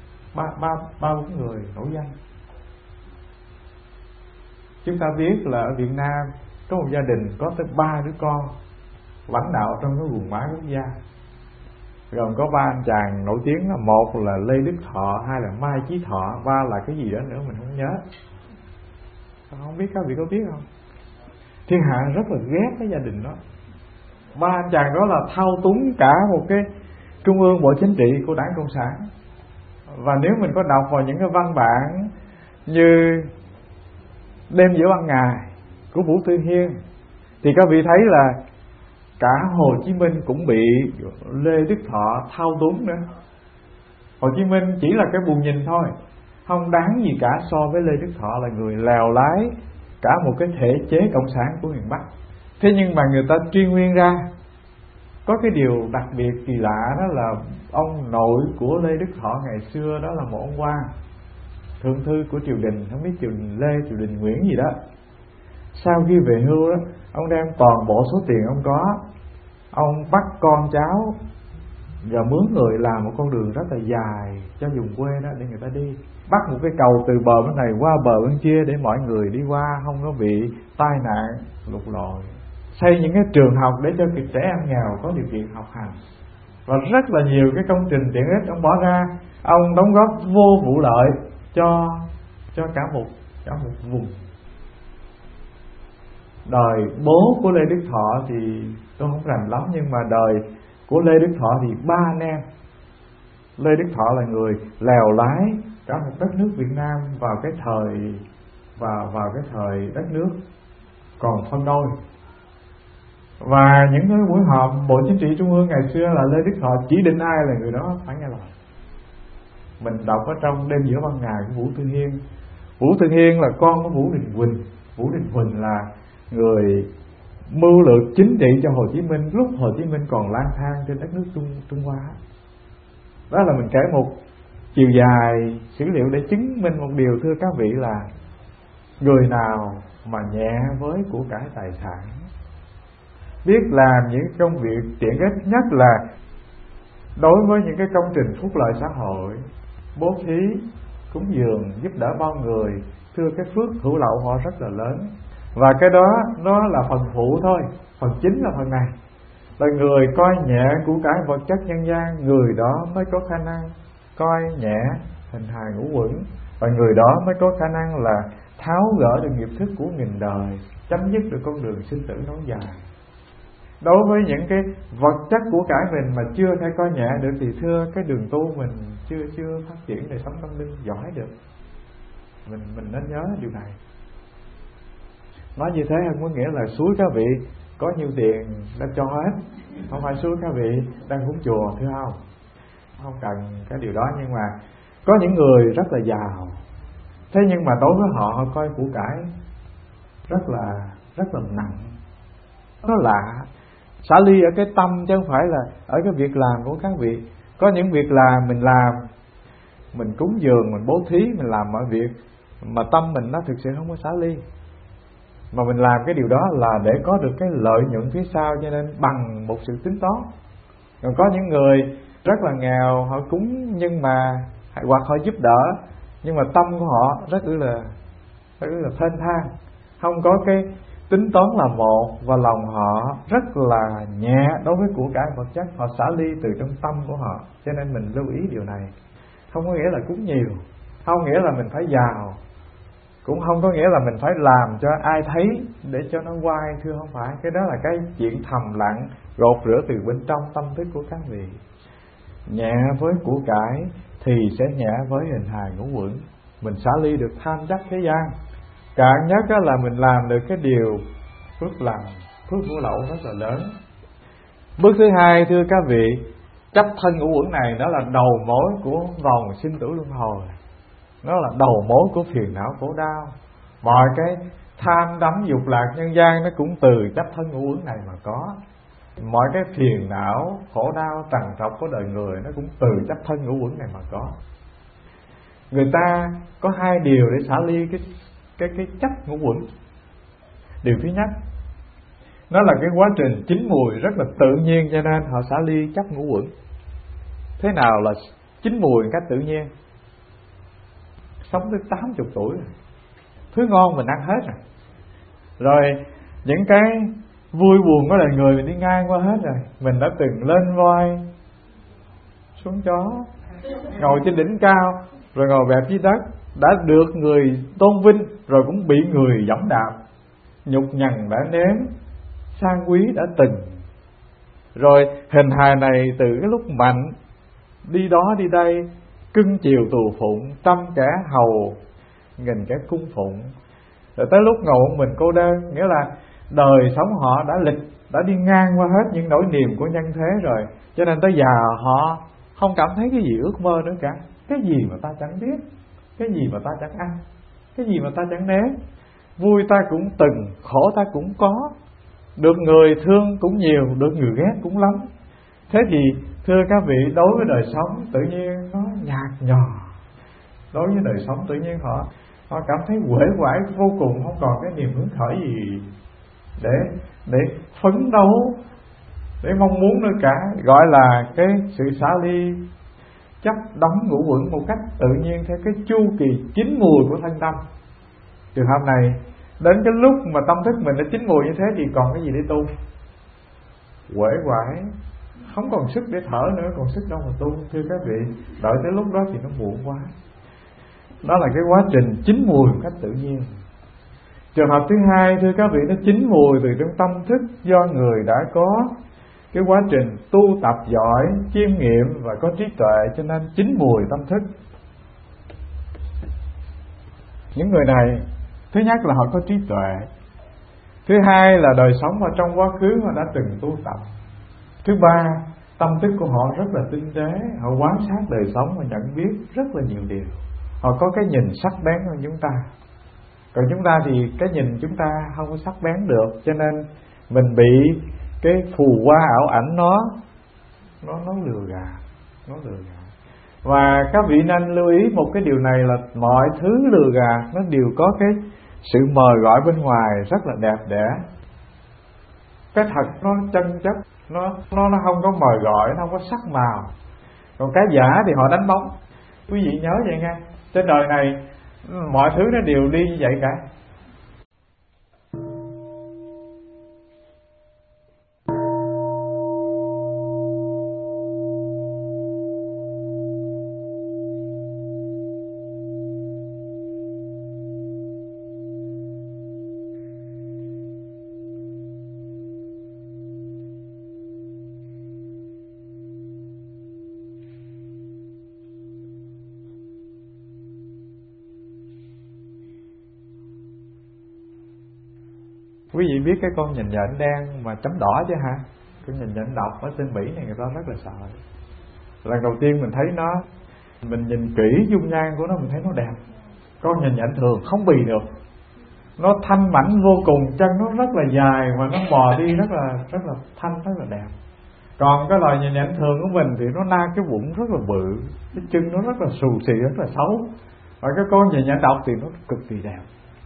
Speaker 1: 3-4 người nổi danh. Chúng ta biết là ở Việt Nam có một gia đình có tới 3 đứa con lãnh đạo trong cái vùng mái quốc gia, gồm có 3 anh chàng nổi tiếng, một là Lê Đức Thọ, hai là Mai Chí Thọ, ba là cái gì đó nữa mình không nhớ. Không biết các vị có biết không? Thiên hạ rất là ghét cái gia đình đó. 3 anh chàng đó là thao túng cả một cái trung ương bộ chính trị của Đảng Cộng sản. Và nếu mình có đọc vào những cái văn bản như Đêm giữa ban ngày của Vũ Tư Hiên, thì các vị thấy là cả Hồ Chí Minh cũng bị Lê Đức Thọ thao túng nữa. Hồ Chí Minh chỉ là cái bù nhìn thôi, không đáng gì cả so với Lê Đức Thọ là người lèo lái cả một cái thể chế cộng sản của miền Bắc. Thế nhưng mà người ta truy nguyên ra có cái điều đặc biệt kỳ lạ, đó là ông nội của Lê Đức Thọ ngày xưa đó là một ông quan thượng thư của triều đình, không biết triều đình Lê, triều đình Nguyễn gì đó. Sau khi về hưu đó, ông đem toàn bộ số tiền ông có, ông bắt con cháu và mướn người làm một con đường rất là dài cho vùng quê đó để người ta đi, bắt một cái cầu từ bờ bên này qua bờ bên kia để mọi người đi qua không có bị tai nạn lụt lội, xây những cái trường học để cho trẻ em nghèo có điều kiện học hành, và rất là nhiều cái công trình tiện ích ông bỏ ra. Ông đóng góp vô vụ lợi cho cả một vùng. Đời bố của Lê Đức Thọ thì tôi không rành lắm, nhưng mà đời của Lê Đức Thọ thì 3 anh em. Lê Đức Thọ là người lèo lái cả một đất nước Việt Nam vào cái thời đất nước còn phân đôi. Và những cái buổi họp Bộ Chính trị Trung ương ngày xưa là Lê Đức Thọ chỉ định ai là người đó phải nghe lời. Mình đọc ở trong Đêm giữa ban ngày của Vũ Tư Hiên. Vũ Tư Hiên là con của Vũ Đình Huỳnh. Vũ Đình Huỳnh là người mưu lược chính trị cho Hồ Chí Minh lúc Hồ Chí Minh còn lang thang trên đất nước Trung Hoa. Đó là mình kể một chiều dài sử liệu để chứng minh một điều, thưa các vị, là người nào mà nhẹ với của cải tài sản, biết làm những công việc tiện ích, nhất là đối với những cái công trình phúc lợi xã hội, bố thí, cúng dường, giúp đỡ bao người, thưa cái phước hữu lậu họ rất là lớn. Và cái đó nó là phần phụ thôi, phần chính là phần này, là người coi nhẹ của cải vật chất nhân gian, người đó mới có khả năng coi nhẹ hình hài ngũ uẩn, và người đó mới có khả năng là tháo gỡ được nghiệp thức của nghìn đời, chấm dứt được con đường sinh tử nối dài. Đối với những cái vật chất của cải mình mà chưa thể coi nhẹ được thì thưa cái đường tu mình chưa phát triển đời sống tâm linh giỏi được. Mình nên nhớ điều này. Nói như thế không có nghĩa là suối các vị có nhiêu tiền đã cho hết, không phải suối các vị đang cúng chùa, thưa không? Không cần cái điều đó. Nhưng mà có những người rất là giàu, thế nhưng mà đối với họ coi của cải rất là nặng. Nó lạ. Xả ly ở cái tâm chứ không phải là ở cái việc làm của các vị. Có những việc làm mình làm, mình cúng dường, mình bố thí, mình làm mọi việc mà tâm mình nó thực sự không có xả ly, mà mình làm cái điều đó là để có được cái lợi nhuận phía sau, cho nên bằng một sự tính toán. Còn có những người rất là nghèo, họ cúng nhưng mà hoặc họ giúp đỡ, nhưng mà tâm của họ rất là thênh thang, không có cái tính toán là một, và lòng họ rất là nhẹ đối với của cải vật chất, họ xả ly từ trong tâm của họ. Cho nên mình lưu ý điều này. Không có nghĩa là cúng nhiều, không nghĩa là mình phải giàu, cũng không có nghĩa là mình phải làm cho ai thấy để cho nó oai, thưa không phải. Cái đó là cái chuyện thầm lặng gột rửa từ bên trong tâm thức của các vị. Nhẹ với của cải thì sẽ nhẹ với hình hài ngũ uẩn. Mình xả ly được tham chấp thế gian. Cạn nhất đó là mình làm được cái điều phước lành, phước hữu lậu rất là lớn. Bước thứ hai, thưa các vị, chấp thân ngũ uẩn này nó là đầu mối của vòng sinh tử luân hồi. Nó là đầu mối của phiền não khổ đau. Mọi cái tham đắm dục lạc nhân gian nó cũng từ chấp thân ngũ uẩn này mà có. Mọi cái phiền não khổ đau trằn trọc của đời người nó cũng từ chấp thân ngũ uẩn này mà có. Người ta có hai điều để xả ly cái chấp ngũ uẩn. Điều thứ nhất, nó là cái quá trình chín mùi rất là tự nhiên, cho nên họ xả ly chấp ngũ uẩn. Thế nào là chín mùi một cách tự nhiên? Sống tới 80 tuổi rồi, thứ ngon mình ăn hết rồi. Rồi những cái vui buồn của đời người mình đi ngang qua hết rồi. Mình đã từng lên voi xuống chó, ngồi trên đỉnh cao, rồi ngồi bẹp dưới đất, đã được người tôn vinh, rồi cũng bị người giẫm đạp. Nhục nhằn đã nếm, sang quý đã từng. Rồi hình hài này từ cái lúc mạnh, đi đó đi đây, cưng chiều tù phụng, trăm kẻ hầu, nghìn kẻ cung phụng. Rồi tới lúc ngồi một mình cô đơn, nghĩa là đời sống họ đã đi ngang qua hết những nỗi niềm của nhân thế rồi, cho nên tới già họ không cảm thấy cái gì ước mơ nữa cả. Cái gì mà ta chẳng biết, cái gì mà ta chẳng ăn, cái gì mà ta chẳng nếm. Vui ta cũng từng, khổ ta cũng có, được người thương cũng nhiều, được người ghét cũng lắm. Thế thì thưa các vị, đối với đời sống tự nhiên nó nhạt nhòa. Đối với đời sống tự nhiên họ cảm thấy uể oải vô cùng, không còn cái niềm hứng khởi gì để phấn đấu, để mong muốn nữa cả. Gọi là cái sự xả ly, chấp đóng ngũ uẩn một cách tự nhiên theo cái chu kỳ chín mùi của thân tâm. Trường hợp này đến cái lúc mà tâm thức mình đã chín mùi như thế thì còn cái gì để tu? Uể oải, không còn sức để thở nữa, còn sức đâu mà tu. Thưa các vị, đợi tới lúc đó thì nó muộn quá. Đó là cái quá trình chín mùi một cách tự nhiên. Trường hợp thứ hai, thưa các vị, nó chín mùi từ trong tâm thức, do người đã có cái quá trình tu tập giỏi, chiêm nghiệm và có trí tuệ, cho nên chín mùi tâm thức. Những người này, thứ nhất là họ có trí tuệ, thứ hai là đời sống ở trong quá khứ họ đã từng tu tập, thứ ba tâm thức của họ rất là tinh tế, họ quan sát đời sống và nhận biết rất là nhiều điều. Họ có cái nhìn sắc bén hơn chúng ta. Còn chúng ta thì cái nhìn chúng ta không có sắc bén được, cho nên mình bị cái phù hoa ảo ảnh nó lừa gạt, nó lừa gạt. Và các vị nên lưu ý một cái điều này là mọi thứ lừa gạt nó đều có cái sự mời gọi bên ngoài rất là đẹp đẽ. Cái thật nó chân chất, nó không có mời gọi, nó không có sắc màu. Còn cái giả thì họ đánh bóng. Quý vị nhớ vậy nghe, trên đời này mọi thứ nó đều đi như vậy cả. Quý vị biết cái con nhìn nhện đen mà chấm đỏ chứ hả? Con nhìn nhện độc ở trên Mỹ này người ta rất là sợ. Lần đầu tiên mình thấy nó, mình nhìn kỹ dung nhan của nó, mình thấy nó đẹp. Con nhìn nhện thường không bì được, nó thanh mảnh vô cùng, chân nó rất là dài mà nó bò đi rất là thanh, rất là đẹp. Còn cái loài nhìn nhện thường của mình thì nó na cái bụng rất là bự, cái chân nó rất là xù xì, rất là xấu. Và cái con nhìn nhện độc thì nó cực kỳ đẹp.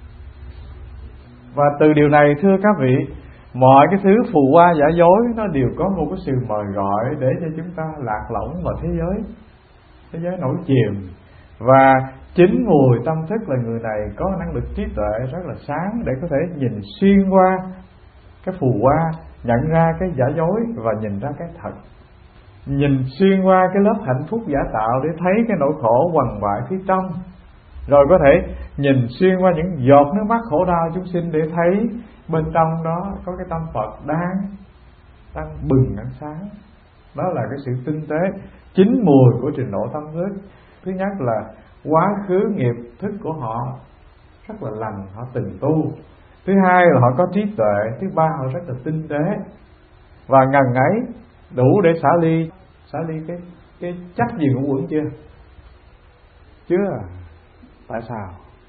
Speaker 1: Và từ điều này thưa các vị, mọi cái thứ phù hoa giả dối nó đều có một cái sự mời gọi để cho chúng ta lạc lõng vào thế giới nổi chìm. Và chính mùi tâm thức là người này có năng lực trí tuệ rất là sáng để có thể nhìn xuyên qua cái phù hoa, nhận ra cái giả dối và nhìn ra cái thật. Nhìn xuyên qua cái lớp hạnh phúc giả tạo để thấy cái nỗi khổ quằn quại phía trong. Rồi có thể nhìn xuyên qua những giọt nước mắt khổ đau chúng sinh để thấy bên trong đó có cái tâm Phật đang bừng ánh sáng. Đó là cái sự tinh tế, chín mùi của trình độ tâm thức. Thứ nhất là quá khứ nghiệp thức của họ rất là lành, họ từng tu. Thứ hai là họ có trí tuệ. Thứ ba họ rất là tinh tế. Và ngần ấy đủ để xả ly cái chấp gì ngũ uẩn chưa? Chưa. Tại sao?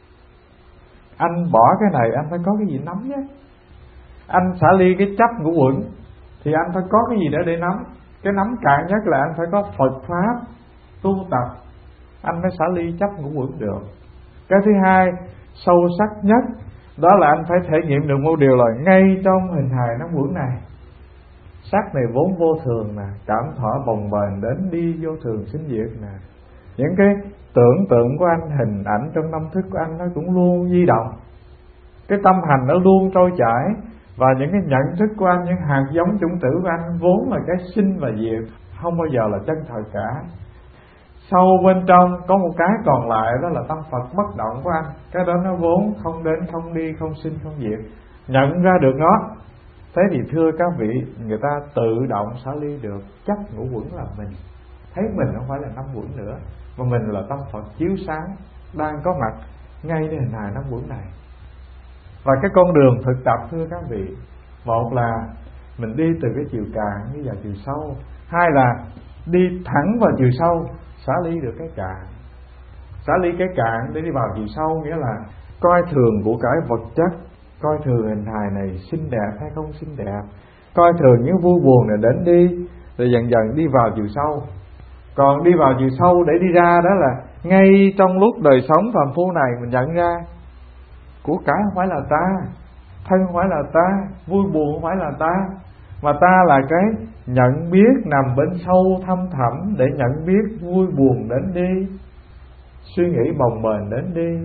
Speaker 1: Anh bỏ cái này anh phải có cái gì nắm nhé. Anh xả ly cái chấp ngũ uẩn thì anh phải có cái gì để nắm. Cái nắm cạn nhất là anh phải có Phật Pháp tu tập, anh mới xả ly chấp ngũ uẩn được. Cái thứ hai sâu sắc nhất đó là anh phải thể nghiệm được một điều là ngay trong hình hài năm uẩn này, sắc này vốn vô thường nè, cảm thọ bồng bềnh đến đi vô thường sinh diệt nè. Những cái tưởng tượng của anh, hình ảnh trong tâm thức của anh nó cũng luôn di động. Cái tâm hành nó luôn trôi chảy. Và những cái nhận thức của anh, những hạt giống chủng tử của anh vốn là cái sinh và diệt, không bao giờ là chân thật cả. Sâu bên trong có một cái còn lại, đó là tâm Phật bất động của anh. Cái đó nó vốn không đến, không đi, không sinh, không diệt. Nhận ra được nó, thế thì thưa các vị, người ta tự động xả ly được chấp ngũ uẩn là mình. Thấy mình không phải là năm uẩn nữa, mà mình là tâm Phật chiếu sáng đang có mặt ngayในhình hài năm uẩn này. Và cái con đường thực tập thưa các vị, một là mình đi từ cái chiều cạn đi vào chiều sâu, hai là đi thẳng vào chiều sâu, xả ly được cái cạn. Xả ly cái cạn để đi vào chiều sâu, nghĩa là coi thường của cải vật chất, coi thường hình hài này xinh đẹp hay không xinh đẹp, coi thường những vui buồn này đến đi, rồi dần dần đi vào chiều sâu. Còn đi vào chiều sâu để đi ra đó là ngay trong lúc đời sống phàm phu này mình nhận ra của cải không phải là ta, thân không phải là ta, vui buồn không phải là ta, mà ta là cái nhận biết nằm bên sâu thâm thẳm để nhận biết vui buồn đến đi, suy nghĩ bồng bềnh đến đi,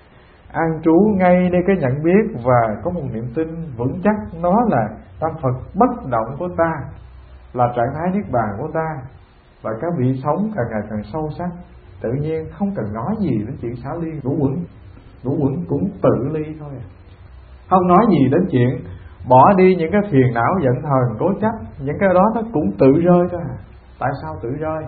Speaker 1: an trú ngay nơi cái nhận biết và có một niềm tin vững chắc nó là tâm Phật bất động của ta, là trạng thái niết bàn của ta. Và các vị sống càng ngày càng sâu sắc, tự nhiên không cần nói gì đến chuyện xả ly ngũ uẩn cũng tự ly thôi à. Không nói gì đến chuyện bỏ đi những cái phiền não giận hờn cố chấp, những cái đó nó cũng tự rơi thôi à. Tại sao tự rơi?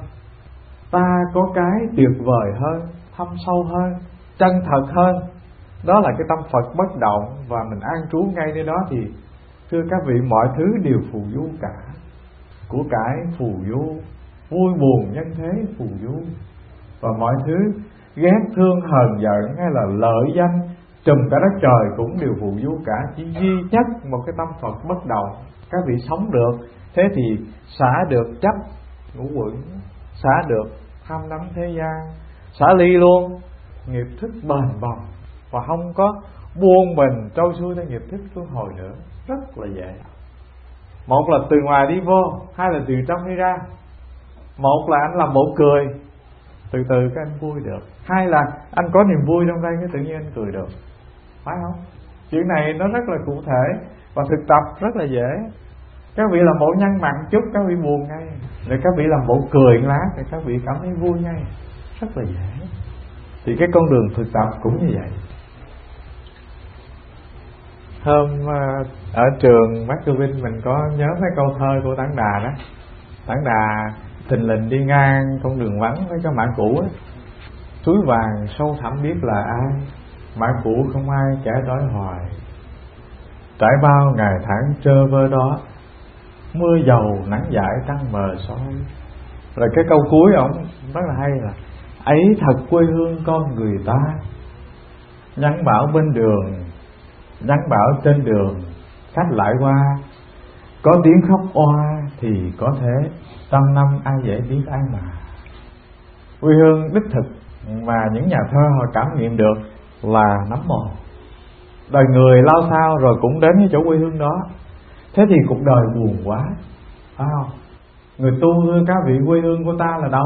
Speaker 1: Ta có cái tuyệt vời hơn, thâm sâu hơn, chân thật hơn, đó là cái tâm Phật bất động, và mình an trú ngay nơi đó thì thưa các vị, mọi thứ đều phù du cả. Của cải phù du, vui buồn nhân thế phù du, và mọi thứ ghét thương hờn giận hay là lợi danh trùm cả đất trời cũng đều phù du cả. Chỉ duy nhất một cái tâm Phật bất động, các vị sống được. Thế thì xả được chấp ngũ uẩn, xả được tham đắm thế gian, xả ly luôn nghiệp thức bền bồng, và không có buông mình trôi xuôi theo nghiệp thức luân hồi nữa. Rất là dễ. Một là từ ngoài đi vô, hai là từ trong đi ra. Một là anh làm bộ cười, từ từ cái anh vui được. Hai là anh có niềm vui trong đây, cái tự nhiên anh cười được. Phải không? Chuyện này nó rất là cụ thể và thực tập rất là dễ. Các vị làm bộ nhăn mặt chút, các vị buồn ngay. Rồi các vị làm bộ cười một lát, thì các vị cảm thấy vui ngay. Rất là dễ. Thì cái con đường thực tập cũng như vậy. Hôm ở trường Mác Tư Vinh mình có nhớ mấy câu thơ của Tản Đà đó. Tản Đà thình lình đi ngang con đường vắng với cái mã cũ á. Túi vàng sâu thẳm biết là ai, mã cũ không ai kẻ đói hoài. Trải bao ngày tháng trơ vơ đó, mưa dầu nắng dãi trăng mờ soi. Rồi cái câu cuối ổng rất là hay là ấy thật quê hương con người ta. Nhắn bảo bên đường, nhắn bảo trên đường, khách lại qua, có tiếng khóc oa thì có thế, trăm năm ai dễ biết ai mà. Quê hương đích thực mà những nhà thơ họ cảm nghiệm được là nấm mồ. Đời người lao sao rồi cũng đến cái chỗ quê hương đó. Thế thì cuộc đời buồn quá, phải không? Người tu thưa các vị, quê hương của ta là đâu?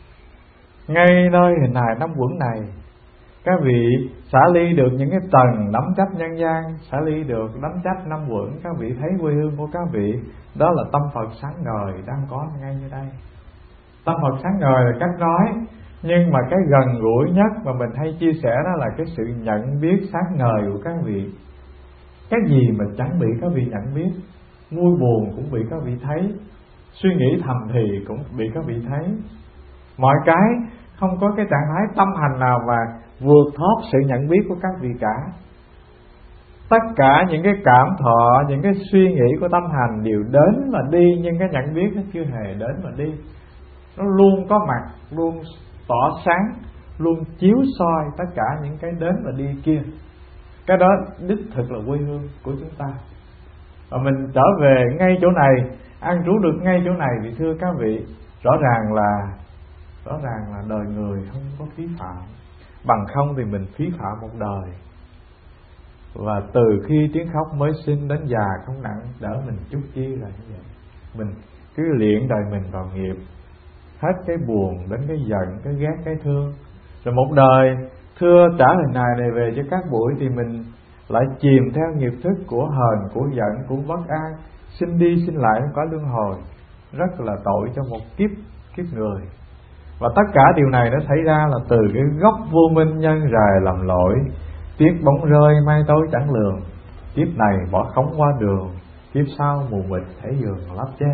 Speaker 1: Ngay nơi hình hài năm uẩn này. Các vị xả ly được những cái tầng đắm chấp nhân gian, xả ly được đắm chấp năm uẩn, các vị thấy quê hương của các vị đó là tâm Phật sáng ngời đang có ngay như đây. Tâm Phật sáng ngời là cách nói, nhưng mà cái gần gũi nhất mà mình hay chia sẻ đó là cái sự nhận biết sáng ngời của các vị. Cái gì mà chẳng bị các vị nhận biết, vui buồn cũng bị các vị thấy, suy nghĩ thầm thì cũng bị các vị thấy. Mọi cái không có cái trạng thái tâm hành nào mà vượt thoát sự nhận biết của các vị cả. Tất cả những cái cảm thọ, những cái suy nghĩ của tâm hành đều đến mà đi, nhưng cái nhận biết nó chưa hề đến mà đi. Nó luôn có mặt, luôn tỏ sáng, luôn chiếu soi tất cả những cái đến và đi kia. Cái đó đích thực là quê hương của chúng ta. Và mình trở về ngay chỗ này, an trú được ngay chỗ này, thì thưa các vị, rõ ràng là đời người không có phí phạm. Bằng không thì mình phí phạm một đời. Và từ khi tiếng khóc mới sinh đến già không nặng, đỡ mình chút chi là như vậy. Mình cứ luyện đời mình vào nghiệp, hết cái buồn đến cái giận, cái ghét, cái thương. Rồi một đời thưa trả hình hài này về cho các buổi, thì mình lại chìm theo nghiệp thức của hờn, của giận, của bất an, sinh đi sinh lại không có luân hồi. Rất là tội cho một kiếp người. Và tất cả điều này nó xảy ra là từ cái gốc vô minh nhân rài làm lỗi. Tiếc bóng rơi mai tối chẳng lường, kiếp này bỏ khống qua đường, kiếp sau mù mịt thấy giường lắp che.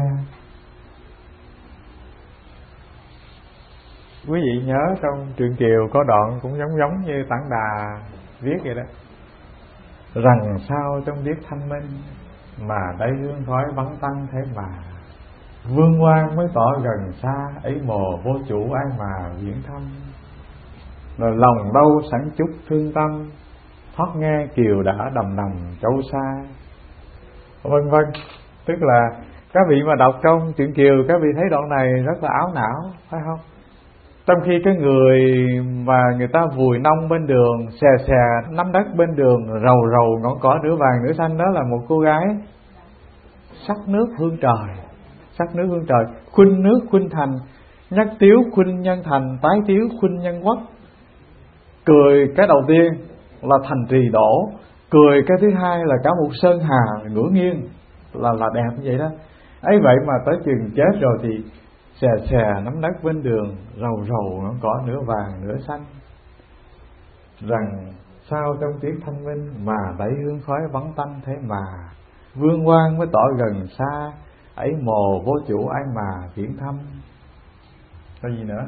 Speaker 1: Quý vị nhớ trong Truyện Kiều có đoạn cũng giống như Tản Đà viết vậy đó. rằng sao trong biết thanh minh, mà đáy hương khói vắng tăng thế mà. Vương quan mới tỏ gần xa, ấy mồ vô chủ ai mà viễn thăm. Rồi lòng đâu sẵn chút thương tâm, thoát nghe kiều đã đầm đầm châu xa, vân vân. Tức là các vị mà đọc trong truyện Kiều, các vị thấy đoạn này rất là áo não, phải không? Trong khi cái người mà người ta vùi nông bên đường, xè xè nắm đất bên đường, rầu rầu ngọn cỏ nửa vàng nửa xanh, đó là một cô gái sắc nước hương trời. Sắc nước hương trời, khuynh nước khuynh thành, nhắc tiếu khuynh nhân thành, tái tiếu khuynh nhân quốc. Cười cái đầu tiên là thành trì đổ, cười cái thứ hai là cả một sơn hà ngửa nghiêng, là đẹp như vậy đó. Ấy vậy mà tới chừng chết rồi thì xè xè nắm đất bên đường, rầu rầu ngọn cỏ nửa vàng nửa xanh. Rằng sao trong tiếng thanh minh, mà đẩy hương khói vắng tanh thế mà. Vương quan mới tỏ gần xa, ấy mồ vô chủ ai mà viễn thăm. Có gì nữa?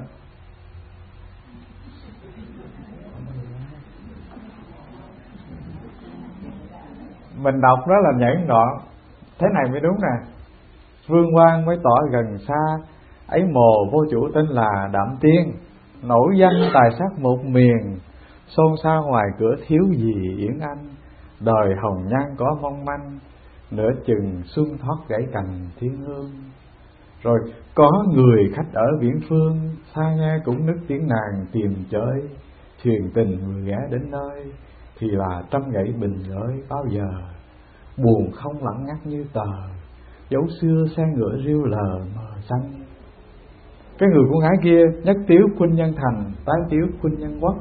Speaker 1: Mình đọc đó là nhảy đoạn thế này mới đúng nè. Vương quan mới tỏ gần xa, ấy mồ vô chủ tên là Đạm Tiên, nổi danh tài sắc một miền, xôn xao ngoài cửa thiếu gì Yến Anh. Đời hồng nhan có mong manh, nửa chừng xuân thoát gãy cành thiên hương. Rồi có người khách ở viễn phương, xa nghe cũng nức tiếng nàng tìm chơi. Thuyền tình vừa ghé đến nơi, thì là trăm gãy bình gửi bao giờ. Buồn không lặng ngắt như tờ, dấu xưa xe ngựa riêu lờ mờ xanh. Cái người con gái kia nhất tiếu khuynh nhân thành, tái tiếu khuynh nhân quốc.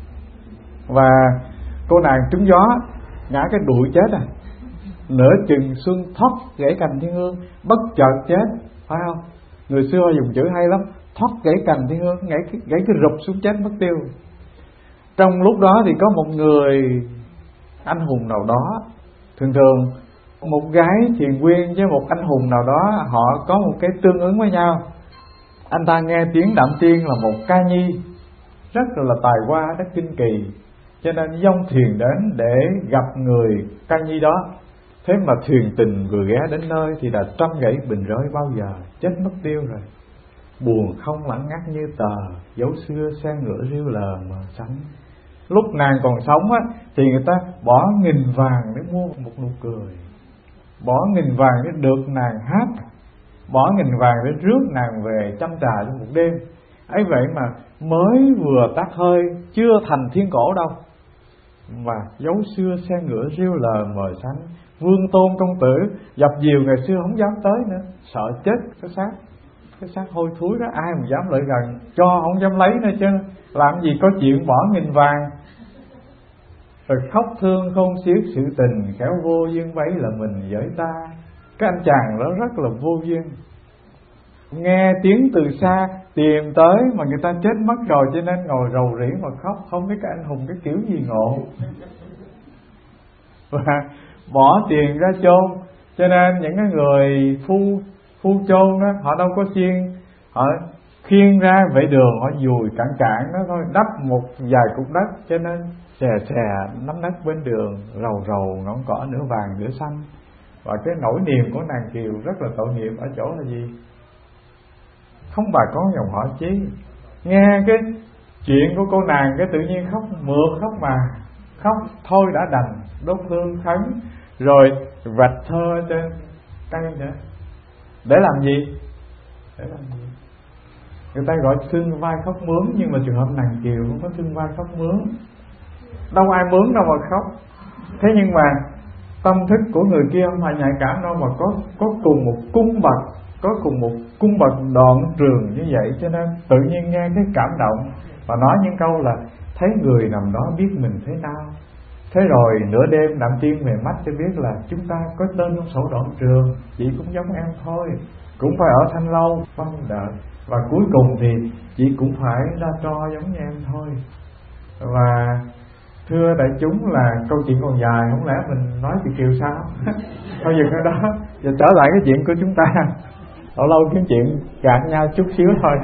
Speaker 1: Và cô nàng trúng gió, ngã cái đuổi chết à. Nửa chừng xuân thoát gãy cành thiên hương, bất chợt chết, phải không? Người xưa dùng chữ hay lắm, thoát gãy cành thiên hương, gãy cái rụp xuống chết mất tiêu. Trong lúc đó thì có một người anh hùng nào đó, thường thường một gái thiền quyên với một anh hùng nào đó, họ có một cái tương ứng với nhau. Anh ta nghe tiếng Đạm Tiên là một ca nhi rất là tài hoa, rất kinh kỳ, cho nên dông thuyền đến để gặp người ca nhi đó. Thế mà thuyền tình vừa ghé đến nơi thì là trăm gãy bình rơi bao giờ, chết mất tiêu rồi. Buồn không lặng ngắt như tờ, dấu xưa xe ngựa riêu lờ mờ xanh. Lúc nàng còn sống á, thì người ta bỏ nghìn vàng để mua một nụ cười, bỏ nghìn vàng để được nàng hát, bỏ nghìn vàng để rước nàng về chăm trà trong một đêm. Ấy vậy mà mới vừa tắt hơi, chưa thành thiên cổ đâu, mà dấu xưa xe ngựa riêu lờ mờ xanh. Vương tôn công tử dập dìu ngày xưa không dám tới nữa, sợ chết cái xác hôi thối đó, ai mà dám lại gần, cho không dám lấy nữa chứ, làm gì có chuyện bỏ nghìn vàng. Rồi khóc thương không xiết sự tình, khéo vô duyên bấy là mình với ta. Cái anh chàng đó rất là vô duyên, nghe tiếng từ xa tìm tới mà người ta chết mất rồi, cho nên ngồi rầu rĩ mà khóc, không biết cái anh hùng cái kiểu gì ngộ. Và bỏ tiền ra chôn, cho nên những cái người phu chôn đó, họ đâu có xiên, họ khiêng ra vệ đường, họ dùi cạn nó thôi, đắp một vài cục đất, cho nên xè xè nắm đất bên đường, rầu rầu ngọn cỏ nửa vàng nửa xanh. Và cái nỗi niềm của nàng Kiều rất là tội nghiệp ở chỗ là gì? Không bà con dòng họ Chí, nghe cái chuyện của cô nàng cái tự nhiên khóc mượt, khóc mà khóc thôi đã đành, đốt hương khấn rồi vạch thơ trên tay nữa. Để làm gì? Để làm gì? Người ta gọi xương vai khóc mướn, nhưng mà trường hợp nàng Kiều không có xương vai khóc mướn, đâu ai mướn đâu mà khóc. Thế nhưng mà tâm thức của người kia không phải nhạy cảm đâu, mà có cùng một cung bậc, có cùng một cung bậc đoạn trường như vậy, cho nên tự nhiên nghe cái cảm động và nói những câu là thấy người nằm đó biết mình thế nào. Thế rồi nửa đêm Đạm Tiên về mắt cho biết là chúng ta có tên trong sổ đoạn trường, chị cũng giống em thôi, cũng phải ở Thanh Lâu phong đợi, và cuối cùng thì chị cũng phải ra tro giống như em thôi. Và thưa đại chúng là câu chuyện còn dài, không lẽ mình nói chị Kiều sao? Thôi dừng ở đó, giờ trở lại cái chuyện của chúng ta. Lâu lâu cái chuyện gạt nhau chút xíu thôi.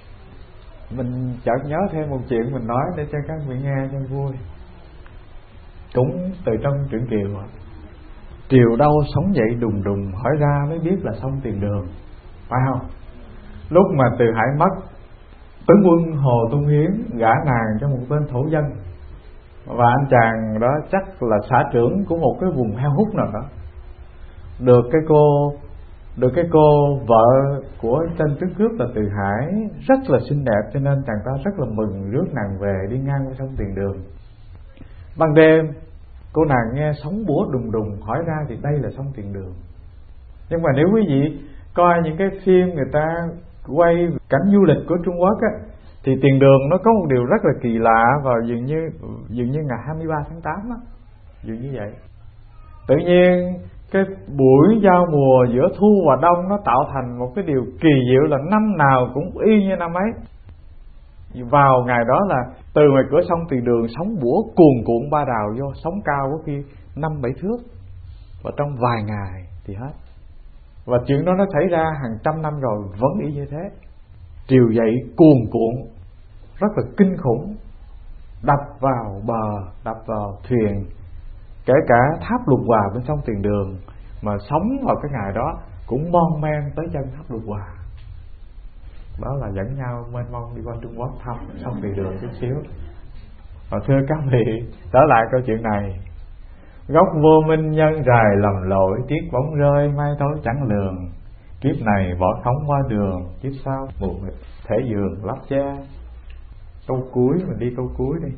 Speaker 1: Mình chợt nhớ thêm một chuyện mình nói để cho các vị nghe cho vui. cũng từ trong truyện Kiều. Triều đâu sống dậy đùng đùng, hỏi ra mới biết là sông Tiền Đường, phải không? Lúc mà Từ Hải mất, tướng quân Hồ Tung Hiến gả nàng cho một tên thổ dân, và anh chàng đó chắc là xã trưởng của một cái vùng heo hút nào đó. Được cái cô vợ của tên tướng cướp là Từ Hải rất là xinh đẹp, cho nên chàng ta rất là mừng rước nàng về đi ngang qua sông Tiền Đường. Ban đêm cô nàng nghe sóng búa đùng đùng, hỏi ra thì đây là sông Tiền Đường. Nhưng mà nếu quý vị coi những cái phim người ta quay cảnh du lịch của Trung Quốc á, thì Tiền Đường nó có một điều rất là kỳ lạ vào dường như ngày 23 tháng 8 á, dường như vậy. Tự nhiên cái buổi giao mùa giữa thu và đông nó tạo thành một cái điều kỳ diệu là năm nào cũng y như năm ấy. Vào ngày đó là từ ngoài cửa sông Tiền Đường sóng bủa cuồn cuộn ba đào vô, sóng cao có khi 5-7 thước, và trong vài ngày thì hết. Và chuyện đó nó xảy ra hàng trăm năm rồi vẫn y như thế. Triều dậy cuồn cuộn rất là kinh khủng, đập vào bờ, đập vào thuyền, kể cả tháp Lục Hòa bên sông Tiền Đường mà sống vào cái ngày đó cũng mon men tới chân tháp Lục Hòa. Đó là dẫn nhau mênh mông đi qua Trung Quốc thăm sông Tiền Đường chút xíu. Và thưa các vị, trở lại câu chuyện này. Gốc vô minh nhân rài lầm lỗi, tiếc bóng rơi mai tối chẳng lường. Kiếp này bỏ khống qua đường, kiếp sau mù mịt thể giường lắp che. Câu cuối, mình đi câu cuối đi.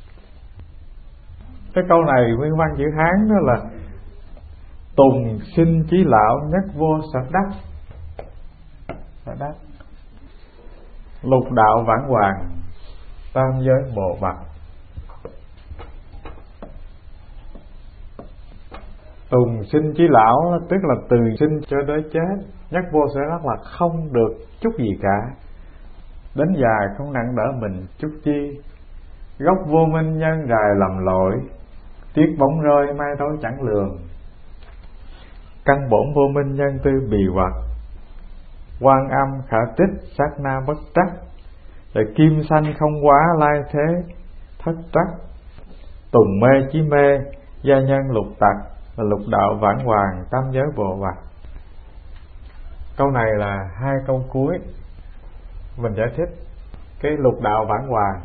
Speaker 1: Cái câu này nguyên văn chữ Hán đó là Tùng sinh chí lão, nhất vô sở đắc. Sở đắc. Lục đạo vãng hoàng, tam giới bồ bạc. Tùng sinh chí lão tức là từ sinh cho tới chết, nhất vô sở đắc là không được chút gì cả, đến già không nặng đỡ mình chút chi. Gốc vô minh nhân rài lầm lỗi, tiếc bóng rơi mai tối chẳng lường. Căn bổn vô minh nhân tư bì hoặc, quan âm khả tích sát na bất trắc. Rồi kim sanh không quá lai thế thất trắc. Tùng mê chí mê, gia nhân lục tặc, và lục đạo vãng hoàng, tam giới bộ bạc. Câu này là hai câu cuối mình giải thích cái lục đạo vãng hoàng.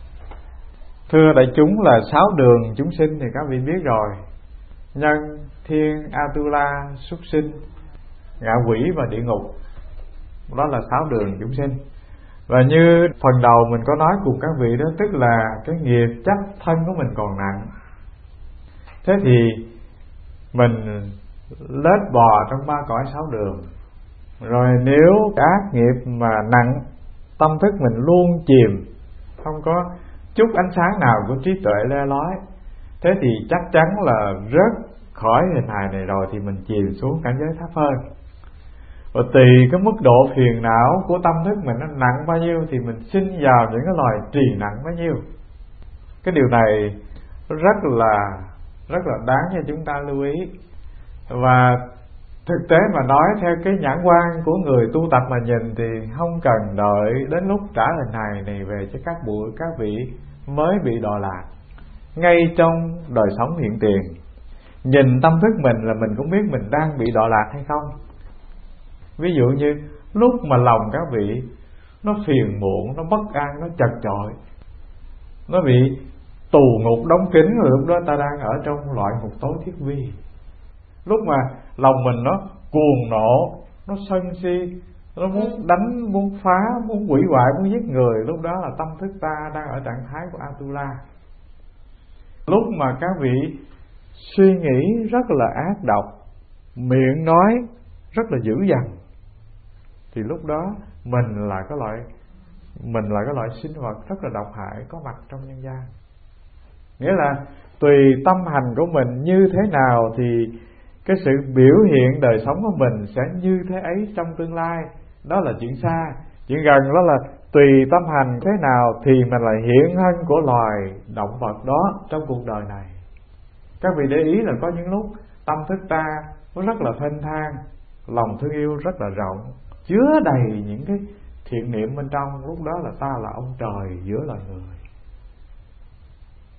Speaker 1: Thưa đại chúng là 6 đường chúng sinh thì các vị biết rồi: nhân, thiên, Atula, súc sinh, ngạ quỷ và địa ngục. Đó là 6 đường chúng sinh. Và như phần đầu mình có nói cùng các vị đó, tức là cái nghiệp chấp thân của mình còn nặng. Thế thì mình lết bò trong 3 cõi 6 đường. Rồi nếu ác nghiệp mà nặng, tâm thức mình luôn chìm, không có chút ánh sáng nào của trí tuệ le lói, thế thì chắc chắn là rớt khỏi hình hài này rồi thì mình chìm xuống cảnh giới thấp hơn. Và tùy cái mức độ phiền não của tâm thức mình nó nặng bao nhiêu thì mình sinh vào những cái loài trì nặng bấy nhiêu. Cái điều này rất là đáng cho chúng ta lưu ý. Và thực tế mà nói theo cái nhãn quan của người tu tập mà nhìn thì không cần đợi đến lúc trả hình hài này về cho các vị mới bị đọa lạc. Ngay trong đời sống hiện tiền, nhìn tâm thức mình là mình cũng biết mình đang bị đọa lạc hay không. Ví dụ như lúc mà lòng các vị nó phiền muộn, nó bất an, nó chật chội, nó bị tù ngục đóng kín, rồi lúc đó ta đang ở trong loại ngục tối thiết vi. Lúc mà lòng mình nó cuồng nộ, nó sân si, nó muốn đánh, muốn phá, muốn hủy hoại, muốn giết người, lúc đó là tâm thức ta đang ở trạng thái của Atula. Lúc mà các vị suy nghĩ rất là ác độc, miệng nói rất là dữ dằn, thì lúc đó mình là cái loại sinh vật rất là độc hại có mặt trong nhân gian. Nghĩa là tùy tâm hành của mình như thế nào thì cái sự biểu hiện đời sống của mình sẽ như thế ấy trong tương lai. Đó là chuyện xa. Chuyện gần đó là tùy tâm hành thế nào thì mình lại hiện thân của loài động vật đó trong cuộc đời này. Các vị để ý là có những lúc tâm thức ta nó rất là thênh thang, lòng thương yêu rất là rộng, chứa đầy những cái thiện niệm bên trong. Lúc đó là ta là ông trời giữa loài người.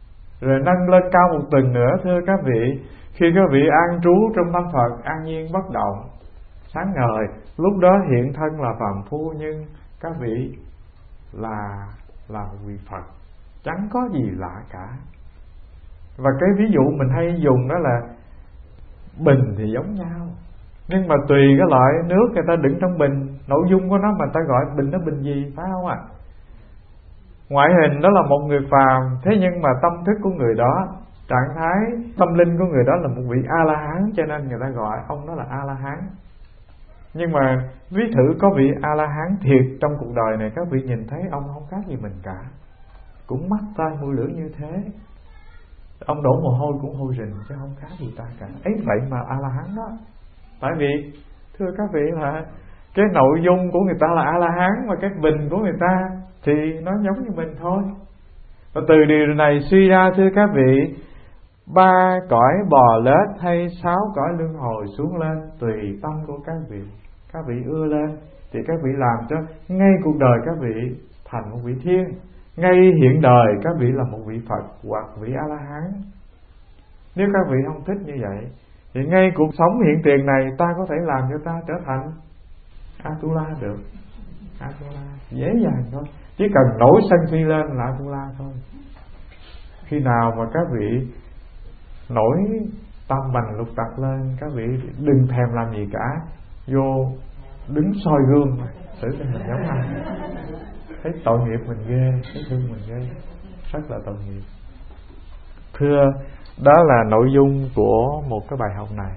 Speaker 1: Rồi nâng lên cao một tầng nữa, thưa các vị, khi các vị an trú trong tâm Phật an nhiên bất động, sáng ngời, lúc đó hiện thân là phàm phu, nhưng các vị là một vị Phật, chẳng có gì lạ cả. Và cái ví dụ mình hay dùng đó là bình thì giống nhau, nhưng mà tùy cái loại nước người ta đựng trong bình, nội dung của nó mà ta gọi bình nó bình gì, phải không ạ? Ngoại hình đó là một người phàm, thế nhưng mà tâm thức của người đó, trạng thái tâm linh của người đó là một vị A-la-hán, cho nên người ta gọi ông đó là A-la-hán. Nhưng mà ví thử có vị A-la-hán thiệt trong cuộc đời này, các vị nhìn thấy ông không khác gì mình cả, cũng mắt tai mũi lưỡi như thế, ông đổ mồ hôi cũng hôi rình chứ không khác gì ta cả. Ấy vậy mà A-la-hán đó. Tại vì thưa các vị là cái nội dung của người ta là A-la-hán, mà cái bình của người ta thì nó giống như mình thôi. Và từ điều này suy ra, thưa các vị, 3 cõi bò lết hay 6 cõi luân hồi xuống lên, tùy tâm của các vị. Các vị ưa lên thì các vị làm cho ngay cuộc đời các vị thành một vị thiên, ngay hiện đời các vị là một vị Phật hoặc vị A-la-hán. Nếu các vị không thích như vậy thì ngay cuộc sống hiện tiền này ta có thể làm cho ta trở thành A-tu-la được. A-tu-la dễ dàng thôi, chỉ cần nổi sân si lên là A-tu-la thôi. Khi nào mà các vị nổi tâm bành lục tặc lên, các vị đừng thèm làm gì cả, vô đứng soi gương mà xử cho mình giống ai, thấy tội nghiệp mình ghê, thấy thương mình ghê, rất là tội nghiệp. Thưa, đó là nội dung của một cái bài học này.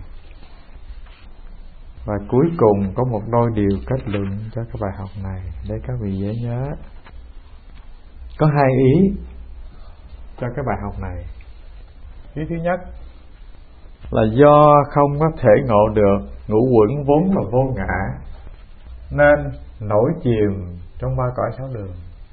Speaker 1: Và cuối cùng có một đôi điều kết luận cho cái bài học này để các vị dễ nhớ. Có 2 ý cho cái bài học này. Ý thứ nhất là do không có thể ngộ được ngũ uẩn vốn là vô ngã, nên nổi chìm trong 3 cõi 6 đường.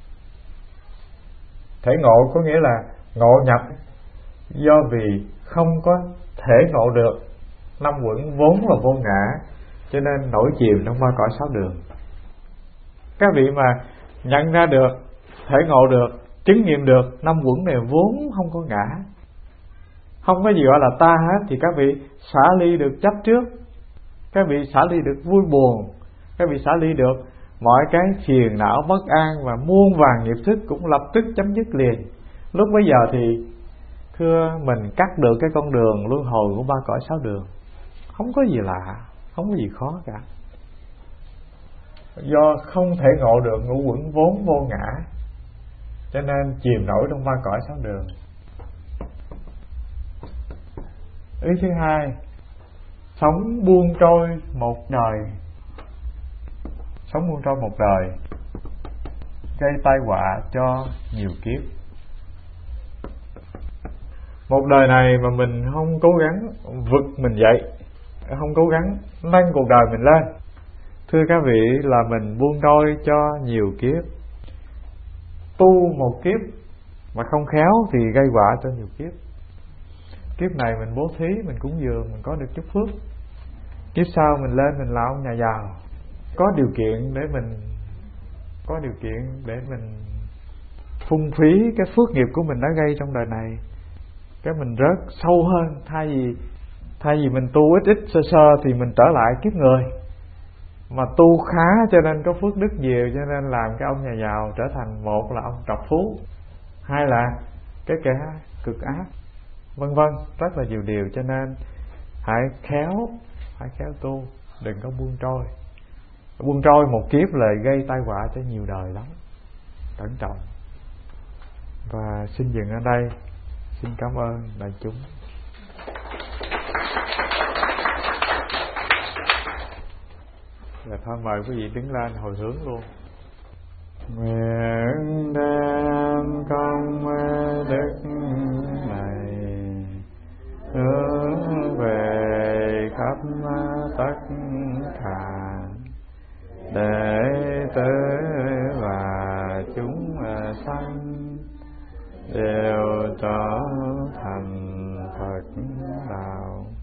Speaker 1: Thể ngộ có nghĩa là ngộ nhập, do vì không có thể ngộ được 5 uẩn vốn là vô ngã, cho nên nổi chìm trong 3 cõi 6 đường. Các vị mà nhận ra được, thể ngộ được, chứng nghiệm được 5 uẩn này vốn không có ngã, không có gì gọi là ta hết, thì các vị xả ly được chấp trước, các vị xả ly được vui buồn, các vị xả ly được mọi cái phiền não bất an, và muôn vàn nghiệp thức cũng lập tức chấm dứt liền. Lúc bấy giờ thì thưa mình cắt được cái con đường luân hồi của 3 cõi 6 đường, không có gì lạ, không có gì khó cả. Do không thể ngộ được ngũ uẩn vốn vô ngã, cho nên chìm nổi trong 3 cõi 6 đường. Ý thứ hai, sống buông trôi một đời, sống buông trôi một đời gây tai họa cho nhiều kiếp. Một đời này mà mình không cố gắng vực mình dậy, không cố gắng nâng cuộc đời mình lên, thưa các vị, là mình buông trôi cho nhiều kiếp. Tu một kiếp mà không khéo thì gây họa cho nhiều kiếp. Kiếp này mình bố thí, mình cúng dường, mình có được chút phước. Kiếp sau mình lên mình là ông nhà giàu, có điều kiện để mình phung phí cái phước nghiệp của mình đã gây trong đời này, cái mình rớt sâu hơn. Thay vì mình tu ít sơ sơ thì mình trở lại kiếp người, mà tu khá cho nên có phước đức nhiều, cho nên làm cái ông nhà giàu trở thành, một là ông trọc phú, hai là cái kẻ cực ác, vân vân, rất là nhiều điều. Cho nên hãy khéo tu, đừng có buông trôi. Buông trôi một kiếp là gây tai họa cho nhiều đời lắm, cẩn trọng. Và xin dừng ở đây, xin cảm ơn đại chúng. Và thôi mời quý vị đứng lên hồi hướng luôn. Nguyện đem công đức này hướng về khắp tất cả đệ tử và chúng sanh đều trở thành Phật đạo.